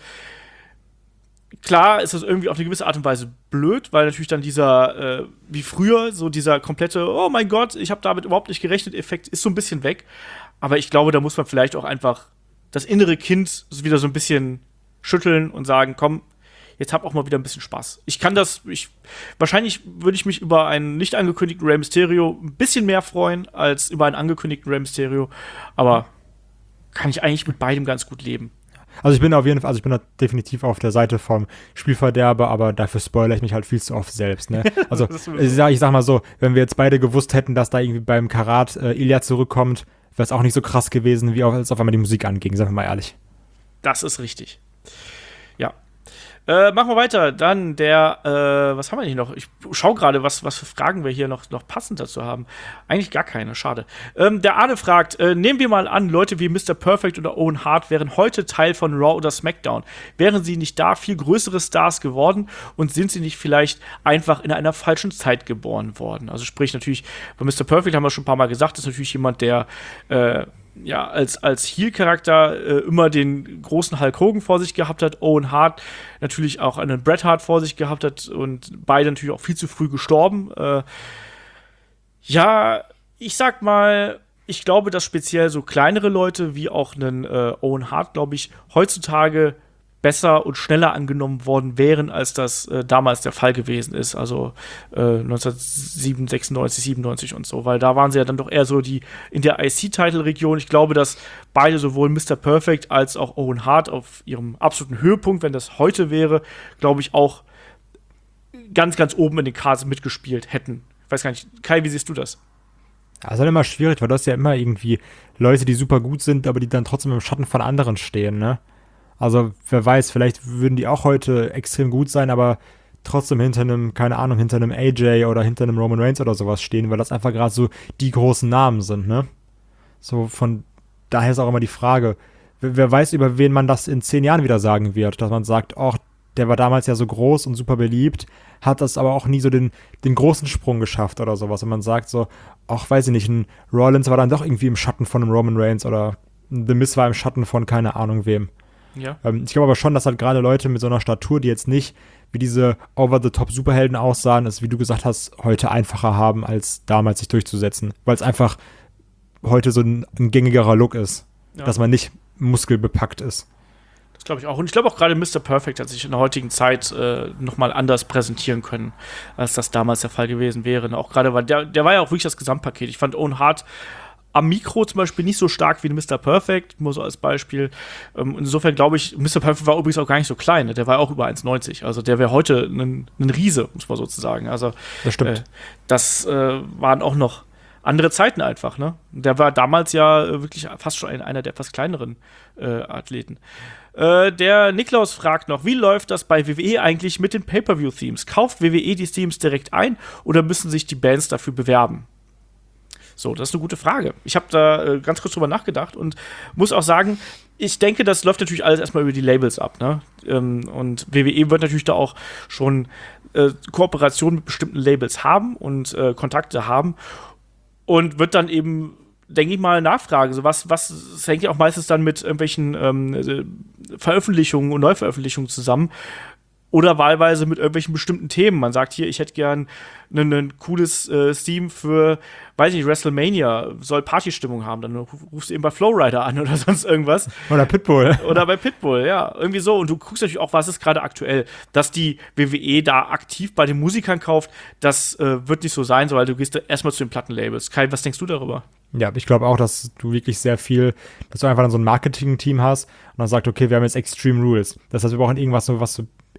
klar ist das irgendwie auf eine gewisse Art und Weise blöd, weil natürlich dann dieser, wie früher, so dieser komplette, oh mein Gott, ich habe damit überhaupt nicht gerechnet, Effekt ist so ein bisschen weg. Aber ich glaube, da muss man vielleicht auch einfach das innere Kind wieder so ein bisschen schütteln und sagen, komm, jetzt hab auch mal wieder ein bisschen Spaß. Wahrscheinlich würde ich mich über einen nicht angekündigten Rey Mysterio ein bisschen mehr freuen, als über einen angekündigten Rey Mysterio. Aber kann ich eigentlich mit beidem ganz gut leben. Also ich bin da definitiv auf der Seite vom Spielverderber, aber dafür spoilere ich mich halt viel zu oft selbst, ne? Also ich sag mal so, wenn wir jetzt beide gewusst hätten, dass da irgendwie beim Karat Ilya zurückkommt, wäre es auch nicht so krass gewesen, wie als auf einmal die Musik anging, sagen wir mal ehrlich. Das ist richtig. Ja. Machen wir weiter. Dann was haben wir hier noch? Ich schaue gerade, was für Fragen wir hier noch passend dazu haben. Eigentlich gar keine, schade. Der Arne fragt, nehmen wir mal an, Leute wie Mr. Perfect oder Owen Hart wären heute Teil von Raw oder SmackDown. Wären sie nicht da viel größere Stars geworden und sind sie nicht vielleicht einfach in einer falschen Zeit geboren worden? Also sprich natürlich, bei Mr. Perfect haben wir schon ein paar Mal gesagt, ist natürlich jemand, der als Heel-Charakter immer den großen Hulk Hogan vor sich gehabt hat, Owen Hart natürlich auch einen Bret Hart vor sich gehabt hat und beide natürlich auch viel zu früh gestorben. Ich sag mal, ich glaube, dass speziell so kleinere Leute wie auch einen Owen Hart, glaube ich, heutzutage besser und schneller angenommen worden wären, als das damals der Fall gewesen ist, also 1996, 97 und so, weil da waren sie ja dann doch eher so in der IC-Title-Region. Ich glaube, dass beide, sowohl Mr. Perfect als auch Owen Hart auf ihrem absoluten Höhepunkt, wenn das heute wäre, glaube ich, auch ganz, ganz oben in den Cards mitgespielt hätten. Ich weiß gar nicht, Kai, wie siehst du das? Ja, das ist halt immer schwierig, weil das ja immer irgendwie Leute, die super gut sind, aber die dann trotzdem im Schatten von anderen stehen, ne? Also, wer weiß, vielleicht würden die auch heute extrem gut sein, aber trotzdem hinter einem AJ oder hinter einem Roman Reigns oder sowas stehen, weil das einfach gerade so die großen Namen sind, ne? So, von daher ist auch immer die Frage, wer weiß, über wen man das in 10 Jahren wieder sagen wird, dass man sagt, ach, der war damals ja so groß und super beliebt, hat das aber auch nie so den großen Sprung geschafft oder sowas. Und man sagt so, ach, weiß ich nicht, ein Rollins war dann doch irgendwie im Schatten von einem Roman Reigns oder The Miz war im Schatten von keine Ahnung wem. Ja. Ich glaube aber schon, dass halt gerade Leute mit so einer Statur, die jetzt nicht wie diese Over-the-Top-Superhelden aussahen, es, wie du gesagt hast, heute einfacher haben, als damals sich durchzusetzen. Weil es einfach heute so ein gängigerer Look ist. Ja. Dass man nicht muskelbepackt ist. Das glaube ich auch. Und ich glaube auch gerade Mr. Perfect hat sich in der heutigen Zeit nochmal anders präsentieren können, als das damals der Fall gewesen wäre. Auch gerade, weil der war ja auch wirklich das Gesamtpaket. Ich fand Owen Hart am Mikro zum Beispiel nicht so stark wie Mr. Perfect, nur so als Beispiel. Insofern glaube ich, Mr. Perfect war übrigens auch gar nicht so klein. Ne? Der war auch über 1,90. Also der wäre heute ein Riese, muss man sozusagen. Also das stimmt. Das waren auch noch andere Zeiten einfach. Ne? Der war damals ja wirklich fast schon einer der etwas kleineren Athleten. Der Niklaus fragt noch, wie läuft das bei WWE eigentlich mit den Pay-Per-View-Themes? Kauft WWE die Themes direkt ein oder müssen sich die Bands dafür bewerben? So, das ist eine gute Frage. Ich habe da ganz kurz drüber nachgedacht und muss auch sagen, ich denke, das läuft natürlich alles erstmal über die Labels ab. Ne? Und WWE wird natürlich da auch schon Kooperationen mit bestimmten Labels haben und Kontakte haben und wird dann eben, denke ich mal, nachfragen. So das hängt ja auch meistens dann mit irgendwelchen Veröffentlichungen und Neuveröffentlichungen zusammen. Oder wahlweise mit irgendwelchen bestimmten Themen. Man sagt hier, ich hätte gern ein cooles Theme für, weiß ich, WrestleMania, soll Partystimmung haben. Dann rufst du eben bei Flowrider an oder sonst irgendwas. Oder Pitbull. Oder bei Pitbull, ja. Irgendwie so. Und du guckst natürlich auch, was ist gerade aktuell. Dass die WWE da aktiv bei den Musikern kauft, das wird nicht so sein, weil du gehst erstmal zu den Plattenlabels. Kai, was denkst du darüber? Ja, ich glaube auch, dass du wirklich dass du einfach dann so ein Marketing-Team hast und dann sagst, okay, wir haben jetzt Extreme Rules. Das heißt, wir brauchen irgendwas, was so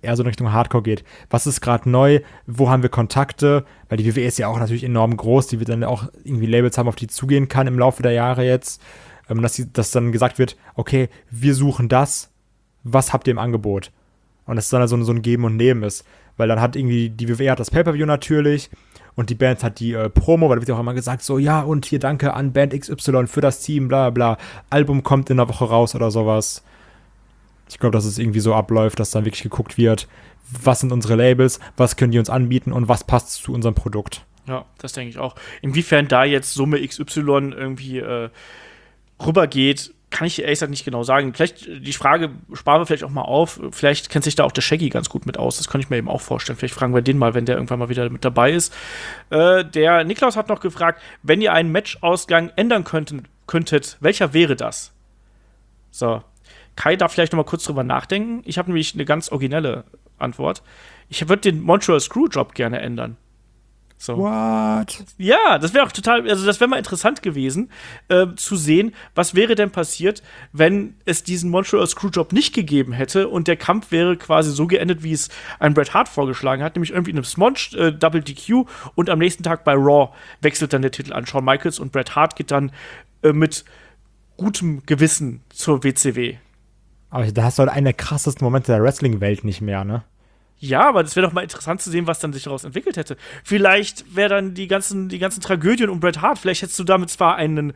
eher so in Richtung Hardcore geht. Was ist gerade neu? Wo haben wir Kontakte? Weil die WWE ist ja auch natürlich enorm groß, die wird dann auch irgendwie Labels haben, auf die zugehen kann im Laufe der Jahre jetzt. Dass dann gesagt wird, okay, wir suchen das, was habt ihr im Angebot? Und dass es dann so ein Geben und Nehmen ist. Weil dann hat irgendwie, die WWE hat das Pay-Per-View natürlich und die Band hat die Promo, weil da wird ja auch immer gesagt, so, ja, und hier danke an Band XY für das Team, bla bla, Album kommt in der Woche raus oder sowas. Ich glaube, dass es irgendwie so abläuft, dass dann wirklich geguckt wird, was sind unsere Labels, was können die uns anbieten und was passt zu unserem Produkt. Ja, das denke ich auch. Inwiefern da jetzt Summe XY irgendwie rübergeht, kann ich ehrlich gesagt nicht genau sagen. Vielleicht, die Frage sparen wir vielleicht auch mal auf. Vielleicht kennt sich da auch der Shaggy ganz gut mit aus. Das kann ich mir eben auch vorstellen. Vielleicht fragen wir den mal, wenn der irgendwann mal wieder mit dabei ist. Der Niklaus hat noch gefragt, wenn ihr einen Matchausgang ändern könntet, welcher wäre das? So. Kai darf vielleicht noch mal kurz drüber nachdenken. Ich habe nämlich eine ganz originelle Antwort. Ich würde den Montreal Screwjob gerne ändern. So. What? Ja, das wäre auch total, also das wäre mal interessant gewesen, zu sehen, was wäre denn passiert, wenn es diesen Montreal Screwjob nicht gegeben hätte und der Kampf wäre quasi so geendet, wie es ein Bret Hart vorgeschlagen hat, nämlich irgendwie in einem Smonch, Double DQ und am nächsten Tag bei Raw wechselt dann der Titel an Shawn Michaels und Bret Hart geht dann mit gutem Gewissen zur WCW. Aber da hast du halt einen der krassesten Momente der Wrestling-Welt nicht mehr, ne? Ja, aber das wäre doch mal interessant zu sehen, was dann sich daraus entwickelt hätte. Vielleicht wäre dann die ganzen Tragödien um Bret Hart, vielleicht hättest du damit zwar einen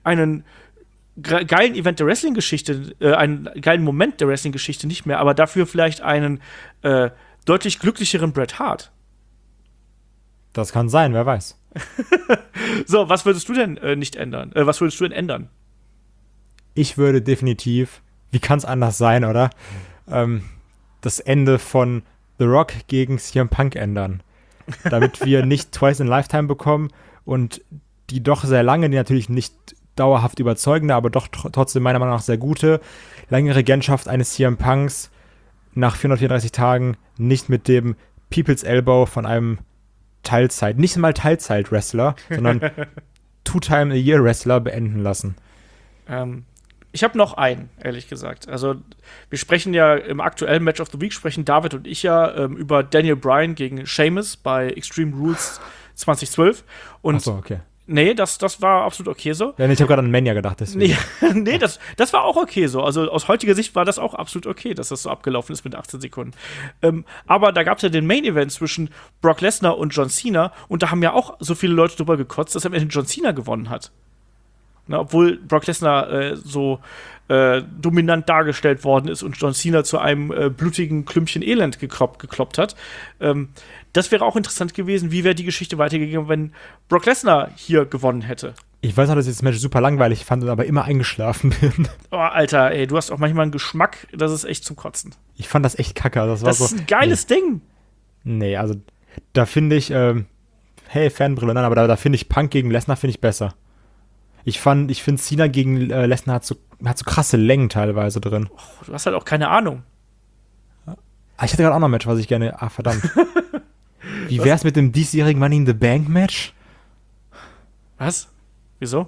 geilen Event der Wrestling-Geschichte, einen geilen Moment der Wrestling-Geschichte nicht mehr, aber dafür vielleicht einen deutlich glücklicheren Bret Hart. Das kann sein, wer weiß. So, was würdest du denn nicht ändern? Was würdest du denn ändern? Ich würde definitiv, wie kann es anders sein, oder? Das Ende von The Rock gegen CM Punk ändern. Damit wir nicht Twice in Lifetime bekommen und die doch sehr lange, die natürlich nicht dauerhaft überzeugende, aber doch trotzdem meiner Meinung nach sehr gute, lange Regentschaft eines CM Punks nach 434 Tagen nicht mit dem People's Elbow von einem nicht mal Teilzeit-Wrestler, sondern Two-Time-a-Year-Wrestler beenden lassen. Ich habe noch einen, ehrlich gesagt. Also, wir sprechen ja im aktuellen Match of the Week, sprechen David und ich ja über Daniel Bryan gegen Sheamus bei Extreme Rules 2012. Und Ach so, okay. Nee, das war absolut okay so. Ja, ich habe gerade an Mania gedacht, deswegen. Nee, das war auch okay so. Also aus heutiger Sicht war das auch absolut okay, dass das so abgelaufen ist mit 18 Sekunden. Aber da gab es ja den Main-Event zwischen Brock Lesnar und John Cena und da haben ja auch so viele Leute drüber gekotzt, dass am Ende John Cena gewonnen hat. Na, obwohl Brock Lesnar so dominant dargestellt worden ist und John Cena zu einem blutigen Klümpchen Elend gekloppt hat. Das wäre auch interessant gewesen, wie wäre die Geschichte weitergegangen, wenn Brock Lesnar hier gewonnen hätte. Ich weiß noch, dass ich das Match super langweilig fand und aber immer eingeschlafen bin. Oh, Alter, ey, du hast auch manchmal einen Geschmack, das ist echt zum Kotzen. Ich fand das echt kacke. Das ist ein geiles Ding. Nee, also da finde ich, hey, Fanbrille, nein, aber da finde ich Punk gegen Lesnar finde ich besser. Ich finde, Cena gegen Lesnar hat so krasse Längen teilweise drin. Oh, du hast halt auch keine Ahnung. Ich hatte gerade auch noch ein Match, was ich gerne. Verdammt. Wie wär's mit dem diesjährigen Money in the Bank Match? Was? Wieso?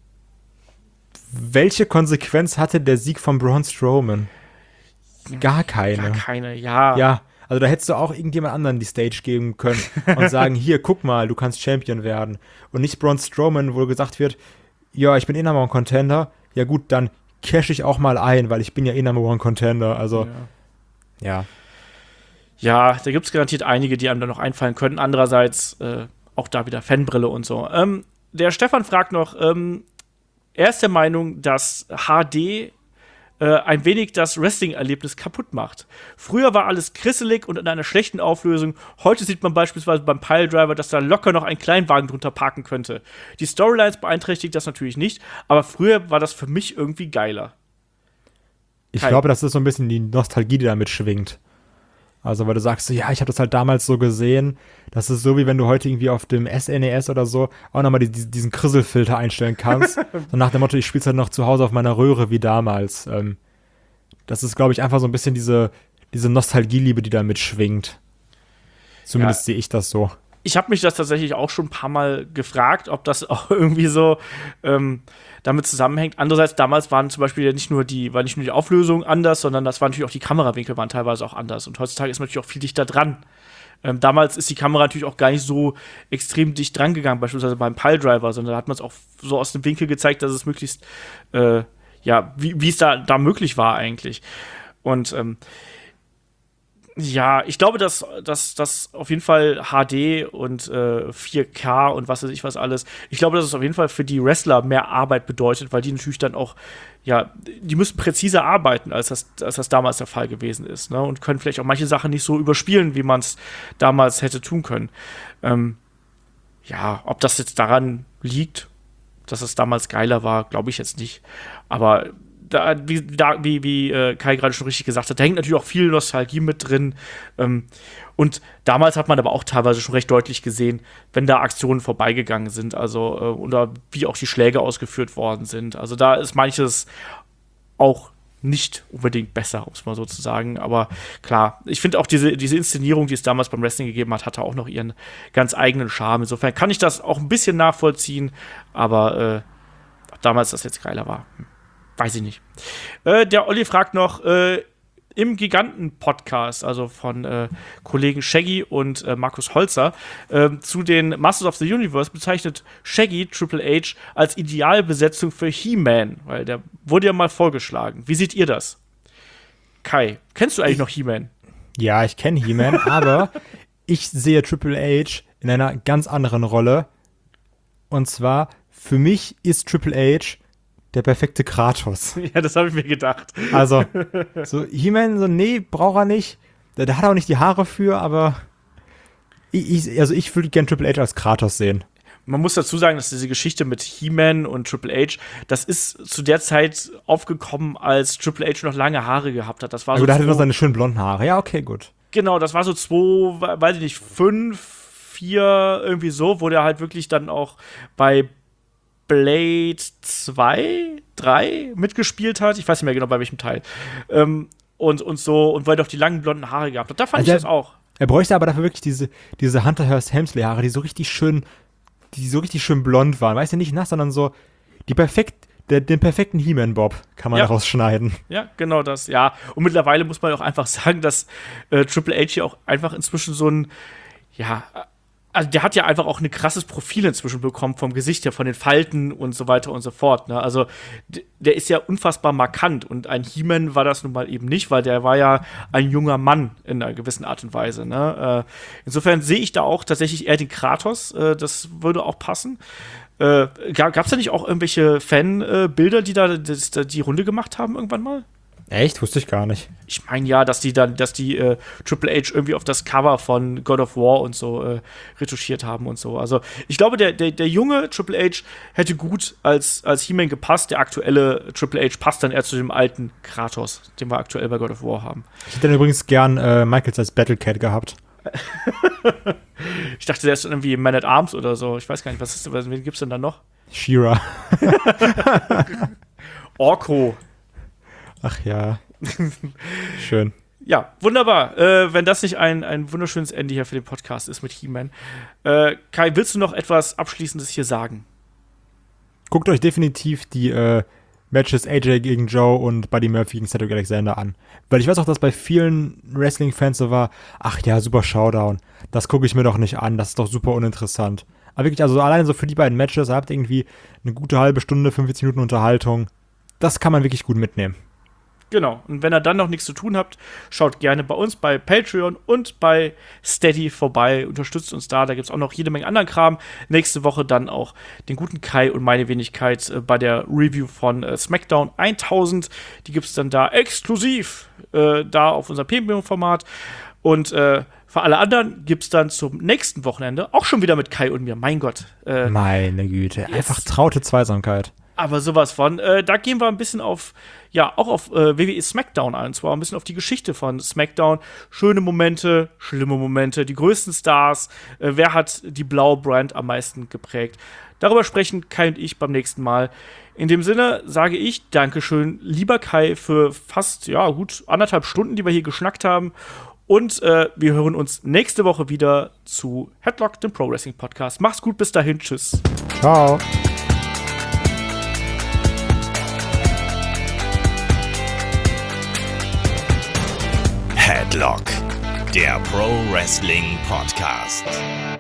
Welche Konsequenz hatte der Sieg von Braun Strowman? Gar keine. Gar keine, ja. Ja, also da hättest du auch irgendjemand anderen die Stage geben können und sagen, hier, guck mal, du kannst Champion werden. Und nicht Braun Strowman, wo gesagt wird, ja, ich bin Number One Contender. Ja gut, dann cash ich auch mal ein, weil ich bin ja Number One Contender. Also, ja. Ja, da gibt es garantiert einige, die einem da noch einfallen können. Andererseits auch da wieder Fanbrille und so. Der Stefan fragt noch, er ist der Meinung, dass HD ein wenig das Wrestling-Erlebnis kaputt macht. Früher war alles krisselig und in einer schlechten Auflösung. Heute sieht man beispielsweise beim Piledriver, dass da locker noch ein Kleinwagen drunter parken könnte. Die Storylines beeinträchtigt das natürlich nicht, aber früher war das für mich irgendwie geiler. Ich glaube, das ist so ein bisschen die Nostalgie, die damit schwingt. Also, weil du sagst, ja, ich habe das halt damals so gesehen. Das ist so, wie wenn du heute irgendwie auf dem SNES oder so auch nochmal diesen Krisselfilter einstellen kannst. So nach dem Motto, ich spiel's halt noch zu Hause auf meiner Röhre wie damals. Das ist, glaube ich, einfach so ein bisschen diese Nostalgieliebe, die da mitschwingt. Zumindest sehe ich das so. Ich habe mich das tatsächlich auch schon ein paar Mal gefragt, ob das auch irgendwie so damit zusammenhängt. Andererseits, damals waren zum Beispiel nicht nur die Auflösung anders, sondern das waren natürlich auch die Kamerawinkel waren teilweise auch anders. Und heutzutage ist man natürlich auch viel dichter dran. Damals ist die Kamera natürlich auch gar nicht so extrem dicht dran gegangen, beispielsweise beim Piledriver, sondern da hat man es auch so aus dem Winkel gezeigt, dass es möglichst, wie es da möglich war eigentlich. Und ja, ich glaube, dass auf jeden Fall HD und 4K und was weiß ich was alles, ich glaube, dass es auf jeden Fall für die Wrestler mehr Arbeit bedeutet, weil die natürlich dann auch, die müssen präziser arbeiten, als das damals der Fall gewesen ist, ne? Und können vielleicht auch manche Sachen nicht so überspielen, wie man es damals hätte tun können. Ob das jetzt daran liegt, dass es damals geiler war, glaube ich jetzt nicht. Aber wie Kai gerade schon richtig gesagt hat, da hängt natürlich auch viel Nostalgie mit drin. Und damals hat man aber auch teilweise schon recht deutlich gesehen, wenn da Aktionen vorbeigegangen sind, also oder wie auch die Schläge ausgeführt worden sind. Also da ist manches auch nicht unbedingt besser, um es mal so zu sagen. Aber klar, ich finde auch diese Inszenierung, die es damals beim Wrestling gegeben hat, hatte auch noch ihren ganz eigenen Charme. Insofern kann ich das auch ein bisschen nachvollziehen, aber damals das jetzt geiler war. Weiß ich nicht. Der Olli fragt noch, im Giganten-Podcast, also von Kollegen Shaggy und Markus Holzer, zu den Masters of the Universe bezeichnet Shaggy Triple H als Idealbesetzung für He-Man, weil der wurde ja mal vorgeschlagen. Wie seht ihr das? Kai, kennst du eigentlich noch He-Man? Ja, ich kenne He-Man, aber ich sehe Triple H in einer ganz anderen Rolle. Und zwar, für mich ist Triple H der perfekte Kratos. Ja, das habe ich mir gedacht. Also, so He-Man, nee, braucht er nicht. Da hat er auch nicht die Haare für, aber ich würde gerne Triple H als Kratos sehen. Man muss dazu sagen, dass diese Geschichte mit He-Man und Triple H, das ist zu der Zeit aufgekommen, als Triple H noch lange Haare gehabt hat. Das war da hatte er noch seine schönen blonden Haare. Ja, okay, gut. Genau, das war so weiß ich nicht, 5, 4, irgendwie so, wo der halt wirklich dann auch bei Blade 2, 3 mitgespielt hat. Ich weiß nicht mehr genau, bei welchem Teil. Und weil er doch die langen blonden Haare gehabt hat. Da fand ich das auch. Er bräuchte aber dafür wirklich diese Hunter Hearst Helmsley Haare, die so richtig schön blond waren. Weißt du, nicht nass, sondern so den perfekten He-Man Bob kann man daraus schneiden. Ja, genau das, ja. Und mittlerweile muss man auch einfach sagen, dass Triple H hier auch einfach inzwischen so ein, also der hat ja einfach auch ein krasses Profil inzwischen bekommen, vom Gesicht her, von den Falten und so weiter und so fort. Ne? Also der ist ja unfassbar markant und ein He-Man war das nun mal eben nicht, weil der war ja ein junger Mann in einer gewissen Art und Weise. Ne? Insofern sehe ich da auch tatsächlich eher den Kratos, das würde auch passen. Gab's da nicht auch irgendwelche Fanbilder, die da die Runde gemacht haben irgendwann mal? Echt? Wusste ich gar nicht. Ich meine ja, dass die Triple H irgendwie auf das Cover von God of War und so retuschiert haben und so. Also ich glaube, der junge Triple H hätte gut als He-Man gepasst. Der aktuelle Triple H passt dann eher zu dem alten Kratos, den wir aktuell bei God of War haben. Ich hätte dann übrigens gern Michaels als Battlecat gehabt. Ich dachte, der ist irgendwie Man at Arms oder so. Ich weiß gar nicht, wen gibt's denn da noch? She-Ra. Orko. Ach ja. Schön. Ja, wunderbar. Wenn das nicht ein wunderschönes Ende hier für den Podcast ist mit He-Man. Kai, willst du noch etwas Abschließendes hier sagen? Guckt euch definitiv die Matches AJ gegen Joe und Buddy Murphy gegen Cedric Alexander an. Weil ich weiß auch, dass bei vielen Wrestling-Fans so war, ach ja, super Showdown. Das gucke ich mir doch nicht an, das ist doch super uninteressant. Aber wirklich, also alleine so für die beiden Matches, habt ihr irgendwie eine gute halbe Stunde, 45 Minuten Unterhaltung. Das kann man wirklich gut mitnehmen. Genau. Und wenn ihr dann noch nichts zu tun habt, schaut gerne bei uns bei Patreon und bei Steady vorbei. Unterstützt uns da. Da gibt es auch noch jede Menge anderen Kram. Nächste Woche dann auch den guten Kai und meine Wenigkeit bei der Review von SmackDown 1000. Die gibt es dann da exklusiv da auf unserem Premium-Format. Und für alle anderen gibt es dann zum nächsten Wochenende auch schon wieder mit Kai und mir. Mein Gott. Meine Güte. Einfach traute Zweisamkeit. Aber sowas von. Da gehen wir ein bisschen auf WWE SmackDown ein. Und zwar ein bisschen auf die Geschichte von SmackDown. Schöne Momente, schlimme Momente, die größten Stars. Wer hat die blaue Brand am meisten geprägt? Darüber sprechen Kai und ich beim nächsten Mal. In dem Sinne sage ich Dankeschön, lieber Kai, für fast, gut 1,5 Stunden, die wir hier geschnackt haben. Und wir hören uns nächste Woche wieder zu Headlock, dem Pro Wrestling Podcast. Mach's gut, bis dahin. Tschüss. Ciao. Headlock, der Pro Wrestling Podcast.